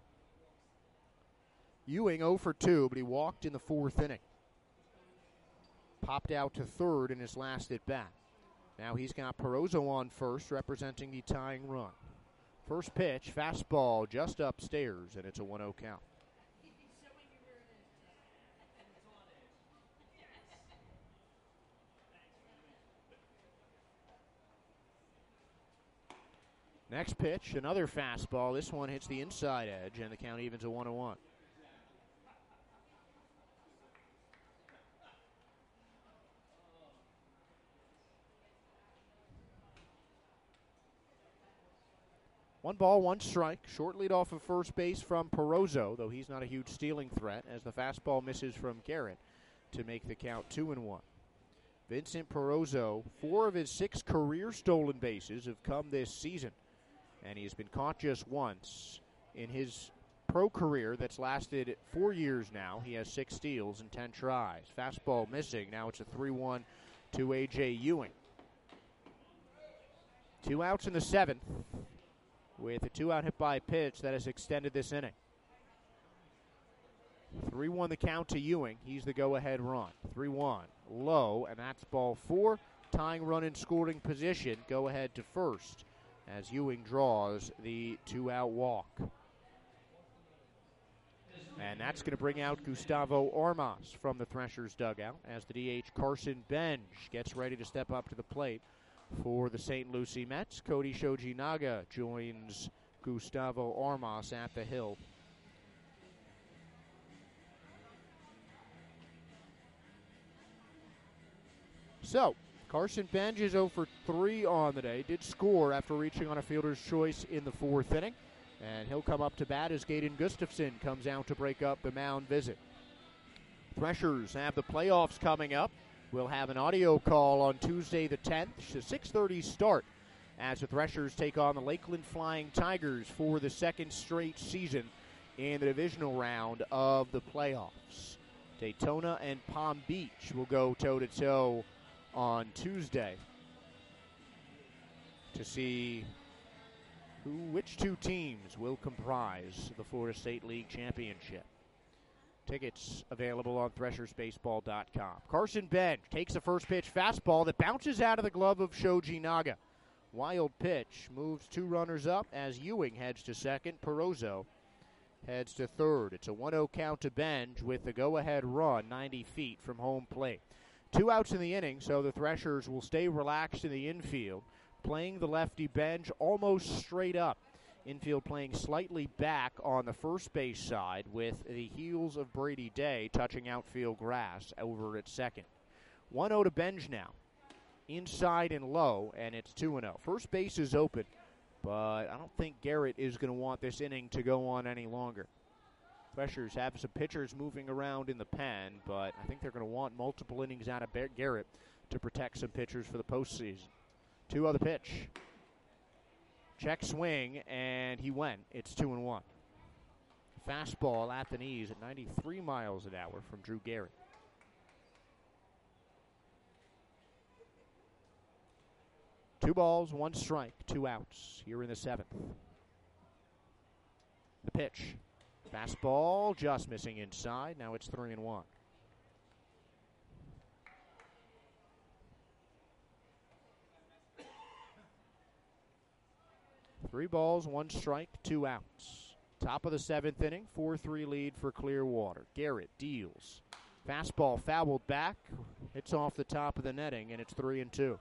Ewing 0 for 2, but he walked in the 4th inning. Popped out to third in his last at bat. Now he's got Perozzo on first, representing the tying run. First pitch, fastball just upstairs, and it's a 1-0 count. Next pitch, another fastball. This one hits the inside edge, and the count evens a 1-1. One ball, 1 strike. Short lead off of first base from Perozzo, though he's not a huge stealing threat, as the fastball misses from Garrett to make the count 2-1. Vincent Perozzo, 4 of his 6 career stolen bases have come this season, and he's been caught just once in his pro career that's lasted 4 years now. He has 6 steals and 10 tries. Fastball missing. Now it's a 3-1 to A.J. Ewing. 2 outs in the 7th. With a 2-out hit by pitch that has extended this inning. 3-1 the count to Ewing. He's the go-ahead run. 3-1 low, and that's ball 4. Tying run in scoring position. Go ahead to first as Ewing draws the 2-out walk. And that's going to bring out Gustavo Armas from the Threshers dugout as the DH Carson Benj gets ready to step up to the plate. For the St. Lucie Mets, Cody Shoji-Naga joins Gustavo Armas at the hill. So, Carson Benj is 0 for 3 on the day. Did score after reaching on a fielder's choice in the 4th inning. And he'll come up to bat as Gaden Gustafson comes out to break up the mound visit. Threshers have the playoffs coming up. We'll have an audio call on Tuesday the 10th, a 6:30 start, as the Threshers take on the Lakeland Flying Tigers for the 2nd straight season in the divisional round of the playoffs. Daytona and Palm Beach will go toe-to-toe on Tuesday to see which 2 teams will comprise the Florida State League Championship. Tickets available on ThreshersBaseball.com. Carson Benj takes the first pitch fastball that bounces out of the glove of Shoji-Naga. Wild pitch moves 2 runners up as Ewing heads to second. Perozzo heads to third. It's a 1-0 count to Benj with the go-ahead run 90 feet from home plate. 2 outs in the inning, so the Threshers will stay relaxed in the infield, playing the lefty Benj almost straight up. Infield playing slightly back on the first base side with the heels of Brady Day touching outfield grass over at second. 1-0 to Benj now. Inside and low, and it's 2-0. First base is open, but I don't think Garrett is going to want this inning to go on any longer. Threshers have some pitchers moving around in the pen, but I think they're going to want multiple innings out of Garrett to protect some pitchers for the postseason. 2-0 pitch. Check swing, and he went. It's 2-1. Fastball at the knees at 93 miles an hour from Drew Garrett. Two balls, one strike, 2 outs here in the 7th. The pitch. Fastball just missing inside. Now it's 3-1. Three balls, one strike, 2 outs. Top of the 7th inning, 4-3 lead for Clearwater. Garrett deals. Fastball fouled back, hits off the top of the netting, and it's 3-2.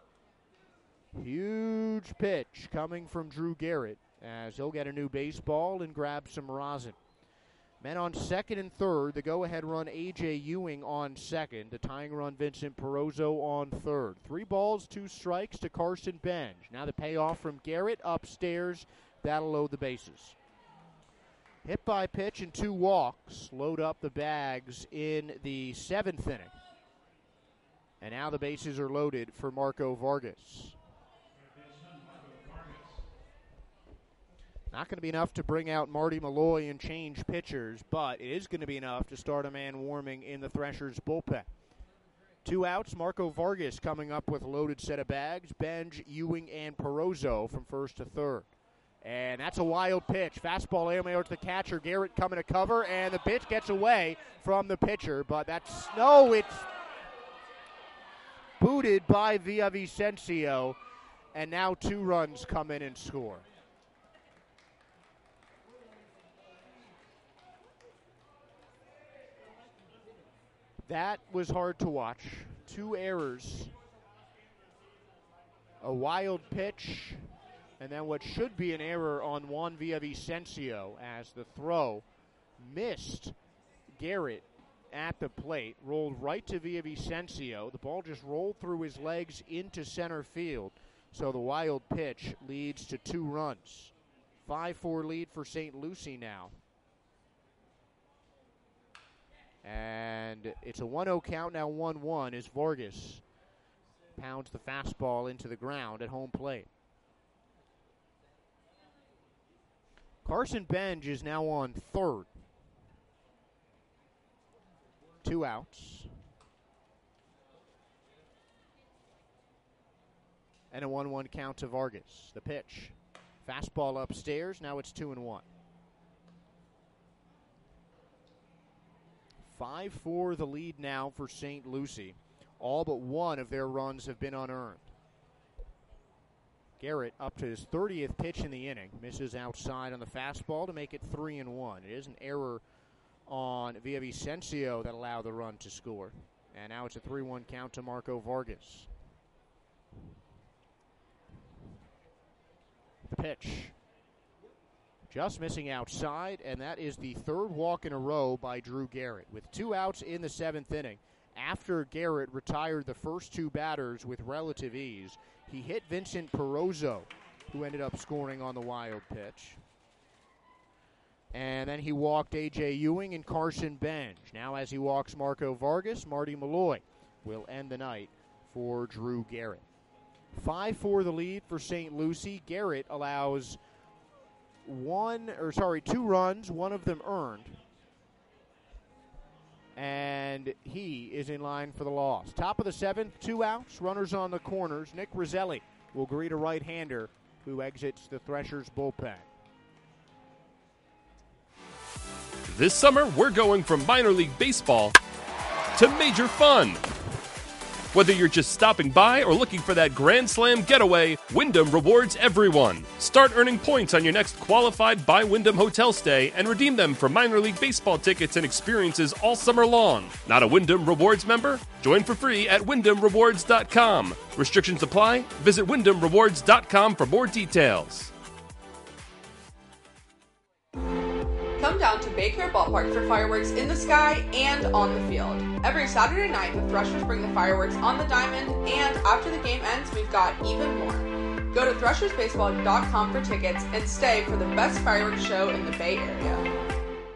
Huge pitch coming from Drew Garrett as he'll get a new baseball and grab some rosin. Men on second and third, the go-ahead run A.J. Ewing on second, the tying run Vincent Perozzo on third. 3 balls, 2 strikes to Carson Benj. Now the payoff from Garrett upstairs, that'll load the bases. Hit by pitch and 2 walks load up the bags in the 7th inning. And now the bases are loaded for Marco Vargas. Not going to be enough to bring out Marty Malloy and change pitchers, but it is going to be enough to start a man warming in the Threshers bullpen. 2 outs, Marco Vargas coming up with a loaded set of bags. Benj, Ewing, and Perozzo from first to third. And that's a wild pitch. Fastball airmail to the catcher. Garrett coming to cover, and the pitch gets away from the pitcher, but it's booted by Villavicencio, and now 2 runs come in and score. That was hard to watch. 2 errors. A wild pitch, and then what should be an error on Juan Villavicencio as the throw missed Garrett at the plate, rolled right to Villavicencio. The ball just rolled through his legs into center field, so the wild pitch leads to 2 runs. 5-4 lead for St. Lucie now. And it's a 1-0 count, now 1-1 as Vargas pounds the fastball into the ground at home plate. Carson Benj is now on third. 2 outs. And a 1-1 count to Vargas. The pitch. Fastball upstairs, now it's 2-1. 5-4 the lead now for St. Lucie. All but 1 of their runs have been unearned. Garrett up to his 30th pitch in the inning. Misses outside on the fastball to make it 3-1. It is an error on Villavicencio that allowed the run to score. And now it's a 3-1 count to Marco Vargas. The pitch. Just missing outside, and that is the 3rd walk in a row by Drew Garrett. With 2 outs in the 7th inning, after Garrett retired the first 2 batters with relative ease, he hit Vincent Perozzo, who ended up scoring on the wild pitch. And then he walked A.J. Ewing and Carson Benj. Now as he walks Marco Vargas, Marty Malloy will end the night for Drew Garrett. 5-4 the lead for St. Lucie. Garrett allows 2 runs, 1 of them earned. And he is in line for the loss. Top of the 7th, 2 outs, runners on the corners. Nick Roselli will greet a right-hander who exits the Threshers bullpen. This summer, we're going from minor league baseball to major fun. Whether you're just stopping by or looking for that Grand Slam getaway, Wyndham rewards everyone. Start earning points on your next qualified by Wyndham hotel stay and redeem them for minor league baseball tickets and experiences all summer long. Not a Wyndham Rewards member? Join for free at WyndhamRewards.com. Restrictions apply. Visit WyndhamRewards.com for more details. Bay Care Ballpark for fireworks in the sky and on the field. Every Saturday night, the Threshers bring the fireworks on the diamond, and after the game ends, we've got even more. Go to threshersbaseball.com for tickets and stay for the best fireworks show in the Bay Area.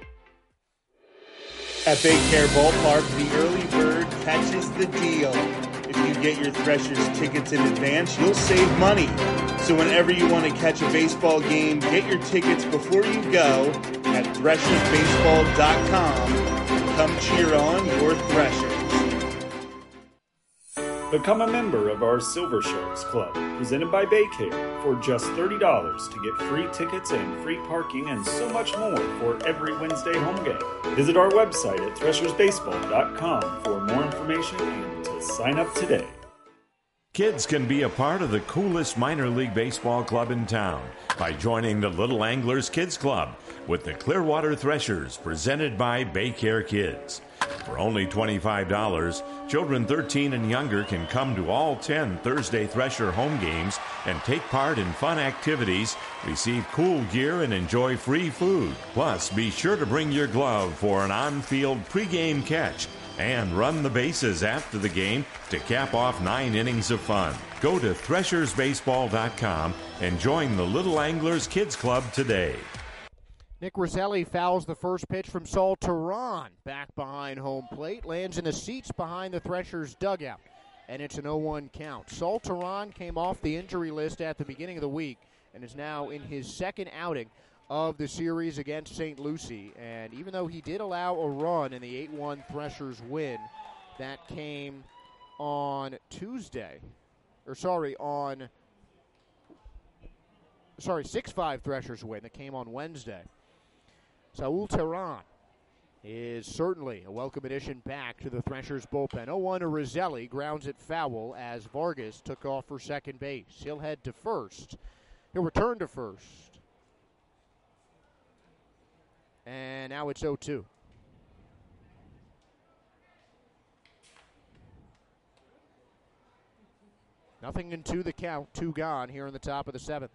At Bay Care Ballpark, the early bird catches the deal. If you get your Threshers tickets in advance, you'll save money. So whenever you want to catch a baseball game, get your tickets before you go at threshersbaseball.com. Come cheer on your Threshers. Become a member of our Silver Sharks Club, presented by Baycare, for just $30 to get free tickets and free parking and so much more for every Wednesday home game. Visit our website at threshersbaseball.com for more information and to sign up today. Kids can be a part of the coolest minor league baseball club in town by joining the Little Anglers Kids Club with the Clearwater Threshers, presented by Baycare Kids. For only $25, children 13 and younger can come to all 10 Thursday Thresher home games and take part in fun activities, receive cool gear, and enjoy free food. Plus, be sure to bring your glove for an on-field pregame catch and run the bases after the game to cap off 9 innings of fun. Go to threshersbaseball.com and join the Little Anglers Kids Club today. Nick Roselli fouls the first pitch from Saul Teran back behind home plate, lands in the seats behind the Threshers dugout, and it's an 0-1 count. Saul Teran came off the injury list at the beginning of the week and is now in his second outing of the series against St. Lucie, and even though he did allow a run in the 8-1 Threshers win, that came on 6-5 Threshers win that came on Wednesday. Saul Teran is certainly a welcome addition back to the Threshers bullpen. 0-1 to Roselli, grounds it foul as Vargas took off for second base. He'll head to first. He'll return to first. And now it's 0-2. Nothing into the count, 2 gone here in the top of the 7th.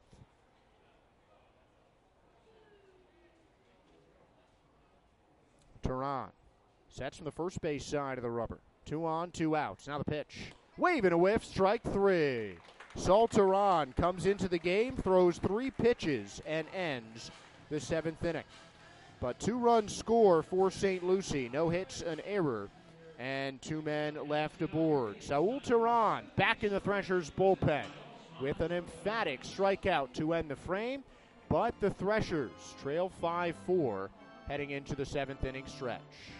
Teran sets from the first base side of the rubber. 2 on, 2 outs. Now the pitch. Wave and a whiff, strike 3. Saul Teran comes into the game, throws 3 pitches, and ends the 7th inning. But 2-run score for St. Lucie. No hits, an error, and 2 men left aboard. Saul Teran back in the Threshers bullpen with an emphatic strikeout to end the frame. But the Threshers trail 5-4 heading into the 7th inning stretch.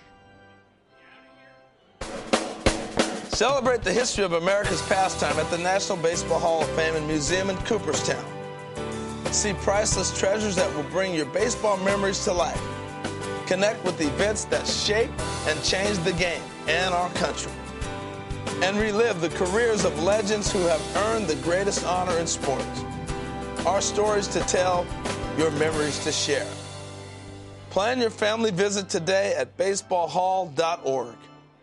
Celebrate the history of America's pastime at the National Baseball Hall of Fame and Museum in Cooperstown. See priceless treasures that will bring your baseball memories to life. Connect with events that shaped and changed the game and our country. And relive the careers of legends who have earned the greatest honor in sports. Our stories to tell, your memories to share. Plan your family visit today at baseballhall.org.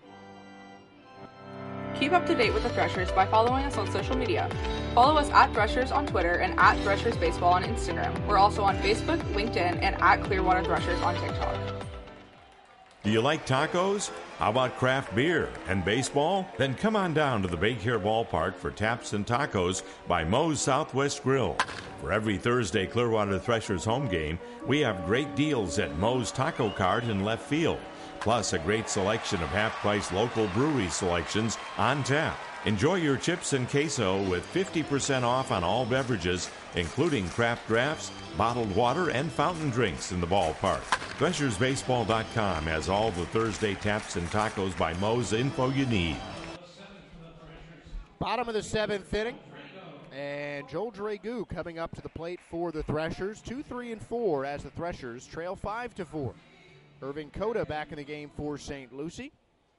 Keep up to date with the Threshers by following us on social media. Follow us at Threshers on Twitter and at Threshers Baseball on Instagram. We're also on Facebook, LinkedIn, and at Clearwater Threshers on TikTok. Do you like tacos? How about craft beer and baseball? Then come on down to the Baycare Ballpark for Taps and Tacos by Moe's Southwest Grill. For every Thursday Clearwater Threshers home game, we have great deals at Moe's Taco Cart in left field, plus a great selection of half-price local brewery selections on tap. Enjoy your chips and queso with 50% off on all beverages, including craft drafts, bottled water, and fountain drinks in the ballpark. ThreshersBaseball.com has all the Thursday Taps and Tacos by Moe's info you need. Bottom of the 7th inning, and Joel Dragu coming up to the plate for the Threshers. 2-3-4 as the Threshers trail 5-4. Irving Cota back in the game for St. Lucie.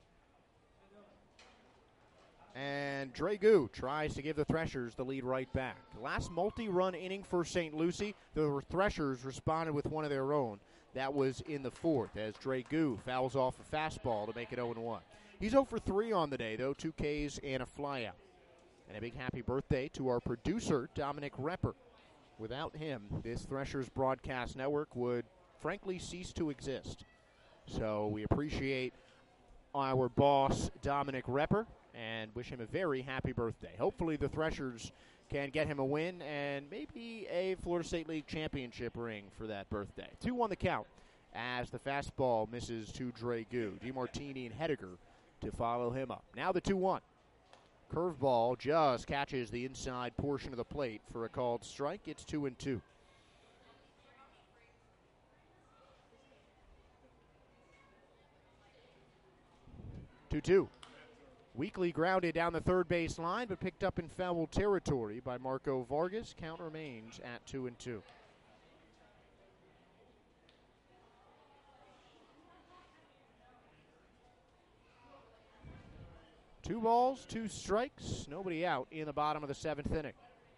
And Dragu tries to give the Threshers the lead right back. Last multi-run inning for St. Lucie, the Threshers responded with one of their own. That was in the 4th as Dragu fouls off a fastball to make it 0-1. He's 0 for 3 on the day, though, 2 Ks and a flyout. And a big happy birthday to our producer, Dominic Repper. Without him, this Threshers broadcast network would frankly cease to exist. So we appreciate our boss, Dominic Repper, and wish him a very happy birthday. Hopefully the Threshers can get him a win and maybe a Florida State League championship ring for that birthday. 2-1 the count as the fastball misses to Dragu. DeMartini and Hediger to follow him up. Now the 2-1. Curveball just catches the inside portion of the plate for a called strike. It's 2-2. Weekly grounded down the third base line, but picked up in foul territory by Marco Vargas. Count remains at 2-2. Two balls, two strikes, nobody out in the bottom of the seventh inning.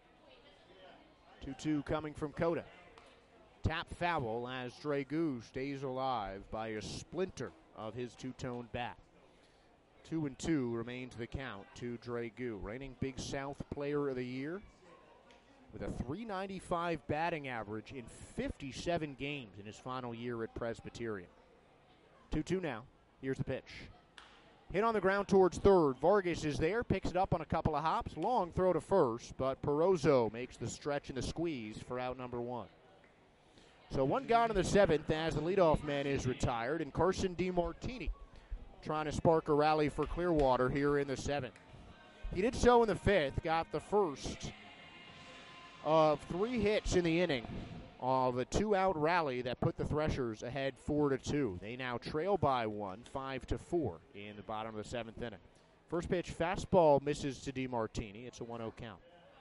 2-2 coming from Cota. Tap foul as Dragu stays alive by a splinter of his two-tone bat. 2-2 remains the count to Dragu, reigning Big South Player of the Year with a .395 batting average in 57 games in his final year at Presbyterian. 2-2 now. Here's the pitch. Hit on the ground towards third. Vargas is there, picks it up on a couple of hops. Long throw to first, but Perozzo makes the stretch and the squeeze for out number one. So one gone in the seventh as the leadoff man is retired, and Carson DeMartini trying to spark a rally for Clearwater here in the seventh. He did so in the fifth, got the first of 3 hits in the inning of a 2-out rally that put the Threshers ahead 4-2. They now trail by 1, 5-4 in the bottom of the seventh inning. First pitch fastball misses to DeMartini. It's a 1-0 count.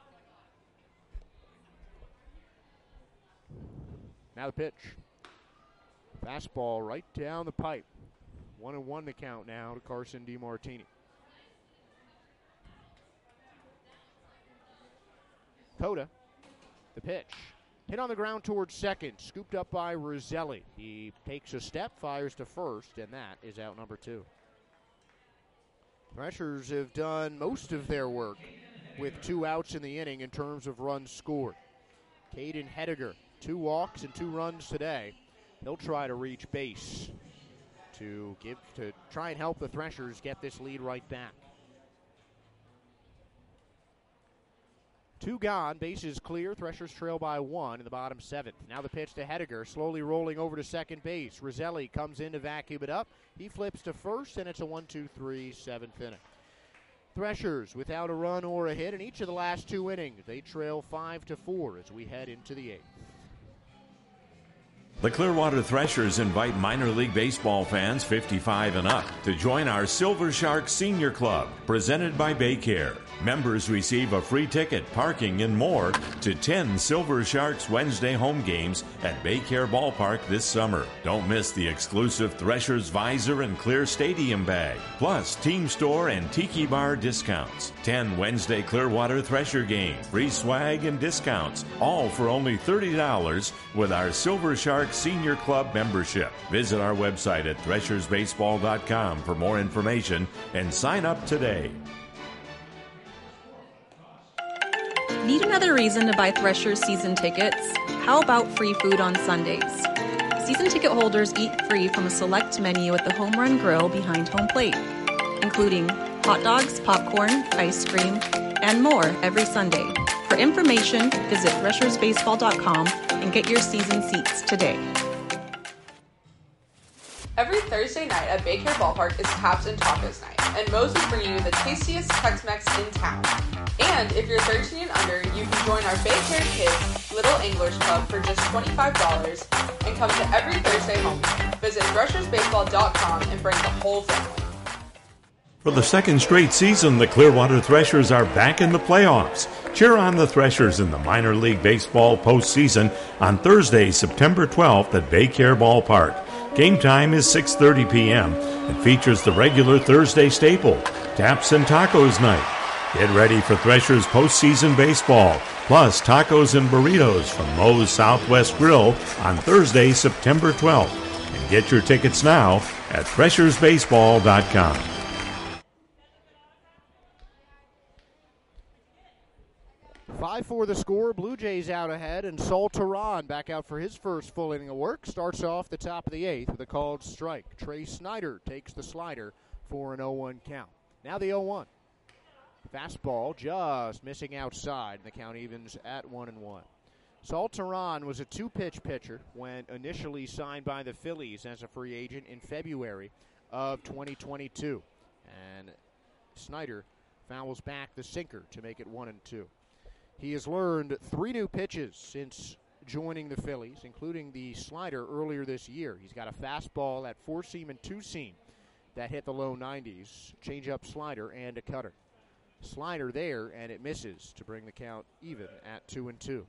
Now the pitch. Fastball right down the pipe. 1-1 the count now to Carson DeMartini. Cota, the pitch. Hit on the ground towards second, scooped up by Roselli. He takes a step, fires to first, and that is out number 2. Threshers have done most of their work with 2 outs in the inning in terms of runs scored. Caden Hediger, 2 walks and 2 runs today. He'll try to reach base to try and help the Threshers get this lead right back. 2 gone, bases clear. Threshers trail by 1 in the bottom 7th. Now the pitch to Hediger, slowly rolling over to second base. Roselli comes in to vacuum it up. He flips to first, and it's a 1-2-3 7th inning. Threshers without a run or a hit in each of the last 2 innings. They trail 5-4 as we head into the 8th. The Clearwater Threshers invite minor league baseball fans 55 and up to join our Silver Shark Senior Club, presented by Baycare. Members receive a free ticket, parking, and more to 10 Silver Sharks Wednesday home games at Baycare Ballpark this summer. Don't miss the exclusive Threshers Visor and Clear Stadium bag, plus Team Store and Tiki Bar discounts. 10 Wednesday Clearwater Thresher games, free swag and discounts, all for only $30 with our Silver Shark Senior Club membership. Visit our website at threshersbaseball.com for more information and sign up today. Need another reason to buy Threshers season tickets? How about free food on Sundays? Season ticket holders eat free from a select menu at the Home Run Grill behind home plate, including hot dogs, popcorn, ice cream, and more every Sunday. For information, visit threshersbaseball.com and get your season seats today. Every Thursday night at Baycare Ballpark is Caps and Tacos night, and Moe's is bringing you the tastiest Tex-Mex in town. And if you're 13 and under, you can join our Baycare Kids Little Anglers Club for just $25 and come to every Thursday home game. Visit threshersbaseball.com and bring the whole family. For the second straight season, the Clearwater Threshers are back in the playoffs. Cheer on the Threshers in the minor league baseball postseason on Thursday, September 12th at Baycare Ballpark. Game time is 6:30 p.m. and features the regular Thursday staple, Taps and Tacos Night. Get ready for Threshers postseason baseball, plus tacos and burritos from Moe's Southwest Grill on Thursday, September 12th. And get your tickets now at threshersbaseball.com. 5-4 the score. Blue Jays out ahead, and Saul Teran back out for his first full inning of work. Starts off the top of the 8th with a called strike. Trey Snyder takes the slider for an 0-1 count. Now the 0-1. Fastball just missing outside, and the count evens at 1-1. Saul Teran was a 2-pitch pitcher when initially signed by the Phillies as a free agent in February of 2022. And Snyder fouls back the sinker to make it 1-2. He has learned 3 new pitches since joining the Phillies, including the slider earlier this year. He's got a fastball at 4-seam and 2-seam that hit the low 90s, changeup, slider, and a cutter. Slider there, and it misses to bring the count even at 2-2.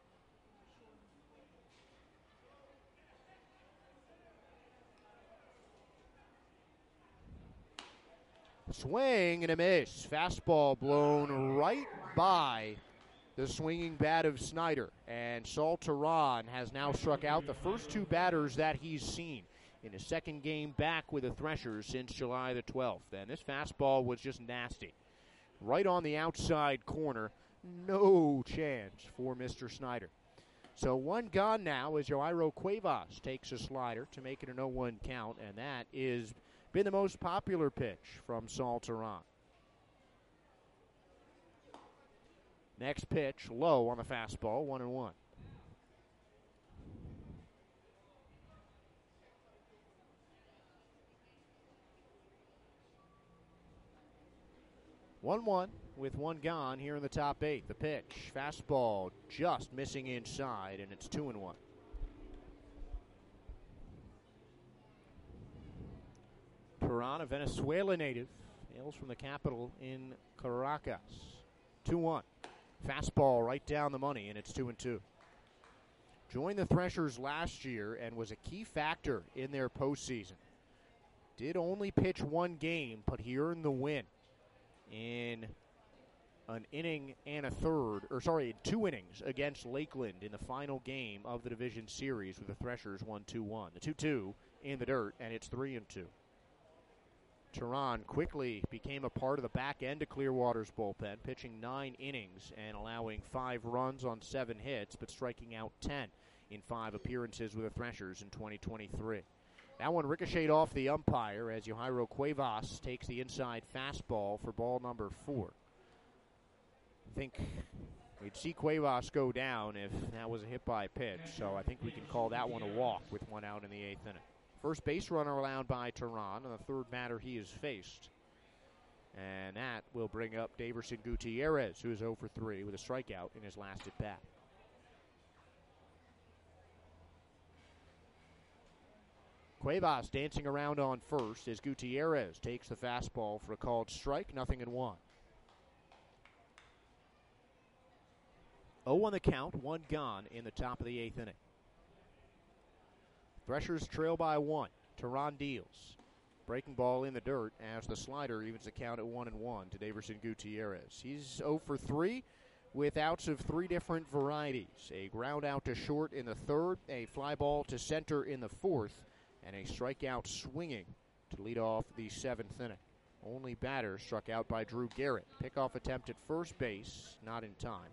Swing and a miss. Fastball blown right by the swinging bat of Snyder. And Saul Teran has now struck out the first 2 batters that he's seen in his second game back with the Threshers since July the 12th. And this fastball was just nasty. Right on the outside corner. No chance for Mr. Snyder. So 1 gone now as Johairo Cuevas takes a slider to make it an 0-1 count. And that is been the most popular pitch from Saul Teran. Next pitch, low on the fastball, 1-1. One with 1 gone here in the top 8. The pitch, fastball just missing inside, and it's 2-1. Teran, a Venezuela native, hails from the capital in Caracas. 2-1. Fastball right down the money, and it's 2-2. Joined the Threshers last year and was a key factor in their postseason. Did only pitch 1 game, but he earned the win in an inning and a third, 2 innings against Lakeland in the final game of the division series with the Threshers 1-2-1. The 2-2 in the dirt, and it's 3-2. Teran quickly became a part of the back end of Clearwater's bullpen, pitching 9 innings and allowing 5 runs on 7 hits, but striking out 10 in 5 appearances with the Threshers in 2023. That one ricocheted off the umpire as Johairo Cuevas takes the inside fastball for ball number 4. I think we'd see Cuevas go down if that was a hit by pitch, so I think we can call that one a walk with 1 out in the 8th inning. First base runner allowed by Teran, and the third batter he has faced. And that will bring up Daverson Gutierrez, who is 0 for 3 with a strikeout in his last at-bat. Cuevas dancing around on first as Gutierrez takes the fastball for a called strike, 0-1. 0 on the count, 1 gone in the top of the 8th inning. Threshers trail by 1. Teran deals. Breaking ball in the dirt as the slider evens the count at 1-1 to Daverson Gutierrez. He's 0 for 3 with outs of 3 different varieties. A ground out to short in the 3rd, a fly ball to center in the 4th, and a strikeout swinging to lead off the 7th inning. Only batter struck out by Drew Garrett. Pickoff attempt at first base, not in time.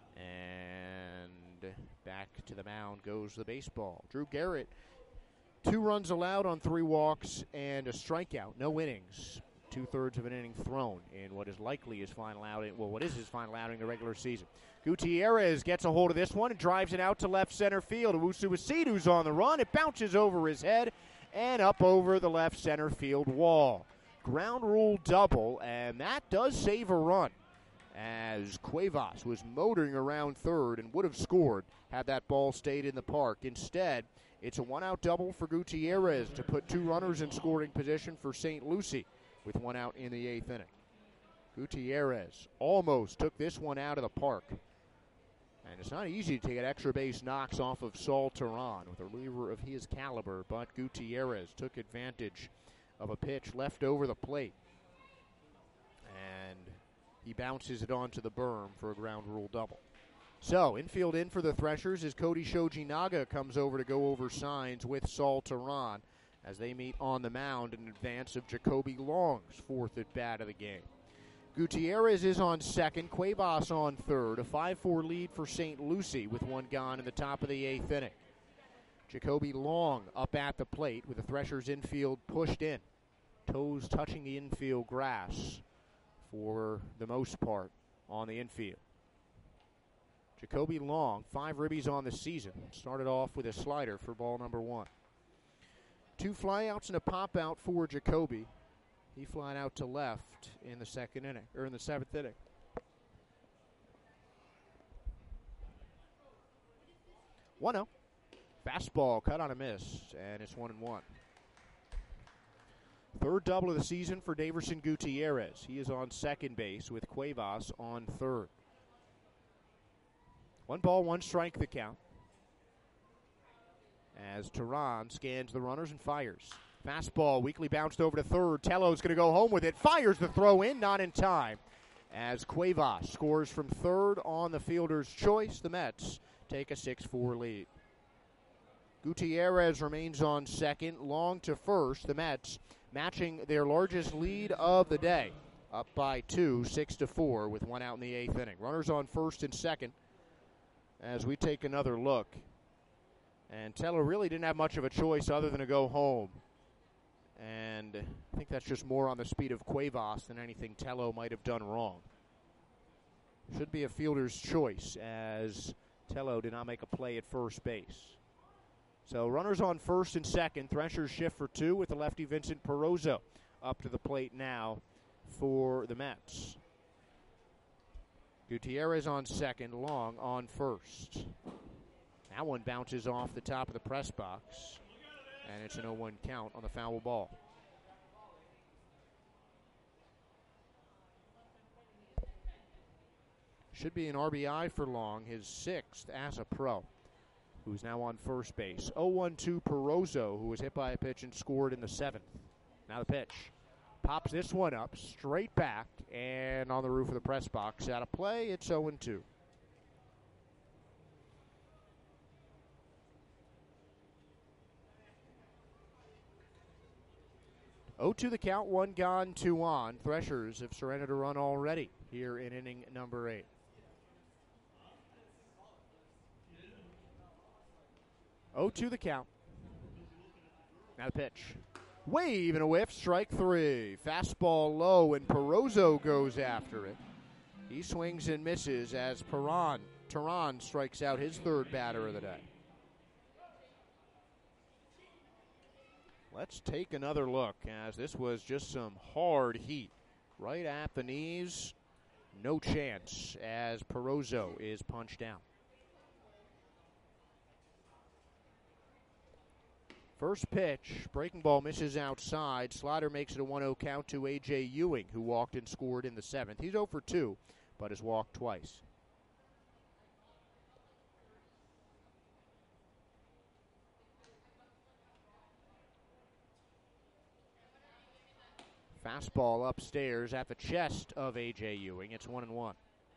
And back to the mound goes the baseball. Drew Garrett, 2 runs allowed on 3 walks and a strikeout. No innings. 2/3 of an inning thrown in what is likely his final outing. Well, what is his final outing in the regular season? Gutierrez gets a hold of this one and drives it out to left center field. Owusu Isidu's on the run. It bounces over his head and up over the left center field wall. Ground rule double, and that does save a run, as Cuevas was motoring around third and would have scored had that ball stayed in the park. Instead, it's a 1-out double for Gutierrez to put 2 runners in scoring position for St. Lucie with 1 out in the 8th inning. Gutierrez almost took this one out of the park. And it's not easy to get extra base knocks off of Saul Teran with a reliever of his caliber, but Gutierrez took advantage of a pitch left over the plate. And he bounces it onto the berm for a ground rule double. So, infield in for the Threshers as Cody Shojinaga comes over to go over signs with Saul Teran as they meet on the mound in advance of Jacoby Long's 4th at-bat of the game. Gutierrez is on second, Cuevas on third. A 5-4 lead for St. Lucie with one gone in the top of the 8th inning. Jacoby Long up at the plate with the Threshers infield pushed in. Toes touching the infield grass for the most part on the infield. Jacoby Long, 5 ribbies on the season. Started off with a slider for ball number 1. 2 flyouts and a pop out for Jacoby. He flied out to left in the 7th inning. 1-0. Fastball cut on a miss, and it's 1-1. Third double of the season for Daverson Gutierrez. He is on second base with Cuevas on third. 1 ball, 1 strike the count. As Tehran scans the runners and fires. Fastball weakly bounced over to third. Tello's going to go home with it. Fires the throw in, not in time. As Cuevas scores from third on the fielder's choice, the Mets take a 6-4 lead. Gutierrez remains on second, Long to first. The Mets matching their largest lead of the day, up by 2, 6-4, with 1 out in the 8th inning. Runners on first and second as we take another look. And Tello really didn't have much of a choice other than to go home. And I think that's just more on the speed of Cuevas than anything Tello might have done wrong. Should be a fielder's choice as Tello did not make a play at first base. So runners on first and second. Threshers shift for 2 with the lefty Vincent Perozzo up to the plate now for the Mets. Gutierrez on second, Long on first. That one bounces off the top of the press box, and it's an 0-1 count on the foul ball. Should be an RBI for Long, his 6th as a pro, who's now on first base. 0-1-2 Perozzo, who was hit by a pitch and scored in the 7th. Now the pitch. Pops this one up, straight back, and on the roof of the press box. Out of play, it's 0-2. To the count, 1 gone, 2 on. Threshers have surrendered a run already here in inning number 8. 0-2 the count. Now the pitch. Wave and a whiff, strike 3. Fastball low, and Perozzo goes after it. He swings and misses as Tehran strikes out his 3rd batter of the day. Let's take another look, as this was just some hard heat right at the knees. No chance as Perozzo is punched down. First pitch, breaking ball misses outside. Slider makes it a 1-0 count to A.J. Ewing, who walked and scored in the 7th. He's 0 for 2, but has walked twice. Fastball upstairs at the chest of A.J. Ewing. It's 1-1.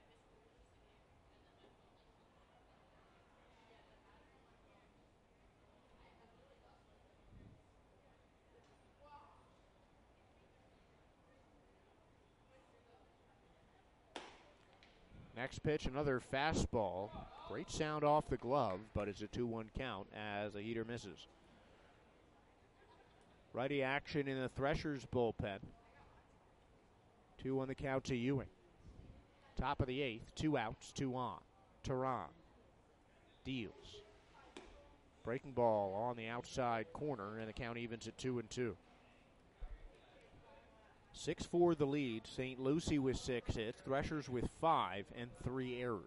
Next pitch, another fastball. Great sound off the glove, but it's a 2-1 count as a heater misses. Righty action in the Threshers bullpen. 2 on the count to Ewing. Top of the 8th, 2 outs, 2 on. Tehran deals. Breaking ball on the outside corner, and the count evens at 2-2. 6-4 the lead. St. Lucie with 6 hits. Threshers with 5 and 3 errors.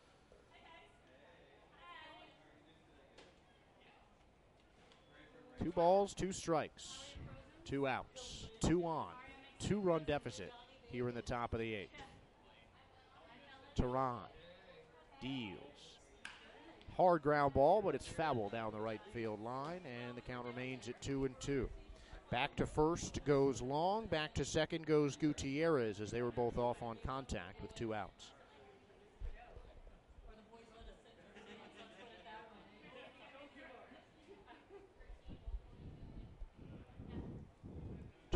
Two balls, 2 strikes, 2 outs, 2 on, 2-run deficit here in the top of the 8th. Tehran deals. Hard ground ball, but it's foul down the right field line, and the count remains at 2-2. Back to first goes Long. Back to second goes Gutierrez, as they were both off on contact with 2 outs.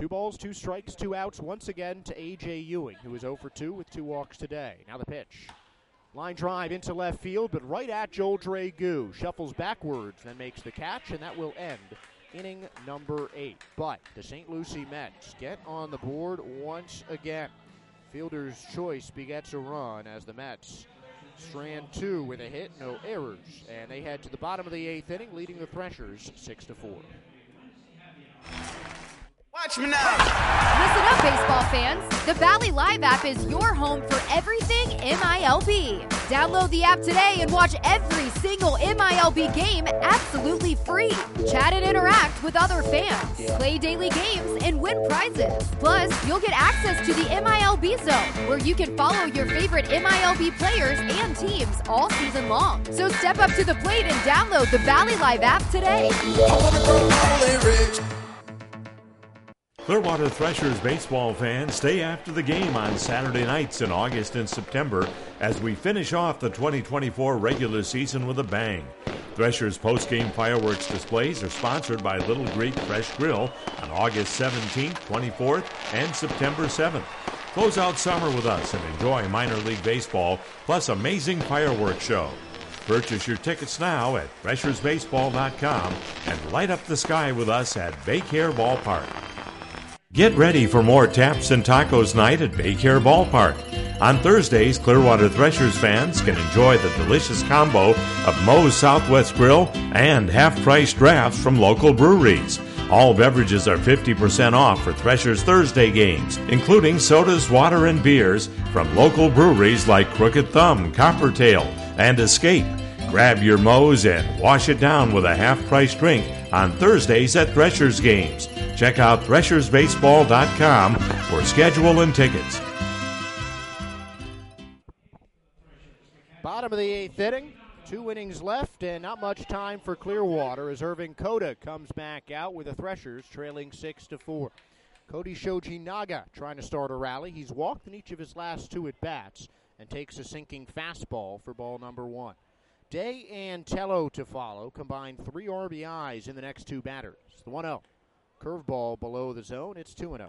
2 balls, 2 strikes, 2 outs once again to A.J. Ewing, who is 0 for 2 with 2 walks today. Now the pitch. Line drive into left field, but right at Joel Dragu. Shuffles backwards, then makes the catch, and that will end inning number 8. But the St. Lucie Mets get on the board once again. Fielder's choice begets a run as the Mets strand 2 with a hit, no errors. And they head to the bottom of the 8th inning, leading the Threshers 6-4. Watch me now. Listen up, baseball fans. The Valley Live app is your home for everything MILB. Download the app today and watch every single MILB game absolutely free. Chat and interact with other fans. Play daily games and win prizes. Plus, you'll get access to the MILB Zone, where you can follow your favorite MILB players and teams all season long. So step up to the plate and download the Valley Live app today. Clearwater Threshers baseball fans, stay after the game on Saturday nights in August and September as we finish off the 2024 regular season with a bang. Threshers post-game fireworks displays are sponsored by Little Greek Fresh Grill on August 17th, 24th, and September 7th. Close out summer with us and enjoy minor league baseball plus amazing fireworks show. Purchase your tickets now at threshersbaseball.com and light up the sky with us at Baycare Ballpark. Get ready for more Taps and Tacos night at Baycare Ballpark. On Thursdays, Clearwater Threshers fans can enjoy the delicious combo of Moe's Southwest Grill and half-price drafts from local breweries. All beverages are 50% off for Threshers Thursday games, including sodas, water, and beers from local breweries like Crooked Thumb, Coppertail, and Escape. Grab your Moe's and wash it down with a half-price drink on Thursdays at Threshers games. Check out threshersbaseball.com for schedule and tickets. Bottom of the 8th inning, 2 innings left and not much time for Clearwater as Irving Cota comes back out with the Threshers trailing 6-4. Cody Shoji Naga trying to start a rally. He's walked in each of his last 2 at-bats and takes a sinking fastball for ball number 1. Day and Tello to follow, combined 3 RBIs in the next 2 batters. The 1-0. Curveball below the zone, it's 2-0.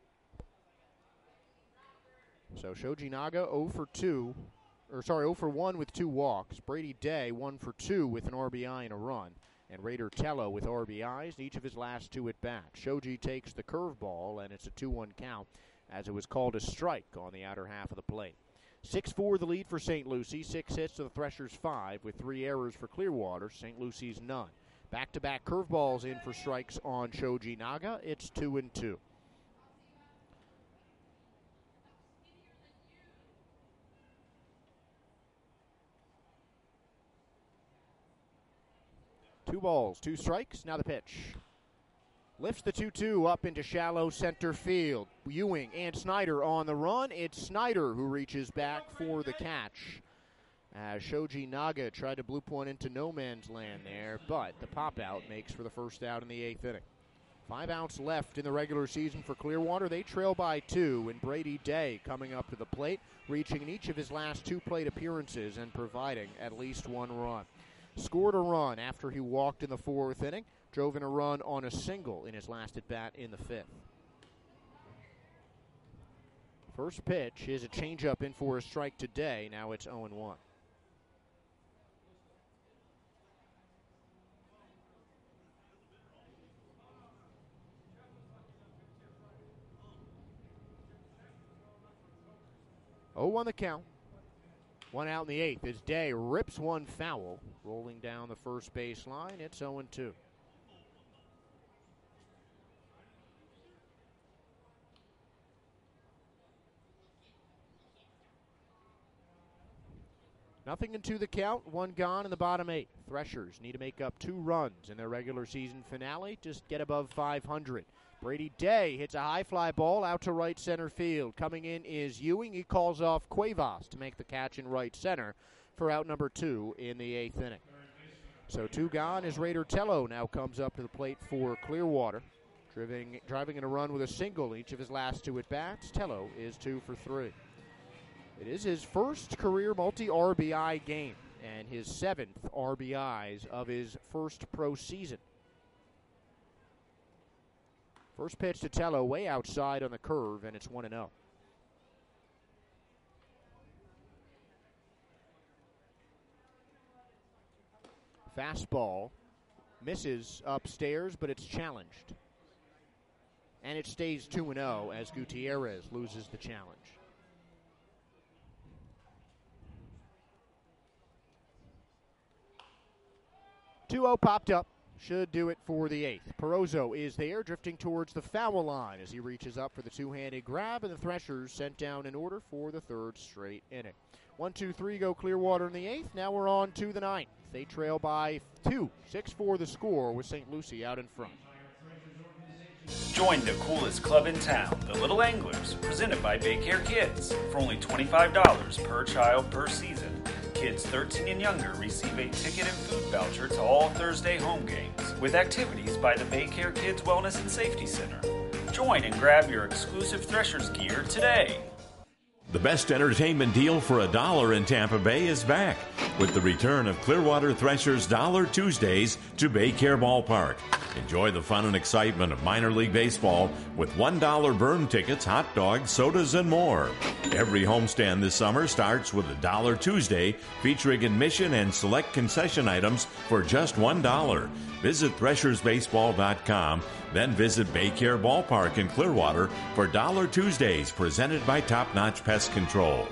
So Shoji Naga 0 for 1 with 2 walks. Brady Day 1 for 2 with an RBI and a run. And Raider Tello with RBIs in each of his last 2 at-bats. Shoji takes the curveball, and it's a 2-1 count as it was called a strike on the outer half of the plate. 6-4 the lead for St. Lucie. 6 hits to the Threshers' 5 with 3 errors for Clearwater. St. Lucie's none. Back-to-back curveballs in for strikes on Shoji Naga. It's 2-2. Two balls, 2 strikes. Now the pitch. Lifts the 2-2 up into shallow center field. Ewing and Snyder on the run. It's Snyder who reaches back for the catch. As Shoji Naga tried to bloop one into no man's land there, but the pop-out makes for the first out in the 8th inning. 5 outs left in the regular season for Clearwater. They trail by 2, and Brady Day coming up to the plate, reaching in each of his last 2 plate appearances and providing at least 1 run. Scored a run after he walked in the 4th inning, drove in a run on a single in his last at-bat in the 5th. First pitch is a changeup in for a strike today. Now it's 0-1. On the count. 1 out in the 8th as Day rips one foul, rolling down the first baseline. It's 0-2. Nothing into the count, 1 gone in the bottom 8. Threshers need to make up 2 runs in their regular season finale to get above 500. Brady Day hits a high fly ball out to right center field. Coming in is Ewing. He calls off Cuevas to make the catch in right center for out number 2 in the 8th inning. So 2 gone as Raider Tello now comes up to the plate for Clearwater. Driving in a run with a single each of his last 2 at-bats. Tello is 2 for 3. It is his first career multi-RBI game and his 7th RBIs of his first pro season. First pitch to Tello, way outside on the curve, and it's 1-0. Fastball misses upstairs, but it's challenged. And it stays 2-0 as Gutierrez loses the challenge. 2-0 popped up. Should do it for the 8th. Perozzo is there, drifting towards the foul line as he reaches up for the two-handed grab, and the Threshers sent down in order for the 3rd straight inning. 1-2-3 go Clearwater in the 8th. Now we're on to the 9th. They trail by 2, 6-4 the score with St. Lucie out in front. Join the coolest club in town, the Little Anglers, presented by Baycare Kids. For only $25 per child per season, kids 13 and younger receive a ticket and food voucher to all Thursday home games, with activities by the Baycare Kids Wellness and Safety Center. Join and grab your exclusive Threshers gear today. The best entertainment deal for $1 in Tampa Bay is back with the return of Clearwater Threshers Dollar Tuesdays to Baycare Ballpark. Enjoy the fun and excitement of minor league baseball with $1 burn tickets, hot dogs, sodas, and more. Every homestand this summer starts with a Dollar Tuesday featuring admission and select concession items for just $1. Visit ThreshersBaseball.com, then visit Baycare Ballpark in Clearwater for Dollar Tuesdays presented by Top Notch Pest Control.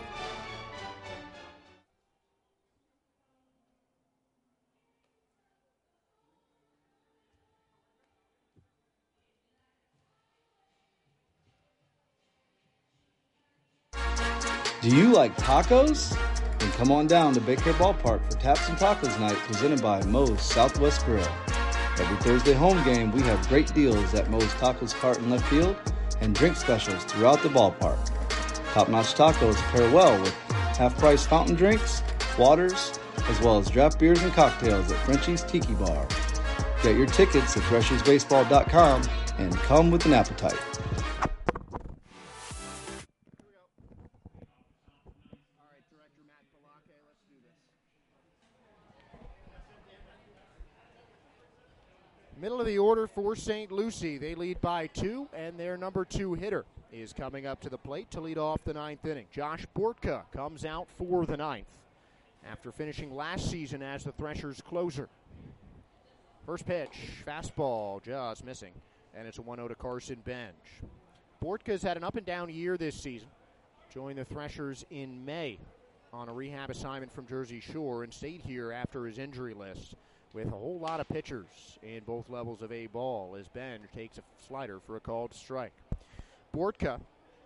Do you like tacos? Then come on down to Baycare Ballpark for Taps and Tacos Night presented by Moe's Southwest Grill. Every Thursday home game, we have great deals at Moe's Tacos Cart in left field and drink specials throughout the ballpark. Top-notch tacos pair well with half-price fountain drinks, waters, as well as draft beers and cocktails at Frenchie's Tiki Bar. Get your tickets at ThreshersBaseball.com and come with an appetite. Middle of the order for St. Lucie. They lead by 2, and their number 2 hitter is coming up to the plate to lead off the 9th inning. Josh Bortka comes out for the 9th after finishing last season as the Threshers' closer. First pitch, fastball, just missing, and it's a 1-0 to Carson Benj. Bortka's had an up-and-down year this season. Joined the Threshers in May on a rehab assignment from Jersey Shore and stayed here after his injury list, with a whole lot of pitchers in both levels of A ball as Ben takes a slider for a called strike. Bortka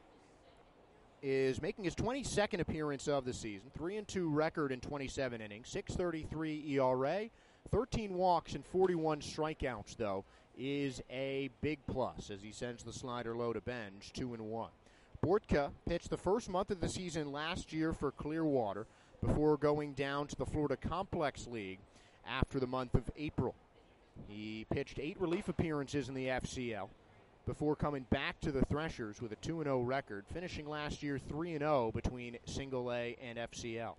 is making his 22nd appearance of the season, 3-2 record in 27 innings, 6.33 ERA, 13 walks and 41 strikeouts, though, is a big plus as he sends the slider low to Benj, 2-1. Bortka pitched the first month of the season last year for Clearwater before going down to the Florida Complex League after the month of April. He pitched 8 relief appearances in the FCL before coming back to the Threshers with a 2-0 record, finishing last year 3-0 between Single A and FCL.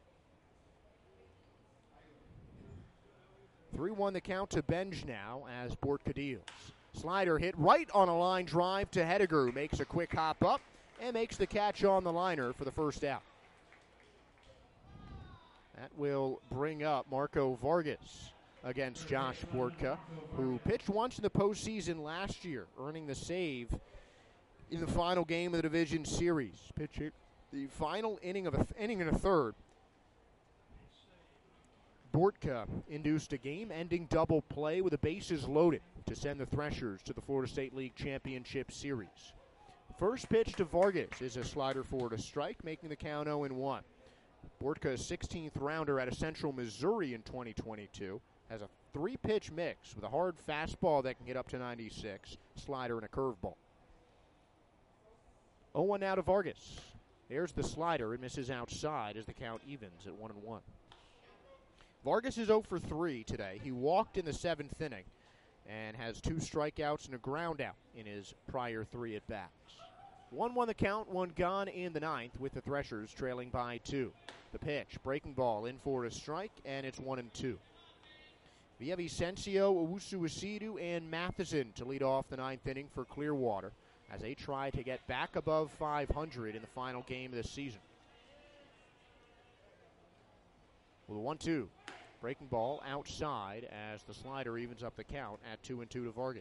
3-1 the count to Benj now as Bortka deals. Slider hit right on a line drive to Hediger, who makes a quick hop up and makes the catch on the liner for the first out. That will bring up Marco Vargas against Josh Bortka, who pitched once in the postseason last year, earning the save in the final game of the division series. Pitching the final inning of inning and a third. Bortka induced a game-ending double play with the bases loaded to send the Threshers to the Florida State League Championship Series. First pitch to Vargas is a slider for a strike, making the count 0-1. Bortka's 16th rounder out of Central Missouri in 2022 has a 3-pitch mix with a hard fastball that can get up to 96, slider, and a curveball. 0-1 now to Vargas. There's the slider. It misses outside as the count evens at 1-1. Vargas is 0 for 3 today. He walked in the 7th inning and has 2 strikeouts and a ground out in his prior 3 at-bats. 1-1 the count, 1 gone in the 9th with the Threshers trailing by 2. The pitch, breaking ball in for a strike, and it's 1-2. Villavicencio, Owusu-Isidu, and Matheson to lead off the ninth inning for Clearwater as they try to get back above 500 in the final game of this season. With a 1-2. Breaking ball outside as the slider evens up the count at 2-2 to Vargas.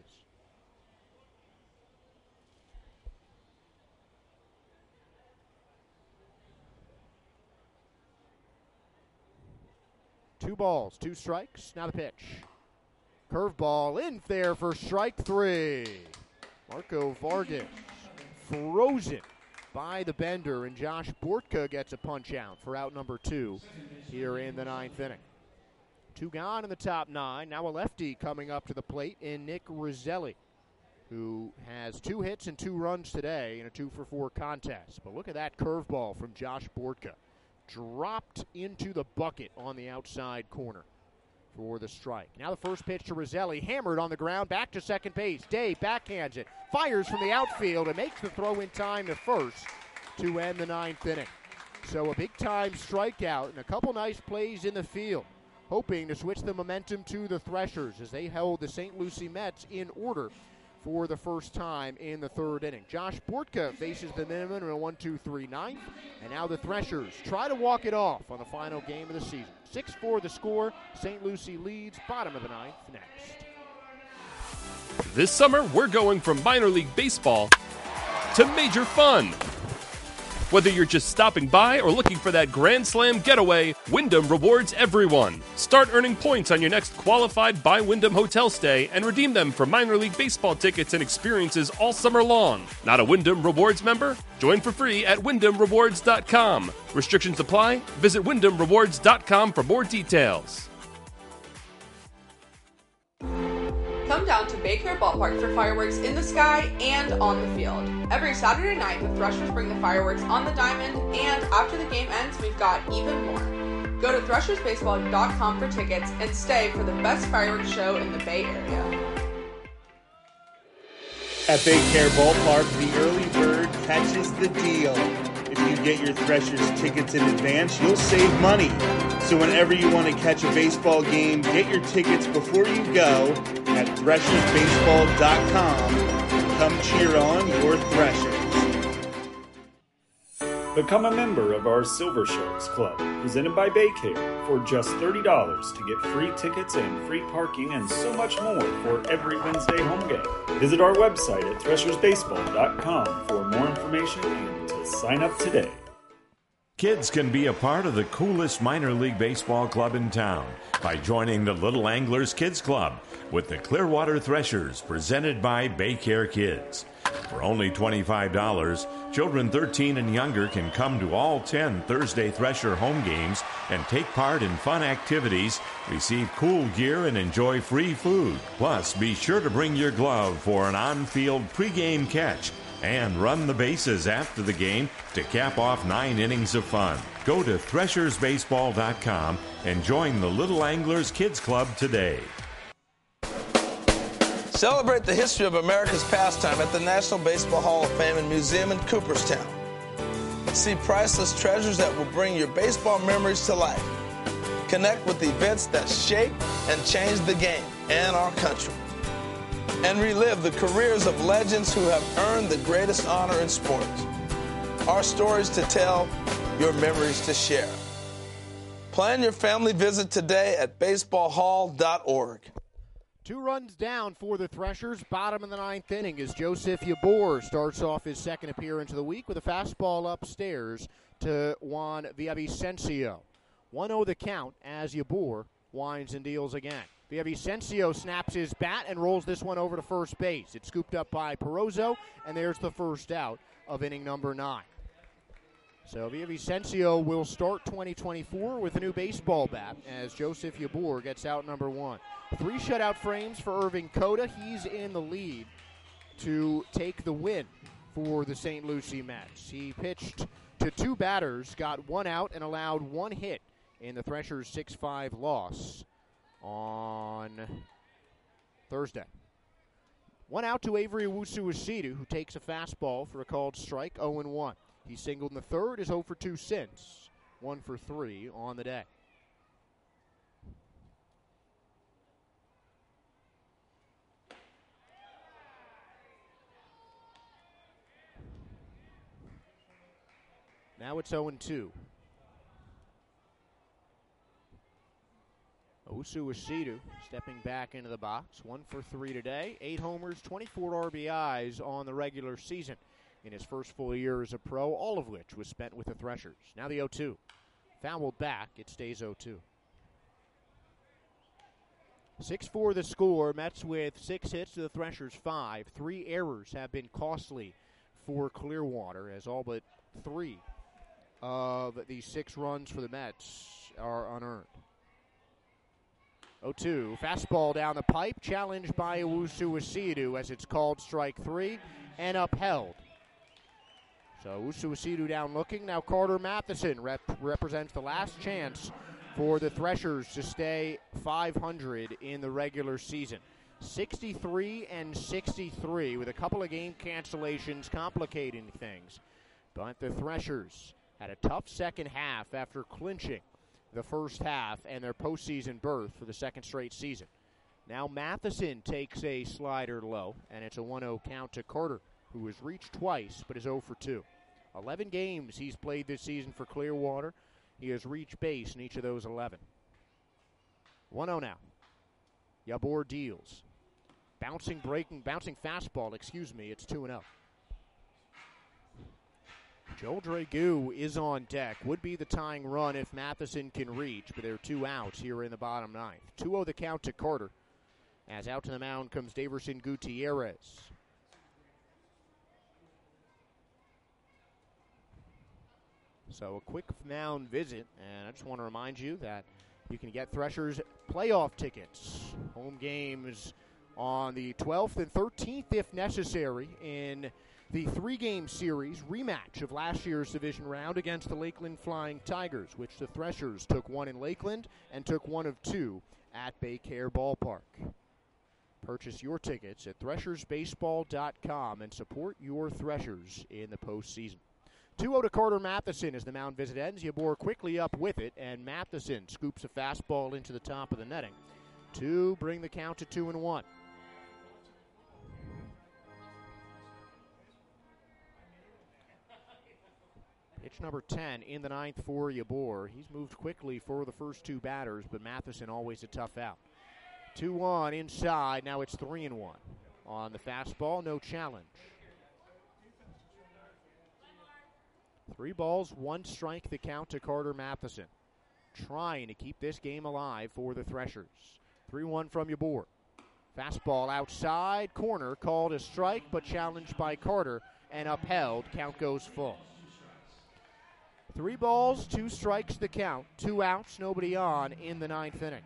Two balls, two strikes. Now the pitch. Curveball in there for strike three. Marco Vargas frozen by the bender, and Josh Bortka gets a punch out for out number 2 here in the ninth inning. 2 gone in the top 9. Now a lefty coming up to the plate in Nick Roselli, who has 2 hits and 2 runs today in a 2-for-4 contest. But look at that curveball from Josh Bortka. Dropped into the bucket on the outside corner for the strike. Now the first pitch to Roselli, hammered on the ground, back to second base. Day backhands it, fires from the outfield, and makes the throw in time to first to end the ninth inning. So a big-time strikeout and a couple nice plays in the field, hoping to switch the momentum to the Threshers as they held the St. Lucie Mets in order for the first time in the third inning. Josh Bortka faces the minimum in a 1-2-3 ninth, and now the Threshers try to walk it off on the final game of the season. 6-4 the score. St. Lucie leads, bottom of the ninth next. This summer, we're going from minor league baseball to major fun. Whether you're just stopping by or looking for that Grand Slam getaway, Wyndham rewards everyone. Start earning points on your next qualified by Wyndham hotel stay and redeem them for minor league baseball tickets and experiences all summer long. Not a Wyndham Rewards member? Join for free at WyndhamRewards.com. Restrictions apply. Visit WyndhamRewards.com for more details. Come down to Baycare Ballpark for fireworks in the sky and on the field. Every Saturday night, the Threshers bring the fireworks on the diamond, and after the game ends, we've got even more. Go to ThreshersBaseball.com for tickets and stay for the best fireworks show in the Bay Area. At Baycare Ballpark, the early bird catches the deal. If you get your Threshers tickets in advance, you'll save money. So whenever you want to catch a baseball game, get your tickets before you go at ThreshersBaseball.com and come cheer on your Threshers. Become a member of our Silver Sharks Club, presented by Baycare, for just $30 to get free tickets and free parking and so much more for every Wednesday home game. Visit our website at ThreshersBaseball.com for more information and to sign up today. Kids can be a part of the coolest minor league baseball club in town by joining the Little Anglers Kids Club with the Clearwater Threshers, presented by Baycare Kids. For only $25, children 13 and younger can come to all 10 Thursday Thresher home games and take part in fun activities, receive cool gear, and enjoy free food. Plus, be sure to bring your glove for an on-field pregame catch and run the bases after the game to cap off 9 innings of fun. Go to ThreshersBaseball.com and join the Little Anglers Kids Club today. Celebrate the history of America's pastime at the National Baseball Hall of Fame and Museum in Cooperstown. See priceless treasures that will bring your baseball memories to life. Connect with events that shaped and changed the game and our country. And relive the careers of legends who have earned the greatest honor in sports. Our stories to tell, your memories to share. Plan your family visit today at baseballhall.org. 2 runs down for the Threshers, bottom of the ninth inning, as Joseph Yabor starts off his second appearance of the week with a fastball upstairs to Juan Villavicencio. 1-0 the count as Yabor winds and deals again. Villavicencio snaps his bat and rolls this one over to first base. It's scooped up by Perozzo, and there's the first out of inning number 9. So Villavicencio will start 2024 with a new baseball bat as Joseph Yabor gets out number 1. 3 shutout frames for Irving Cota. He's in the lead to take the win for the St. Lucie Mets. He pitched to 2 batters, got 1 out, and allowed 1 hit in the Threshers' 6-5 loss on Thursday. 1 out to Avery Owusu-Isidu, who takes a fastball for a called strike, 0-1. He singled in the third, is 0 for 2 since, 1 for 3 on the day. Now it's 0-2. Osuasidu stepping back into the box. 1 for 3 today. 8 homers, 24 RBIs on the regular season in his first full year as a pro, all of which was spent with the Threshers. Now the 0-2. Fouled back. It stays 0-2. 6-4 the score. Mets with 6 hits to the Threshers 5. 3 errors have been costly for Clearwater, as all but 3 of the 6 runs for the Mets are unearned. 0-2. Fastball down the pipe. Challenged by Osuasidu as it's called strike 3 and upheld. So Osuasidu down looking. Now Carter Matheson represents the last chance for the Threshers to stay 500 in the regular season. 63-63 with a couple of game cancellations complicating things. But the Threshers had a tough second half after clinching the first half and their postseason berth for the second straight season. Now Matheson takes a slider low, and it's a 1-0 count to Carter, who has reached twice but is 0 for 2. 11 games he's played this season for Clearwater. He has reached base in each of those 11. 1-0 now. Yabor deals. Bouncing fastball, it's 2-0. Joel Dragoo is on deck. Would be the tying run if Matheson can reach, but there are 2 outs here in the bottom 9th. 2-0 the count to Carter. As out to the mound comes Daverson Gutierrez. So a quick mound visit, and I just want to remind you that you can get Threshers playoff tickets. Home games on the 12th and 13th if necessary in the 3-game series rematch of last year's division round against the Lakeland Flying Tigers, which the Threshers took 1 in Lakeland and took 1 of 2 at Baycare Ballpark. Purchase your tickets at threshersbaseball.com and support your Threshers in the postseason. 2-0 to Carter Matheson as the mound visit ends. Yabor quickly up with it, and Matheson scoops a fastball into the top of the netting to bring the count to 2-1. Pitch number 10 in the 9th for Yabor. He's moved quickly for the first 2 batters, but Matheson always a tough out. 2-1 inside. Now it's 3-1. On the fastball, no challenge. 3 balls, 1 strike, the count to Carter Matheson. Trying to keep this game alive for the Threshers. 3-1 from Yabor. Fastball outside, corner, called a strike, but challenged by Carter and upheld. Count goes full. 3 balls, 2 strikes, the count. 2 outs, nobody on in the 9th inning.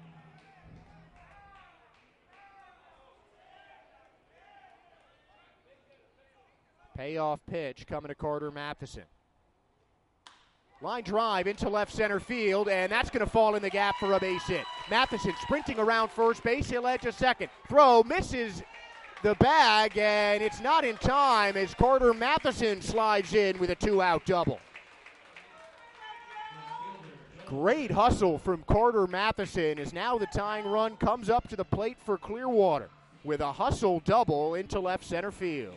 Payoff pitch coming to Carter Matheson. Line drive into left center field, and that's going to fall in the gap for a base hit. Matheson sprinting around first base. He'll edge a second. Throw misses the bag, and it's not in time as Carter Matheson slides in with a 2-out double. Great hustle from Carter Matheson as now the tying run comes up to the plate for Clearwater with a hustle double into left center field.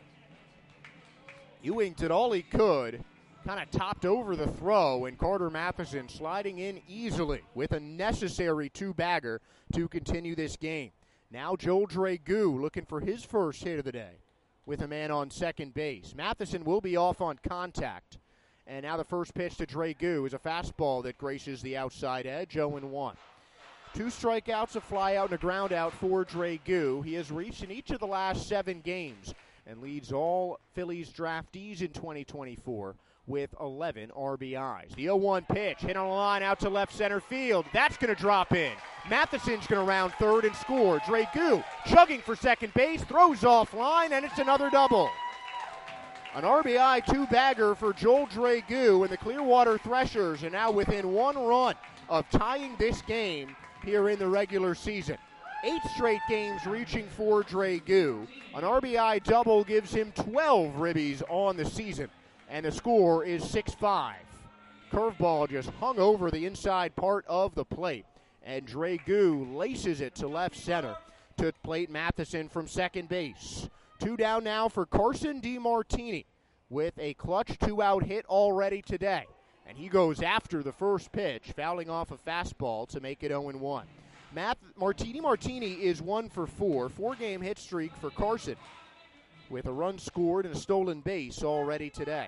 Ewing did all he could, kind of topped over the throw, and Carter Matheson sliding in easily with a necessary 2-bagger to continue this game. Now Joel Dragoo looking for his first hit of the day with a man on second base. Matheson will be off on contact. And now the first pitch to Dragoo is a fastball that graces the outside edge, 0-1. 2 strikeouts, a flyout, and a groundout for Dragoo. He has reached in each of the last 7 games and leads all Phillies draftees in 2024 with 11 RBIs. The 0-1 pitch, hit on a line out to left center field. That's going to drop in. Matheson's going to round third and score. Dragoo chugging for second base, throws offline, and it's another double. An RBI 2-bagger for Joel Dragoo, and the Clearwater Threshers are now within 1 run of tying this game here in the regular season. 8 straight games reaching for Dragoo. An RBI double gives him 12 ribbies on the season, and the score is 6-5. Curveball just hung over the inside part of the plate, and Dragoo laces it to left center to plate Matheson from second base. 2 down now for Carson DeMartini with a clutch 2-out hit already today. And he goes after the first pitch, fouling off a fastball to make it 0-1. Martini is 1 for 4, 4-game hit streak for Carson, with a run scored and a stolen base already today.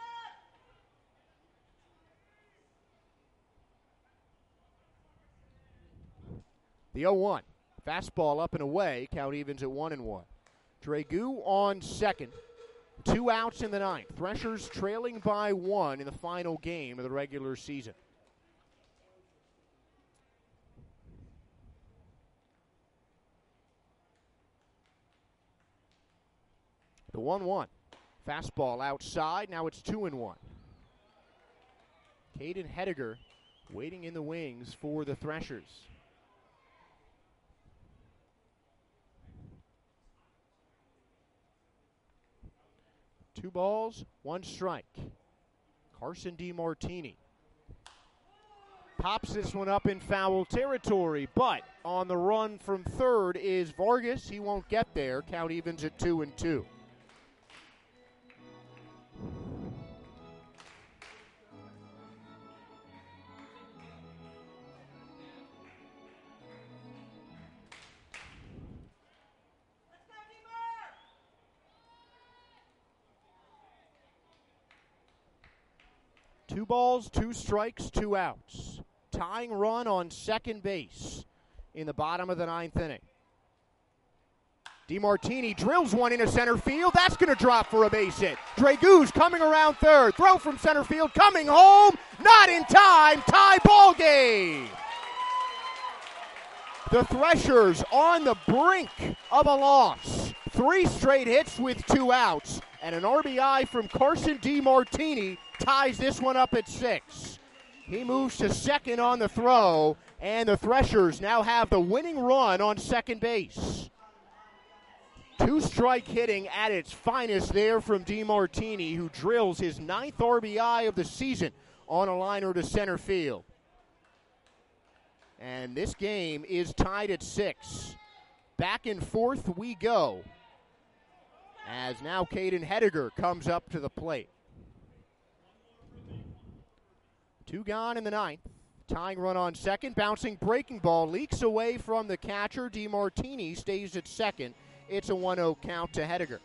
The 0-1. Fastball up and away. Count evens at 1-1. Dragu on second. 2 outs in the ninth. Threshers trailing by 1 in the final game of the regular season. The 1-1. Fastball outside. Now it's 2-1. Caden Hediger waiting in the wings for the Threshers. Two balls, 1 strike. Carson DiMartini pops this one up in foul territory, but on the run from third is Vargas. He won't get there. Count evens at 2-2. Two balls, 2 strikes, 2 outs. Tying run on second base in the bottom of the ninth inning. DiMartini drills one into center field. That's going to drop for a base hit. Dragu's coming around third. Throw from center field. Coming home. Not in time. Tie ball game. The Threshers on the brink of a loss. 3 straight hits with 2 outs. And an RBI from Carson DiMartini ties this one up at 6. He moves to second on the throw, and the Threshers now have the winning run on second base. 2-strike hitting at its finest there from DiMartini, who drills his 9th RBI of the season on a liner to center field. And this game is tied at 6. Back and forth we go, as now Caden Hediger comes up to the plate. 2 gone in the ninth. Tying run on second. Bouncing breaking ball leaks away from the catcher. DiMartini stays at second. It's a 1-0 count to Hediger.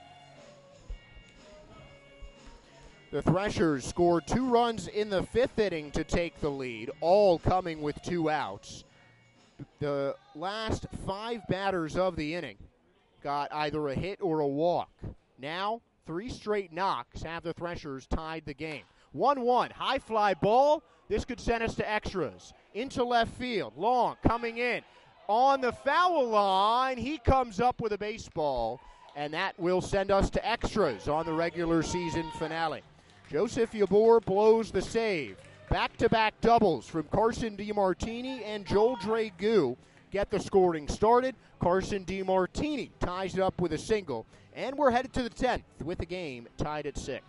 The Threshers scored 2 runs in the 5th inning to take the lead, all coming with 2 outs. The last 5 batters of the inning got either a hit or a walk. Now, 3 straight knocks have the Threshers tied the game. 1-1, high fly ball. This could send us to extras. Into left field, Long coming in. On the foul line, he comes up with a baseball, and that will send us to extras on the regular season finale. Joseph Yabor blows the save. Back-to-back doubles from Carson DiMartini and Joel Dragu get the scoring started. Carson DiMartini ties it up with a single, and we're headed to the 10th with the game tied at 6.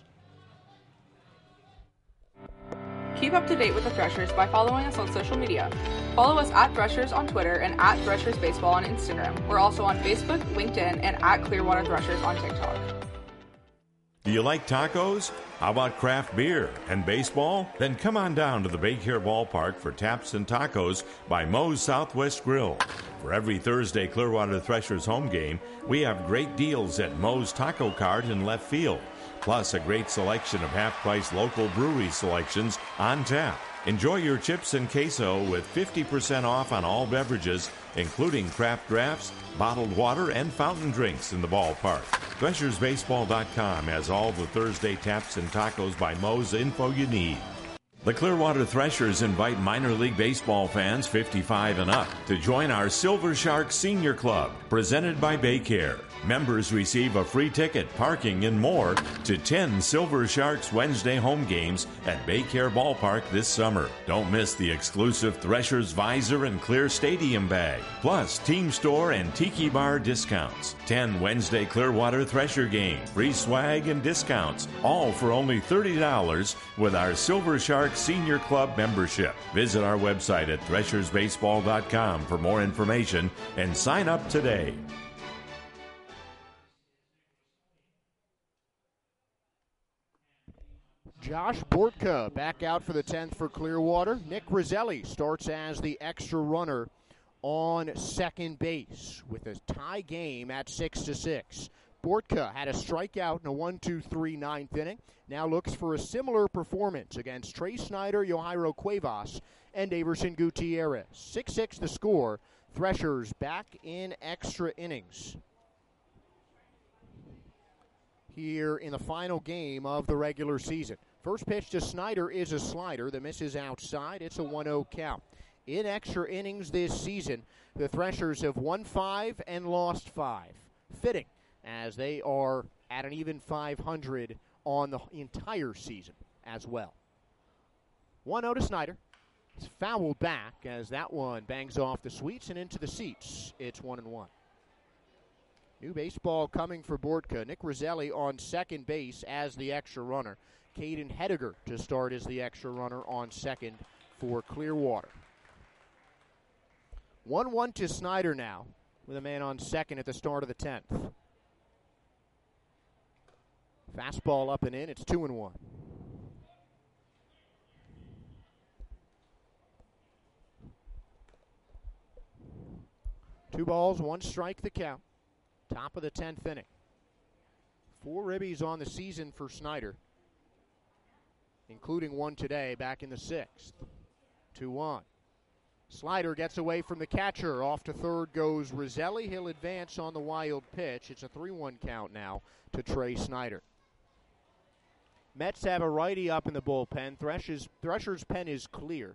Keep up to date with the Threshers by following us on social media. Follow us at Threshers on Twitter and at Threshers Baseball on Instagram. We're also on Facebook, LinkedIn, and at Clearwater Threshers on TikTok. Do you like tacos? How about craft beer and baseball? Then come on down to the Baycare Ballpark for Taps and Tacos by Moe's Southwest Grill. For every Thursday Clearwater Threshers home game, we have great deals at Moe's Taco Cart in left field, plus a great selection of half-price local brewery selections on tap. Enjoy your chips and queso with 50% off on all beverages, including craft drafts, bottled water, and fountain drinks in the ballpark. ThreshersBaseball.com has all the Thursday Taps and Tacos by Moe's info you need. The Clearwater Threshers invite minor league baseball fans 55 and up to join our Silver Shark Senior Club, presented by Baycare. Members receive a free ticket, parking, and more to 10 Silver Sharks Wednesday home games at Baycare Ballpark this summer. Don't miss the exclusive Threshers Visor and Clear Stadium bag, plus Team Store and Tiki Bar discounts. 10 Wednesday Clearwater Thresher games, free swag and discounts, all for only $30 with our Silver Shark Senior Club membership. Visit our website at ThreshersBaseball.com for more information and sign up today. Josh Bortka back out for the 10th for Clearwater. Nick Roselli starts as the extra runner on second base with a tie game at 6-6. Bortka had a strikeout in a 1-2-3 ninth inning. Now looks for a similar performance against Trey Snyder, Yohairo Cuevas, and Daverson Gutierrez. 6-6 the score. Threshers back in extra innings here in the final game of the regular season. First pitch to Snyder is a slider that misses outside. It's a 1-0 count. In extra innings this season, the Threshers have won 5 and lost 5. Fitting, as they are at an even 500 on the entire season as well. 1-0 to Snyder. It's fouled back as that one bangs off the sweets and into the seats. It's 1-1. New baseball coming for Bortka. Nick Roselli on second base as the extra runner. Caden Hediger to start as the extra runner on second for Clearwater. 1-1 to Snyder now with a man on second at the start of the 10th. Fastball up and in. It's 2-1. Two balls, one strike the count. Top of the 10th inning. 4 ribbies on the season for Snyder, including one today back in the 6th. 2-1. Slider gets away from the catcher. Off to third goes Roselli. He'll advance on the wild pitch. It's a 3-1 count now to Trey Snyder. Mets have a righty up in the bullpen. Thresher's pen is clear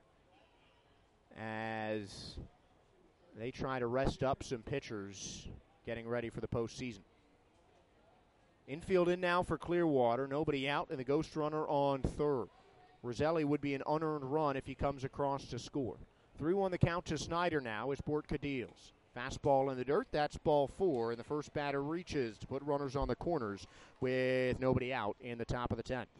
as they try to rest up some pitchers getting ready for the postseason. Infield in now for Clearwater. Nobody out, and the ghost runner on third. Roselli would be an unearned run if he comes across to score. 3-1 the count to Snyder now as Bortka deals. Fastball in the dirt, that's ball 4, and the first batter reaches to put runners on the corners with nobody out in the top of the 10th.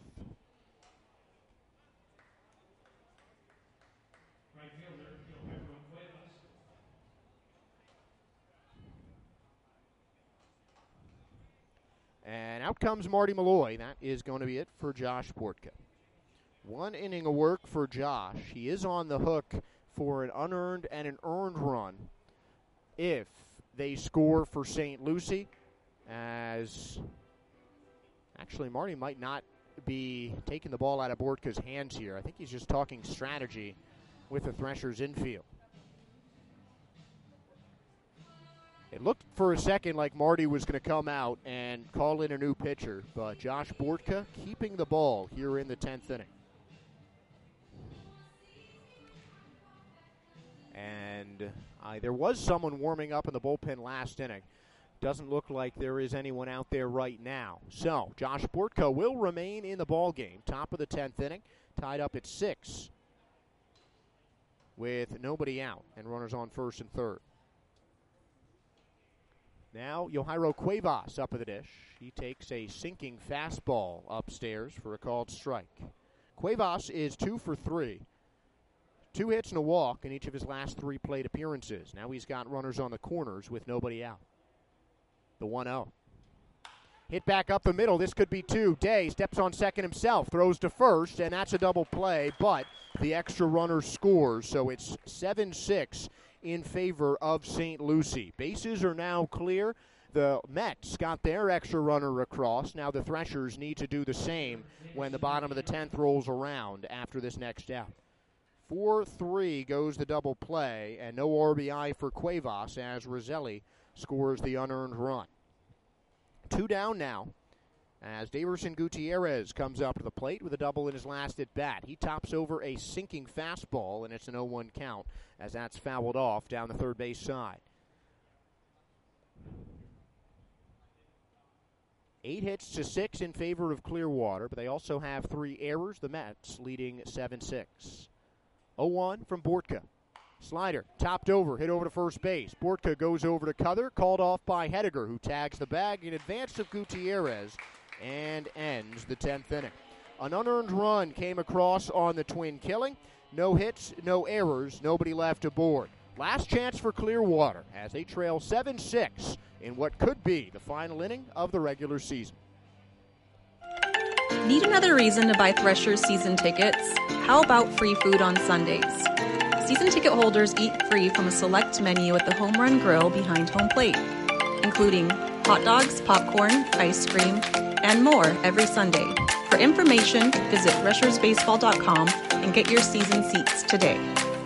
And out comes Marty Malloy. That is going to be it for Josh Bortka. 1 inning of work for Josh. He is on the hook for an unearned and an earned run if they score for St. Lucie, as actually Marty might not be taking the ball out of Bortka's hands here. I think he's just talking strategy with the Threshers infield. It looked for a second like Marty was going to come out and call in a new pitcher, but Josh Bortka keeping the ball here in the 10th inning. And there was someone warming up in the bullpen last inning. Doesn't look like there is anyone out there right now. So Josh Bortka will remain in the ballgame. Top of the 10th inning, tied up at 6 with nobody out and runners on first and third. Now Yohairo Cuevas up at the dish. He takes a sinking fastball upstairs for a called strike. Cuevas is 2 for 3. 2 hits and a walk in each of his last 3 plate appearances. Now he's got runners on the corners with nobody out. The 1-0. Hit back up the middle. This could be 2. Day steps on second himself, throws to first, and that's a double play, but the extra runner scores, so it's 7-6 in favor of St. Lucie. Bases are now clear. The Mets got their extra runner across. Now the Threshers need to do the same when the bottom of the 10th rolls around after this next out. 4-3 goes the double play, and no RBI for Cuevas as Roselli scores the unearned run. 2 down now as Daverson Gutierrez comes up to the plate with a double in his last at bat. He tops over a sinking fastball, and it's an 0-1 count as that's fouled off down the third base side. 8 hits to 6 in favor of Clearwater, but they also have 3 errors. The Mets leading 7-6. 0-1 from Bortka. Slider topped over, hit over to first base. Bortka goes over to Cuther, called off by Hediger, who tags the bag in advance of Gutierrez and ends the 10th inning. An unearned run came across on the twin killing. No hits, no errors, nobody left aboard. Last chance for Clearwater as they trail 7-6 in what could be the final inning of the regular season. Need another reason to buy Threshers season tickets? How about free food on Sundays? Season ticket holders eat free from a select menu at the Home Run Grill behind home plate, including hot dogs, popcorn, ice cream, and more every Sunday. For information, visit threshersbaseball.com and get your season seats today.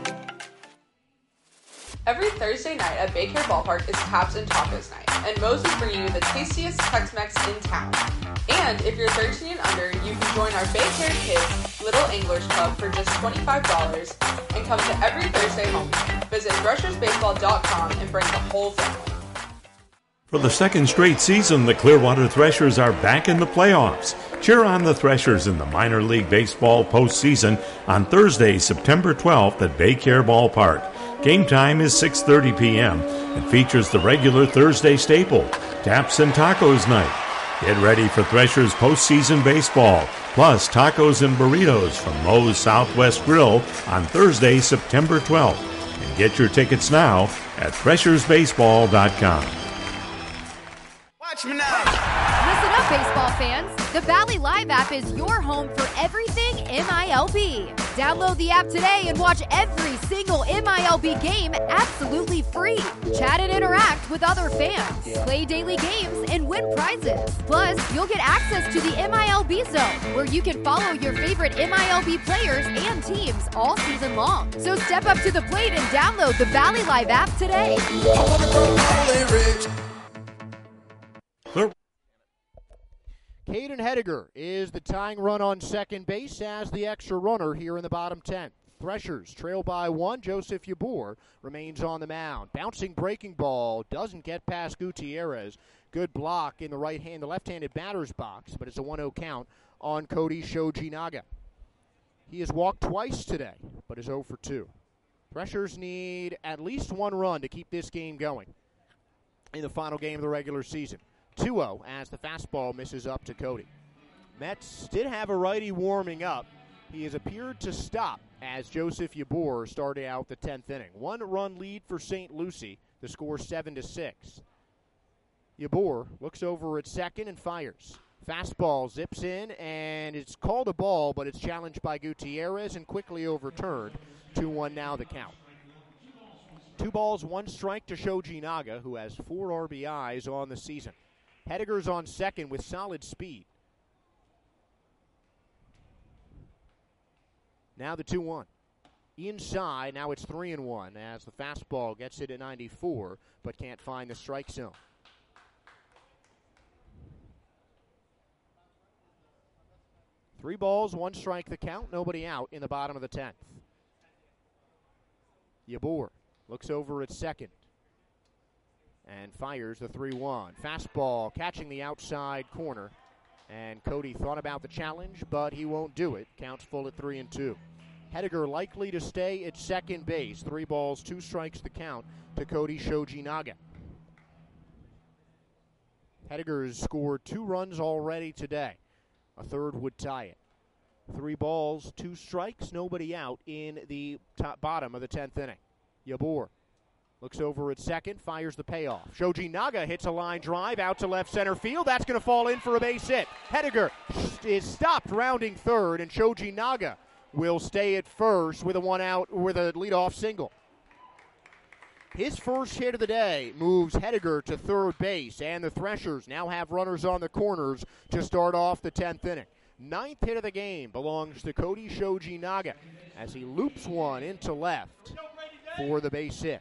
Every Thursday night at Baycare Ballpark is Caps and Tacos night, and Moe's is bringing you the tastiest Tex-Mex in town. And if you're 13 and under, you can join our Baycare Kids Little Anglers Club for just $25 and come to every Thursday home game. Visit threshersbaseball.com and bring the whole family. For the second straight season, the Clearwater Threshers are back in the playoffs. Cheer on the Threshers in the Minor League Baseball postseason on Thursday, September 12th at Baycare Ballpark. Game time is 6:30 p.m. and features the regular Thursday staple, Taps and Tacos Night. Get ready for Threshers postseason baseball, plus tacos and burritos from Moe's Southwest Grill on Thursday, September 12th. And get your tickets now at threshersbaseball.com. Watch me now. Listen up, baseball fans. The Valley Live app is your home for everything MILB. Download the app today and watch every single MILB game absolutely free. Chat and interact with other fans. Play daily games and win prizes. Plus, you'll get access to the MILB Zone, where you can follow your favorite MILB players and teams all season long. So step up to the plate and download the Valley Live app today. Caden Hediger is the tying run on second base as the extra runner here in the bottom 10th. Threshers trail by one. Joseph Yabor remains on the mound. Bouncing breaking ball doesn't get past Gutierrez. Good block in the left-handed batter's box, but it's a 1-0 count on Cody Shojinaga. He has walked twice today, but is 0 for 2. Threshers need at least one run to keep this game going in the final game of the regular season. 2-0 as the fastball misses up to Cody. Mets did have a righty warming up. He has appeared to stop as Joseph Yabor started out the 10th inning. 1-run lead for St. Lucie. The score 7-6. Yabor looks over at second and fires. Fastball zips in, and it's called a ball, but it's challenged by Gutierrez and quickly overturned. 2-1 now the count. 2 balls, 1 strike to Shojinaga, who has 4 RBIs on the season. Hediger's on second with solid speed. Now the 2-1. Inside, now it's 3-1 as the fastball gets it at 94, but can't find the strike zone. Three balls, 1 strike the count, nobody out in the bottom of the 10th. Yabor looks over at second and fires the 3-1. Fastball catching the outside corner. And Cody thought about the challenge, but he won't do it. Counts full at 3-2. Hediger likely to stay at second base. 3 balls, 2 strikes the count to Cody Shojinaga. Hediger has scored 2 runs already today. A third would tie it. 3 balls, 2 strikes, nobody out in the bottom of the 10th inning. Yabor looks over at second, fires the payoff. Shojinaga hits a line drive out to left center field. That's going to fall in for a base hit. Hediger is stopped rounding third, and Shojinaga will stay at first with a 1-out with a leadoff single. His first hit of the day moves Hediger to third base, and the Threshers now have runners on the corners to start off the 10th inning. 9th hit of the game belongs to Cody Shojinaga as he loops one into left for the base hit.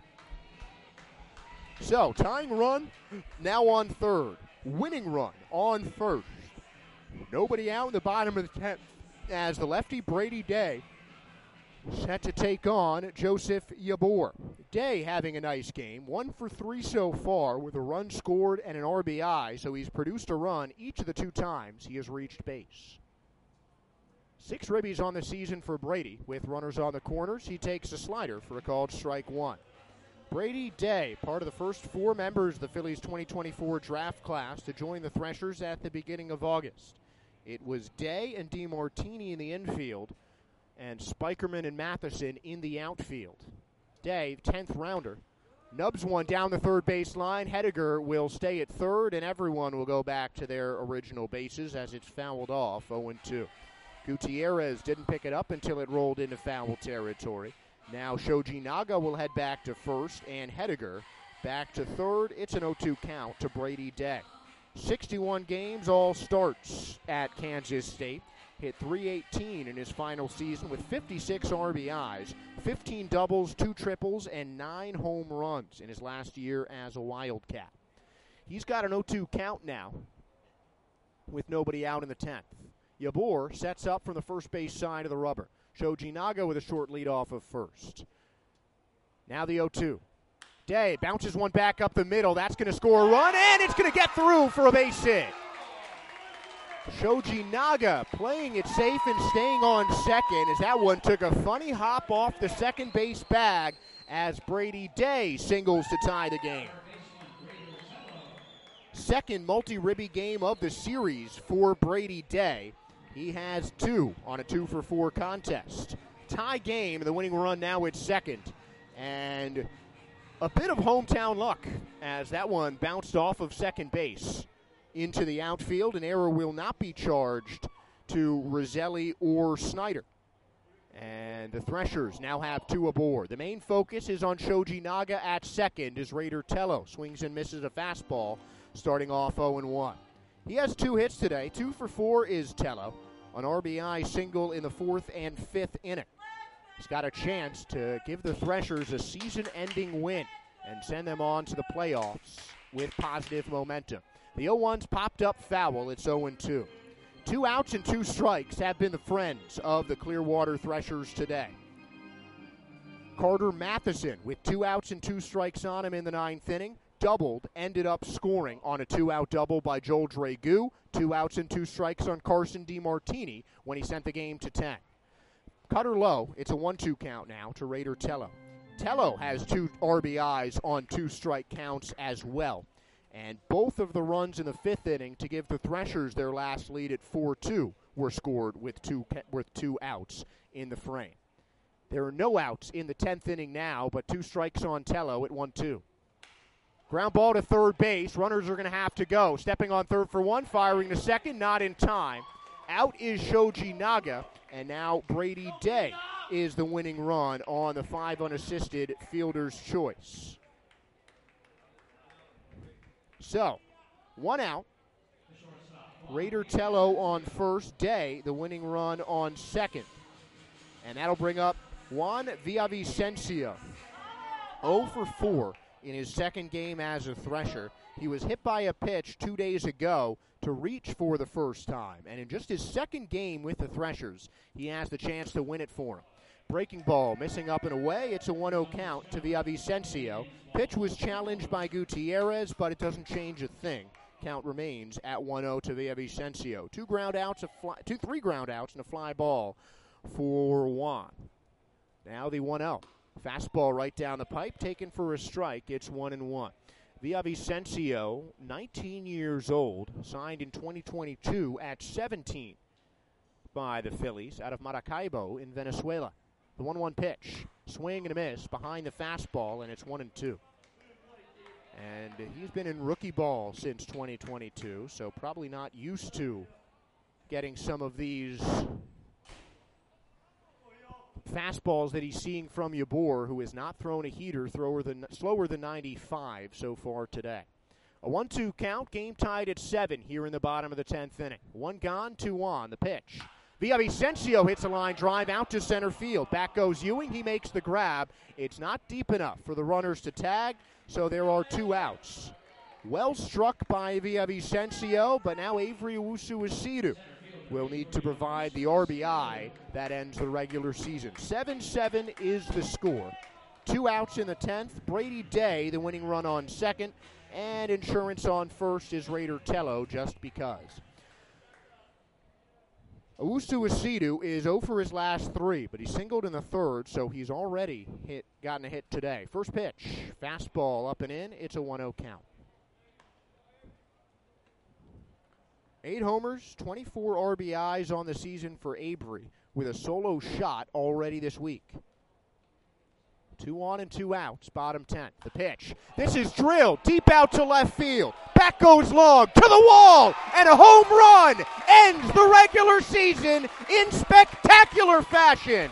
So, tying run now on third. Winning run on first. Nobody out in the bottom of the 10th as the lefty Brady Day set to take on Joseph Yabor. Day having a nice game. 1 for 3 so far with a run scored and an RBI, so he's produced a run each of the 2 times he has reached base. 6 ribbies on the season for Brady with runners on the corners. He takes a slider for a called strike 1. Brady Day, part of the first 4 members of the Phillies 2024 draft class to join the Threshers at the beginning of August. It was Day and DeMartini in the infield and Spikerman and Matheson in the outfield. Day, 10th rounder, Nubs one down the third base line. Hediger will stay at third, and everyone will go back to their original bases as it's fouled off 0-2. Gutierrez didn't pick it up until it rolled into foul territory. Now Shoji Naga will head back to first, and Hediger back to third. It's an 0-2 count to Brady Day. 61 games, all starts at Kansas State. Hit .318 in his final season with 56 RBIs, 15 doubles, 2 triples, and 9 home runs in his last year as a Wildcat. He's got an 0-2 count now with nobody out in the 10th. Yabor sets up from the first base side of the rubber. Shoji Naga with a short lead off of first. Now the 0-2. Day bounces one back up the middle. That's going to score a run, and it's going to get through for a base hit. Shoji Naga playing it safe and staying on second as that one took a funny hop off the second base bag as Brady Day singles to tie the game. Second multi-ribby game of the series for Brady Day. He has 2 on a 2-for-4 contest. Tie game, the winning run now at second. And a bit of hometown luck as that one bounced off of second base into the outfield. An error will not be charged to Roselli or Snyder. And the Threshers now have 2 aboard. The main focus is on Shoji Naga at second as Raider Tello swings and misses a fastball, starting off 0-1. He has 2 hits today. 2 for 4 is Tello. An RBI single in the 4th and 5th inning. He's got a chance to give the Threshers a season-ending win and send them on to the playoffs with positive momentum. The 0-1's popped up foul. It's 0-2. 2 outs and 2 strikes have been the friends of the Clearwater Threshers today. Carter Matheson with 2 outs and 2 strikes on him in the 9th inning. Doubled, ended up scoring on a 2-out double by Joel Dragu. 2 outs and 2 strikes on Carson DiMartini when he sent the game to 10. Cutter low. It's a 1-2 count now to Raider Tello. Tello has 2 RBIs on 2 strike counts as well. And both of the runs in the 5th inning to give the Threshers their last lead at 4-2 were scored with two outs in the frame. There are no outs in the 10th inning now, but 2 strikes on Tello at 1-2. Ground ball to third base. Runners are going to have to go. Stepping on third for 1, firing to second, not in time. Out is Shoji Naga, and now Brady Day is the winning run on the 5 unassisted fielder's choice. So, 1 out. Raider Tello on first, Day the winning run on second. And that'll bring up Juan Villavicencio. 0 for 4 in his second game as a Thresher. He was hit by a pitch 2 days ago to reach for the first time. And in just his second game with the Threshers, he has the chance to win it for him. Breaking ball, missing up and away. It's a 1-0 count to Villavicencio. Pitch was challenged by Gutierrez, but it doesn't change a thing. Count remains at 1-0 to Villavicencio. 3 ground outs and a fly ball for Juan. Now the 1-0. Fastball right down the pipe, taken for a strike. It's 1-1. Villavicencio, 19 years old, signed in 2022 at 17 by the Phillies out of Maracaibo in Venezuela. The 1-1 pitch, swing and a miss behind the fastball, and it's 1-2. And he's been in rookie ball since 2022, so probably not used to getting some of these fastballs that he's seeing from Yabor, who has not thrown a heater, slower than 95 so far today. A 1-2 count, game tied at 7 here in the bottom of the 10th inning. 1 gone, 2 on. The pitch. Villavicencio hits a line drive out to center field. Back goes Ewing. He makes the grab. It's not deep enough for the runners to tag, so there are 2 outs. Well struck by Villavicencio, but now Avery Owusu-Esidu will need to provide the RBI that ends the regular season. 7-7 is the score. 2 outs in the 10th. Brady Day, the winning run on second, and insurance on first is Raider Tello, just because. Owusu-Esidu is 0 for his last 3, but he singled in the 3rd, so he's already gotten a hit today. First pitch, fastball up and in. It's a 1-0 count. 8 homers, 24 RBIs on the season for Avery, with a solo shot already this week. 2 on and 2 outs, bottom 10. The pitch. This is drilled deep out to left field. Back goes Long to the wall, and a home run ends the regular season in spectacular fashion.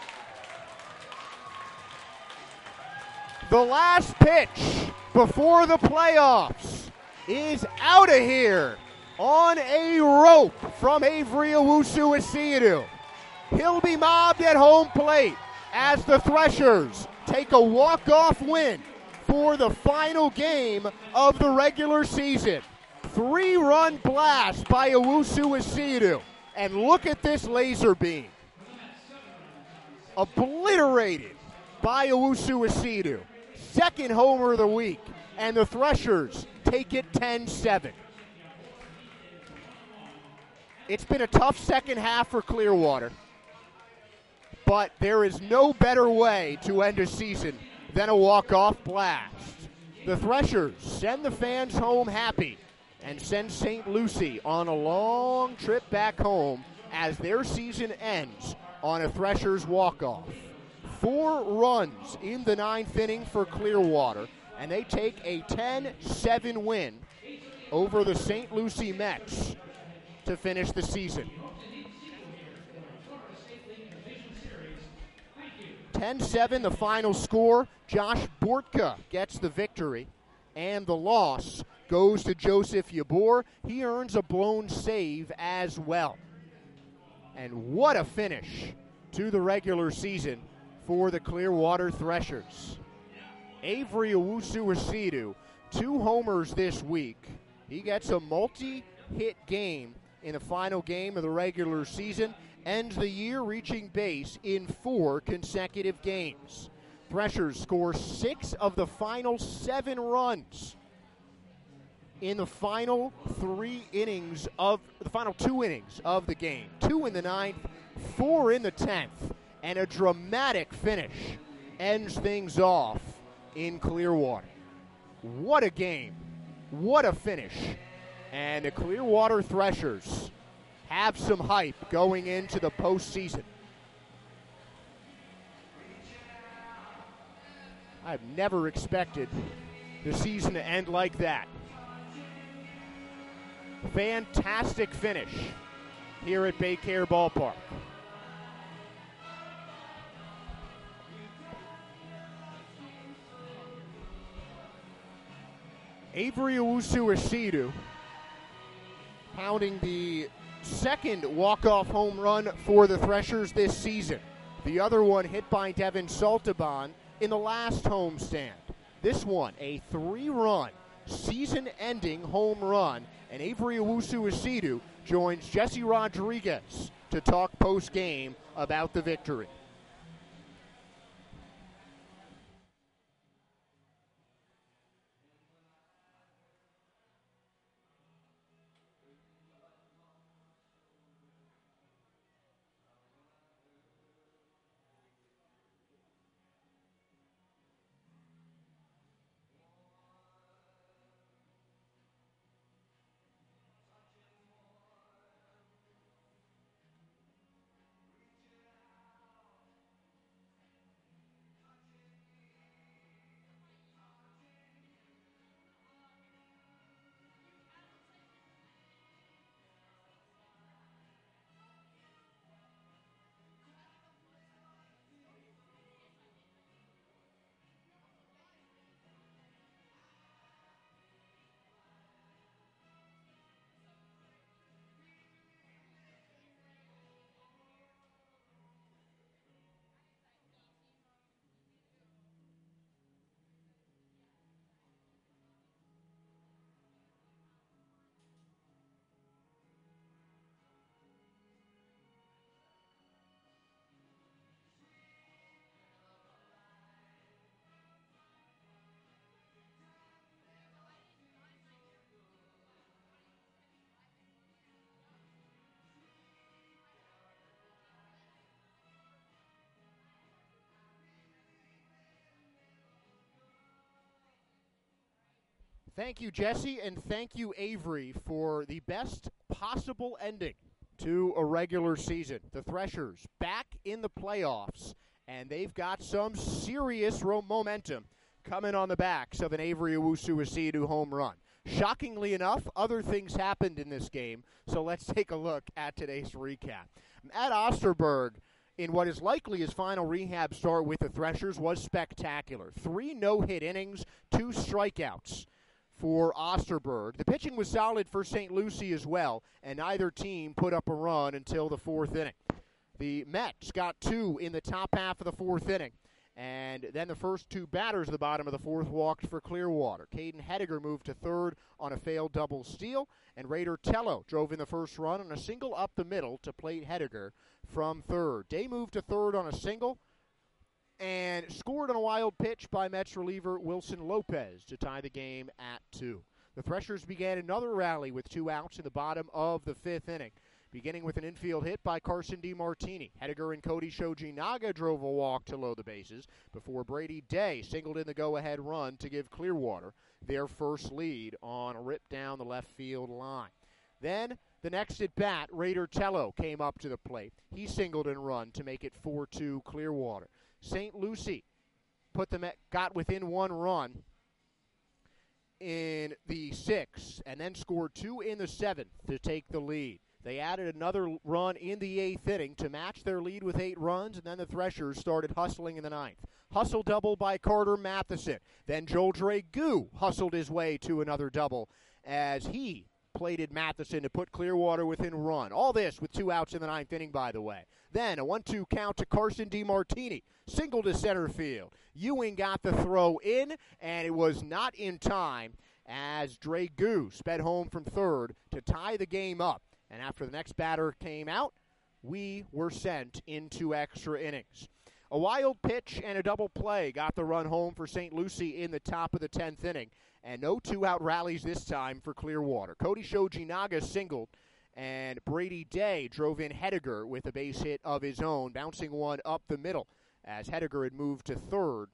The last pitch before the playoffs is out of here on a rope from Avery Owusu-Asiedu. He'll be mobbed at home plate as the Threshers take a walk-off win for the final game of the regular season. 3-run blast by Owusu-Asiedu. And look at this laser beam. Obliterated by Owusu-Asiedu. Second homer of the week. And the Threshers take it 10-7. It's been a tough second half for Clearwater. But there is no better way to end a season than a walk-off blast. The Threshers send the fans home happy and send St. Lucie on a long trip back home as their season ends on a Threshers walk-off. 4 runs in the 9th inning for Clearwater, and they take a 10-7 win over the St. Lucie Mets to finish the season. 10-7 the final score. Josh Bortka gets the victory, and the loss goes to Joseph Yabor. He earns a blown save as well. And what a finish to the regular season for the Clearwater Threshers. Avery Owusu-Asiedu, 2 homers this week. He gets a multi-hit game in the final game of the regular season, ends the year reaching base in 4 consecutive games. Threshers score 6 of the final 7 runs in the final 2 innings of the game. 2 in the 9th, 4 in the 10th, and a dramatic finish ends things off in Clearwater. What a game. What a finish. And the Clearwater Threshers have some hype going into the postseason. I've never expected the season to end like that. Fantastic finish here at Baycare Ballpark. Avery Owusu-Asiedu pounding the second walk-off home run for the Threshers this season. The other one hit by Devin Saltaban in the last homestand. This one, a 3-run, season-ending home run, and Avery Owusu-Asiedu joins Jesse Rodriguez to talk post-game about the victory. Thank you, Jesse, and thank you, Avery, for the best possible ending to a regular season. The Threshers back in the playoffs and they've got some serious momentum coming on the backs of an Avery Owusu-Asiedu home run. Shockingly enough, other things happened in this game, so let's take a look at today's recap. Matt Osterberg, in what is likely his final rehab start with the Threshers, was spectacular. 3 no-hit innings, 2 strikeouts for Osterberg. The pitching was solid for St. Lucie as well, and neither team put up a run until the 4th inning. The Mets got 2 in the top half of the 4th inning, and then the first 2 batters at the bottom of the 4th walked for Clearwater. Caden Hediger moved to 3rd on a failed double steal, and Raider Tello drove in the first run on a single up the middle to plate Hediger from 3rd. Day moved to 3rd on a single and scored on a wild pitch by Mets reliever Wilson Lopez to tie the game at 2. The Threshers began another rally with 2 outs in the bottom of the 5th inning, beginning with an infield hit by Carson DiMartini. Hediger and Cody Shoji-Naga drove a walk to load the bases before Brady Day singled in the go-ahead run to give Clearwater their first lead on a rip down the left field line. Then, the next at-bat, Raider Tello came up to the plate. He singled and run to make it 4-2 Clearwater. St. Lucie got within 1 run in the 6th and then scored 2 in the 7th to take the lead. They added another run in the 8th inning to match their lead with 8 runs, and then the Threshers started hustling in the 9th. Hustle double by Carter Matheson. Then Joel Dragoo hustled his way to another double as he plated Matheson to put Clearwater within run. All this with 2 outs in the 9th inning, by the way. Then a 1-2 count to Carson DiMartini. Single to center field. Ewing got the throw in, and it was not in time as Dragoo sped home from 3rd to tie the game up. And after the next batter came out, we were sent into extra innings. A wild pitch and a double play got the run home for St. Lucie in the top of the 10th inning, and no 2-out rallies this time for Clearwater. Cody Shoji-Naga singled, and Brady Day drove in Hediger with a base hit of his own, bouncing one up the middle as Hediger had moved to 3rd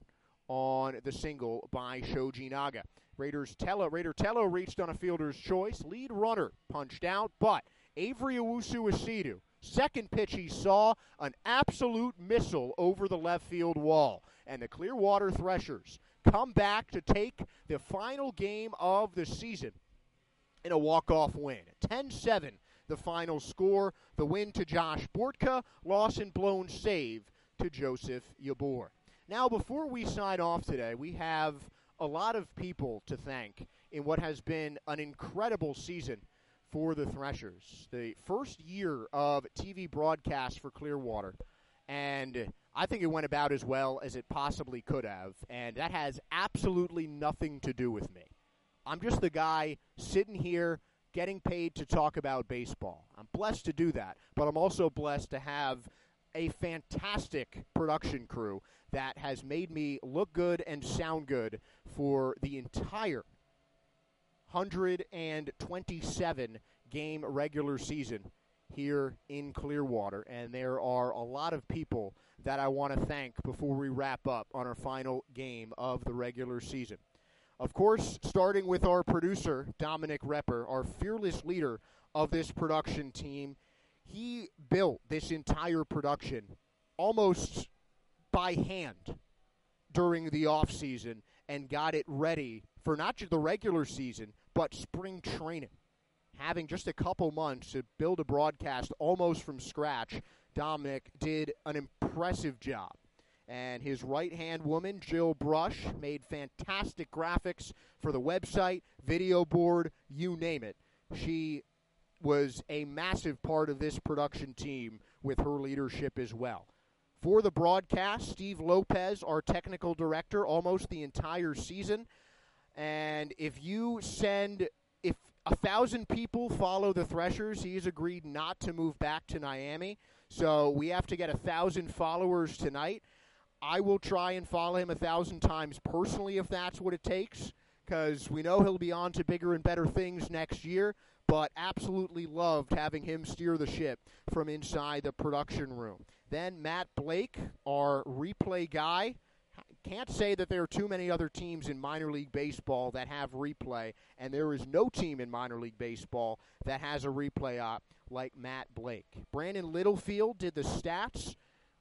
on the single by Shoji-Naga. Raider Tello reached on a fielder's choice. Lead runner punched out, but Avery Owusu-Asiedu, second pitch he saw, an absolute missile over the left field wall. And the Clearwater Threshers come back to take the final game of the season in a walk-off win. 10-7, the final score. The win to Josh Bortka, loss and blown save to Joseph Yabor. Now, before we sign off today, we have a lot of people to thank in what has been an incredible season for the Threshers. The first year of TV broadcast for Clearwater, and I think it went about as well as it possibly could have, and that has absolutely nothing to do with me. I'm just the guy sitting here getting paid to talk about baseball. I'm blessed to do that, but I'm also blessed to have a fantastic production crew that has made me look good and sound good for the entire 127 game regular season here in Clearwater, and there are a lot of people that I want to thank before we wrap up on our final game of the regular season. Of course, starting with our producer, Dominic Repper, our fearless leader of this production team. He built this entire production almost by hand during the offseason and got it ready for not just the regular season, but spring training. Having just a couple months to build a broadcast almost from scratch, Dominic did an impressive job. And his right-hand woman, Jill Brush, made fantastic graphics for the website, video board, you name it. She was a massive part of this production team with her leadership as well. For the broadcast, Steve Lopez, our technical director, almost the entire season. And if 1,000 people follow the Threshers, he's agreed not to move back to Miami. So we have to get 1,000 followers tonight. I will try and follow him 1,000 times personally if that's what it takes, because we know he'll be on to bigger and better things next year, but absolutely loved having him steer the ship from inside the production room. Then Matt Blake, our replay guy. Can't say that there are too many other teams in minor league baseball that have replay, and there is no team in minor league baseball that has a replay op like Matt Blake. Brandon Littlefield did the stats.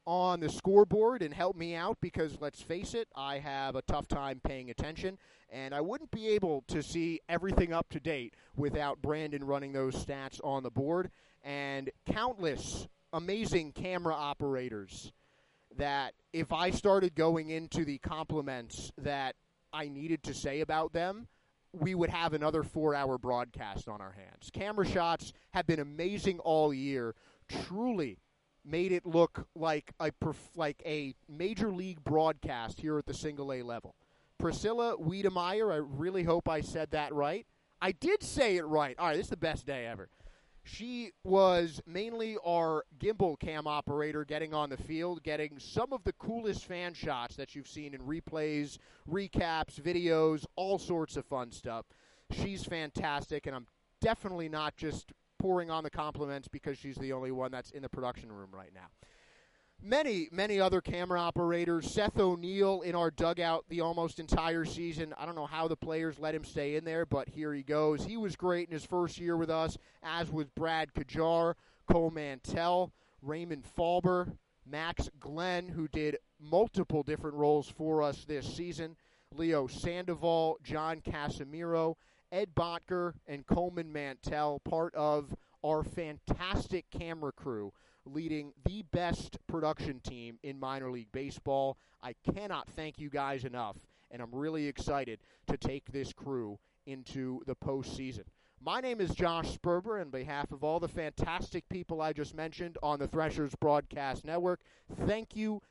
on the scoreboard and help me out because, let's face it, I have a tough time paying attention, and I wouldn't be able to see everything up to date without Brandon running those stats on the board, and countless amazing camera operators that if I started going into the compliments that I needed to say about them, we would have another 4-hour broadcast on our hands. Camera shots have been amazing all year, truly made it look like a major league broadcast here at the single A level. Priscilla Wiedemeyer, I really hope I said that right. I did say it right. All right, this is the best day ever. She was mainly our gimbal cam operator getting on the field, getting some of the coolest fan shots that you've seen in replays, recaps, videos, all sorts of fun stuff. She's fantastic, and I'm definitely not just pouring on the compliments because she's the only one that's in the production room right now. Many other camera operators. Seth O'Neill in our dugout the almost entire season. I don't know how the players let him stay in there, but here he goes. He was great in his first year with us, as was Brad Kajar, Cole Mantell, Raymond Falber, Max Glenn, who did multiple different roles for us this season, Leo Sandoval, John Casimiro, Ed Botker, and Coleman Mantell, part of our fantastic camera crew leading the best production team in minor league baseball. I cannot thank you guys enough, and I'm really excited to take this crew into the postseason. My name is Josh Sperber, and on behalf of all the fantastic people I just mentioned on the Threshers Broadcast Network, thank you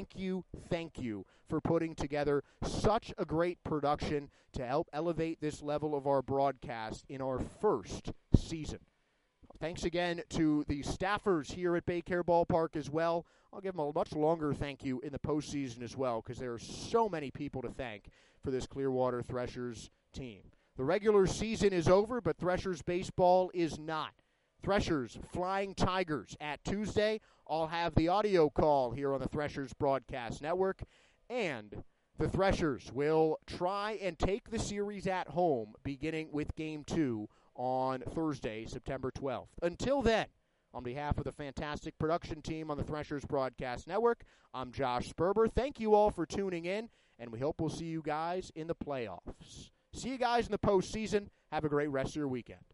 for putting together such a great production to help elevate this level of our broadcast in our first season. Thanks again to the staffers here at BayCare Ballpark as well. I'll give them a much longer thank you in the postseason as well because there are so many people to thank for this Clearwater Threshers team. The regular season is over, but Threshers baseball is not. Threshers Flying Tigers at Tuesday. I'll have the audio call here on the Threshers Broadcast Network. And the Threshers will try and take the series at home beginning with Game 2 on Thursday, September 12th. Until then, on behalf of the fantastic production team on the Threshers Broadcast Network, I'm Josh Sperber. Thank you all for tuning in, and we hope we'll see you guys in the playoffs. See you guys in the postseason. Have a great rest of your weekend.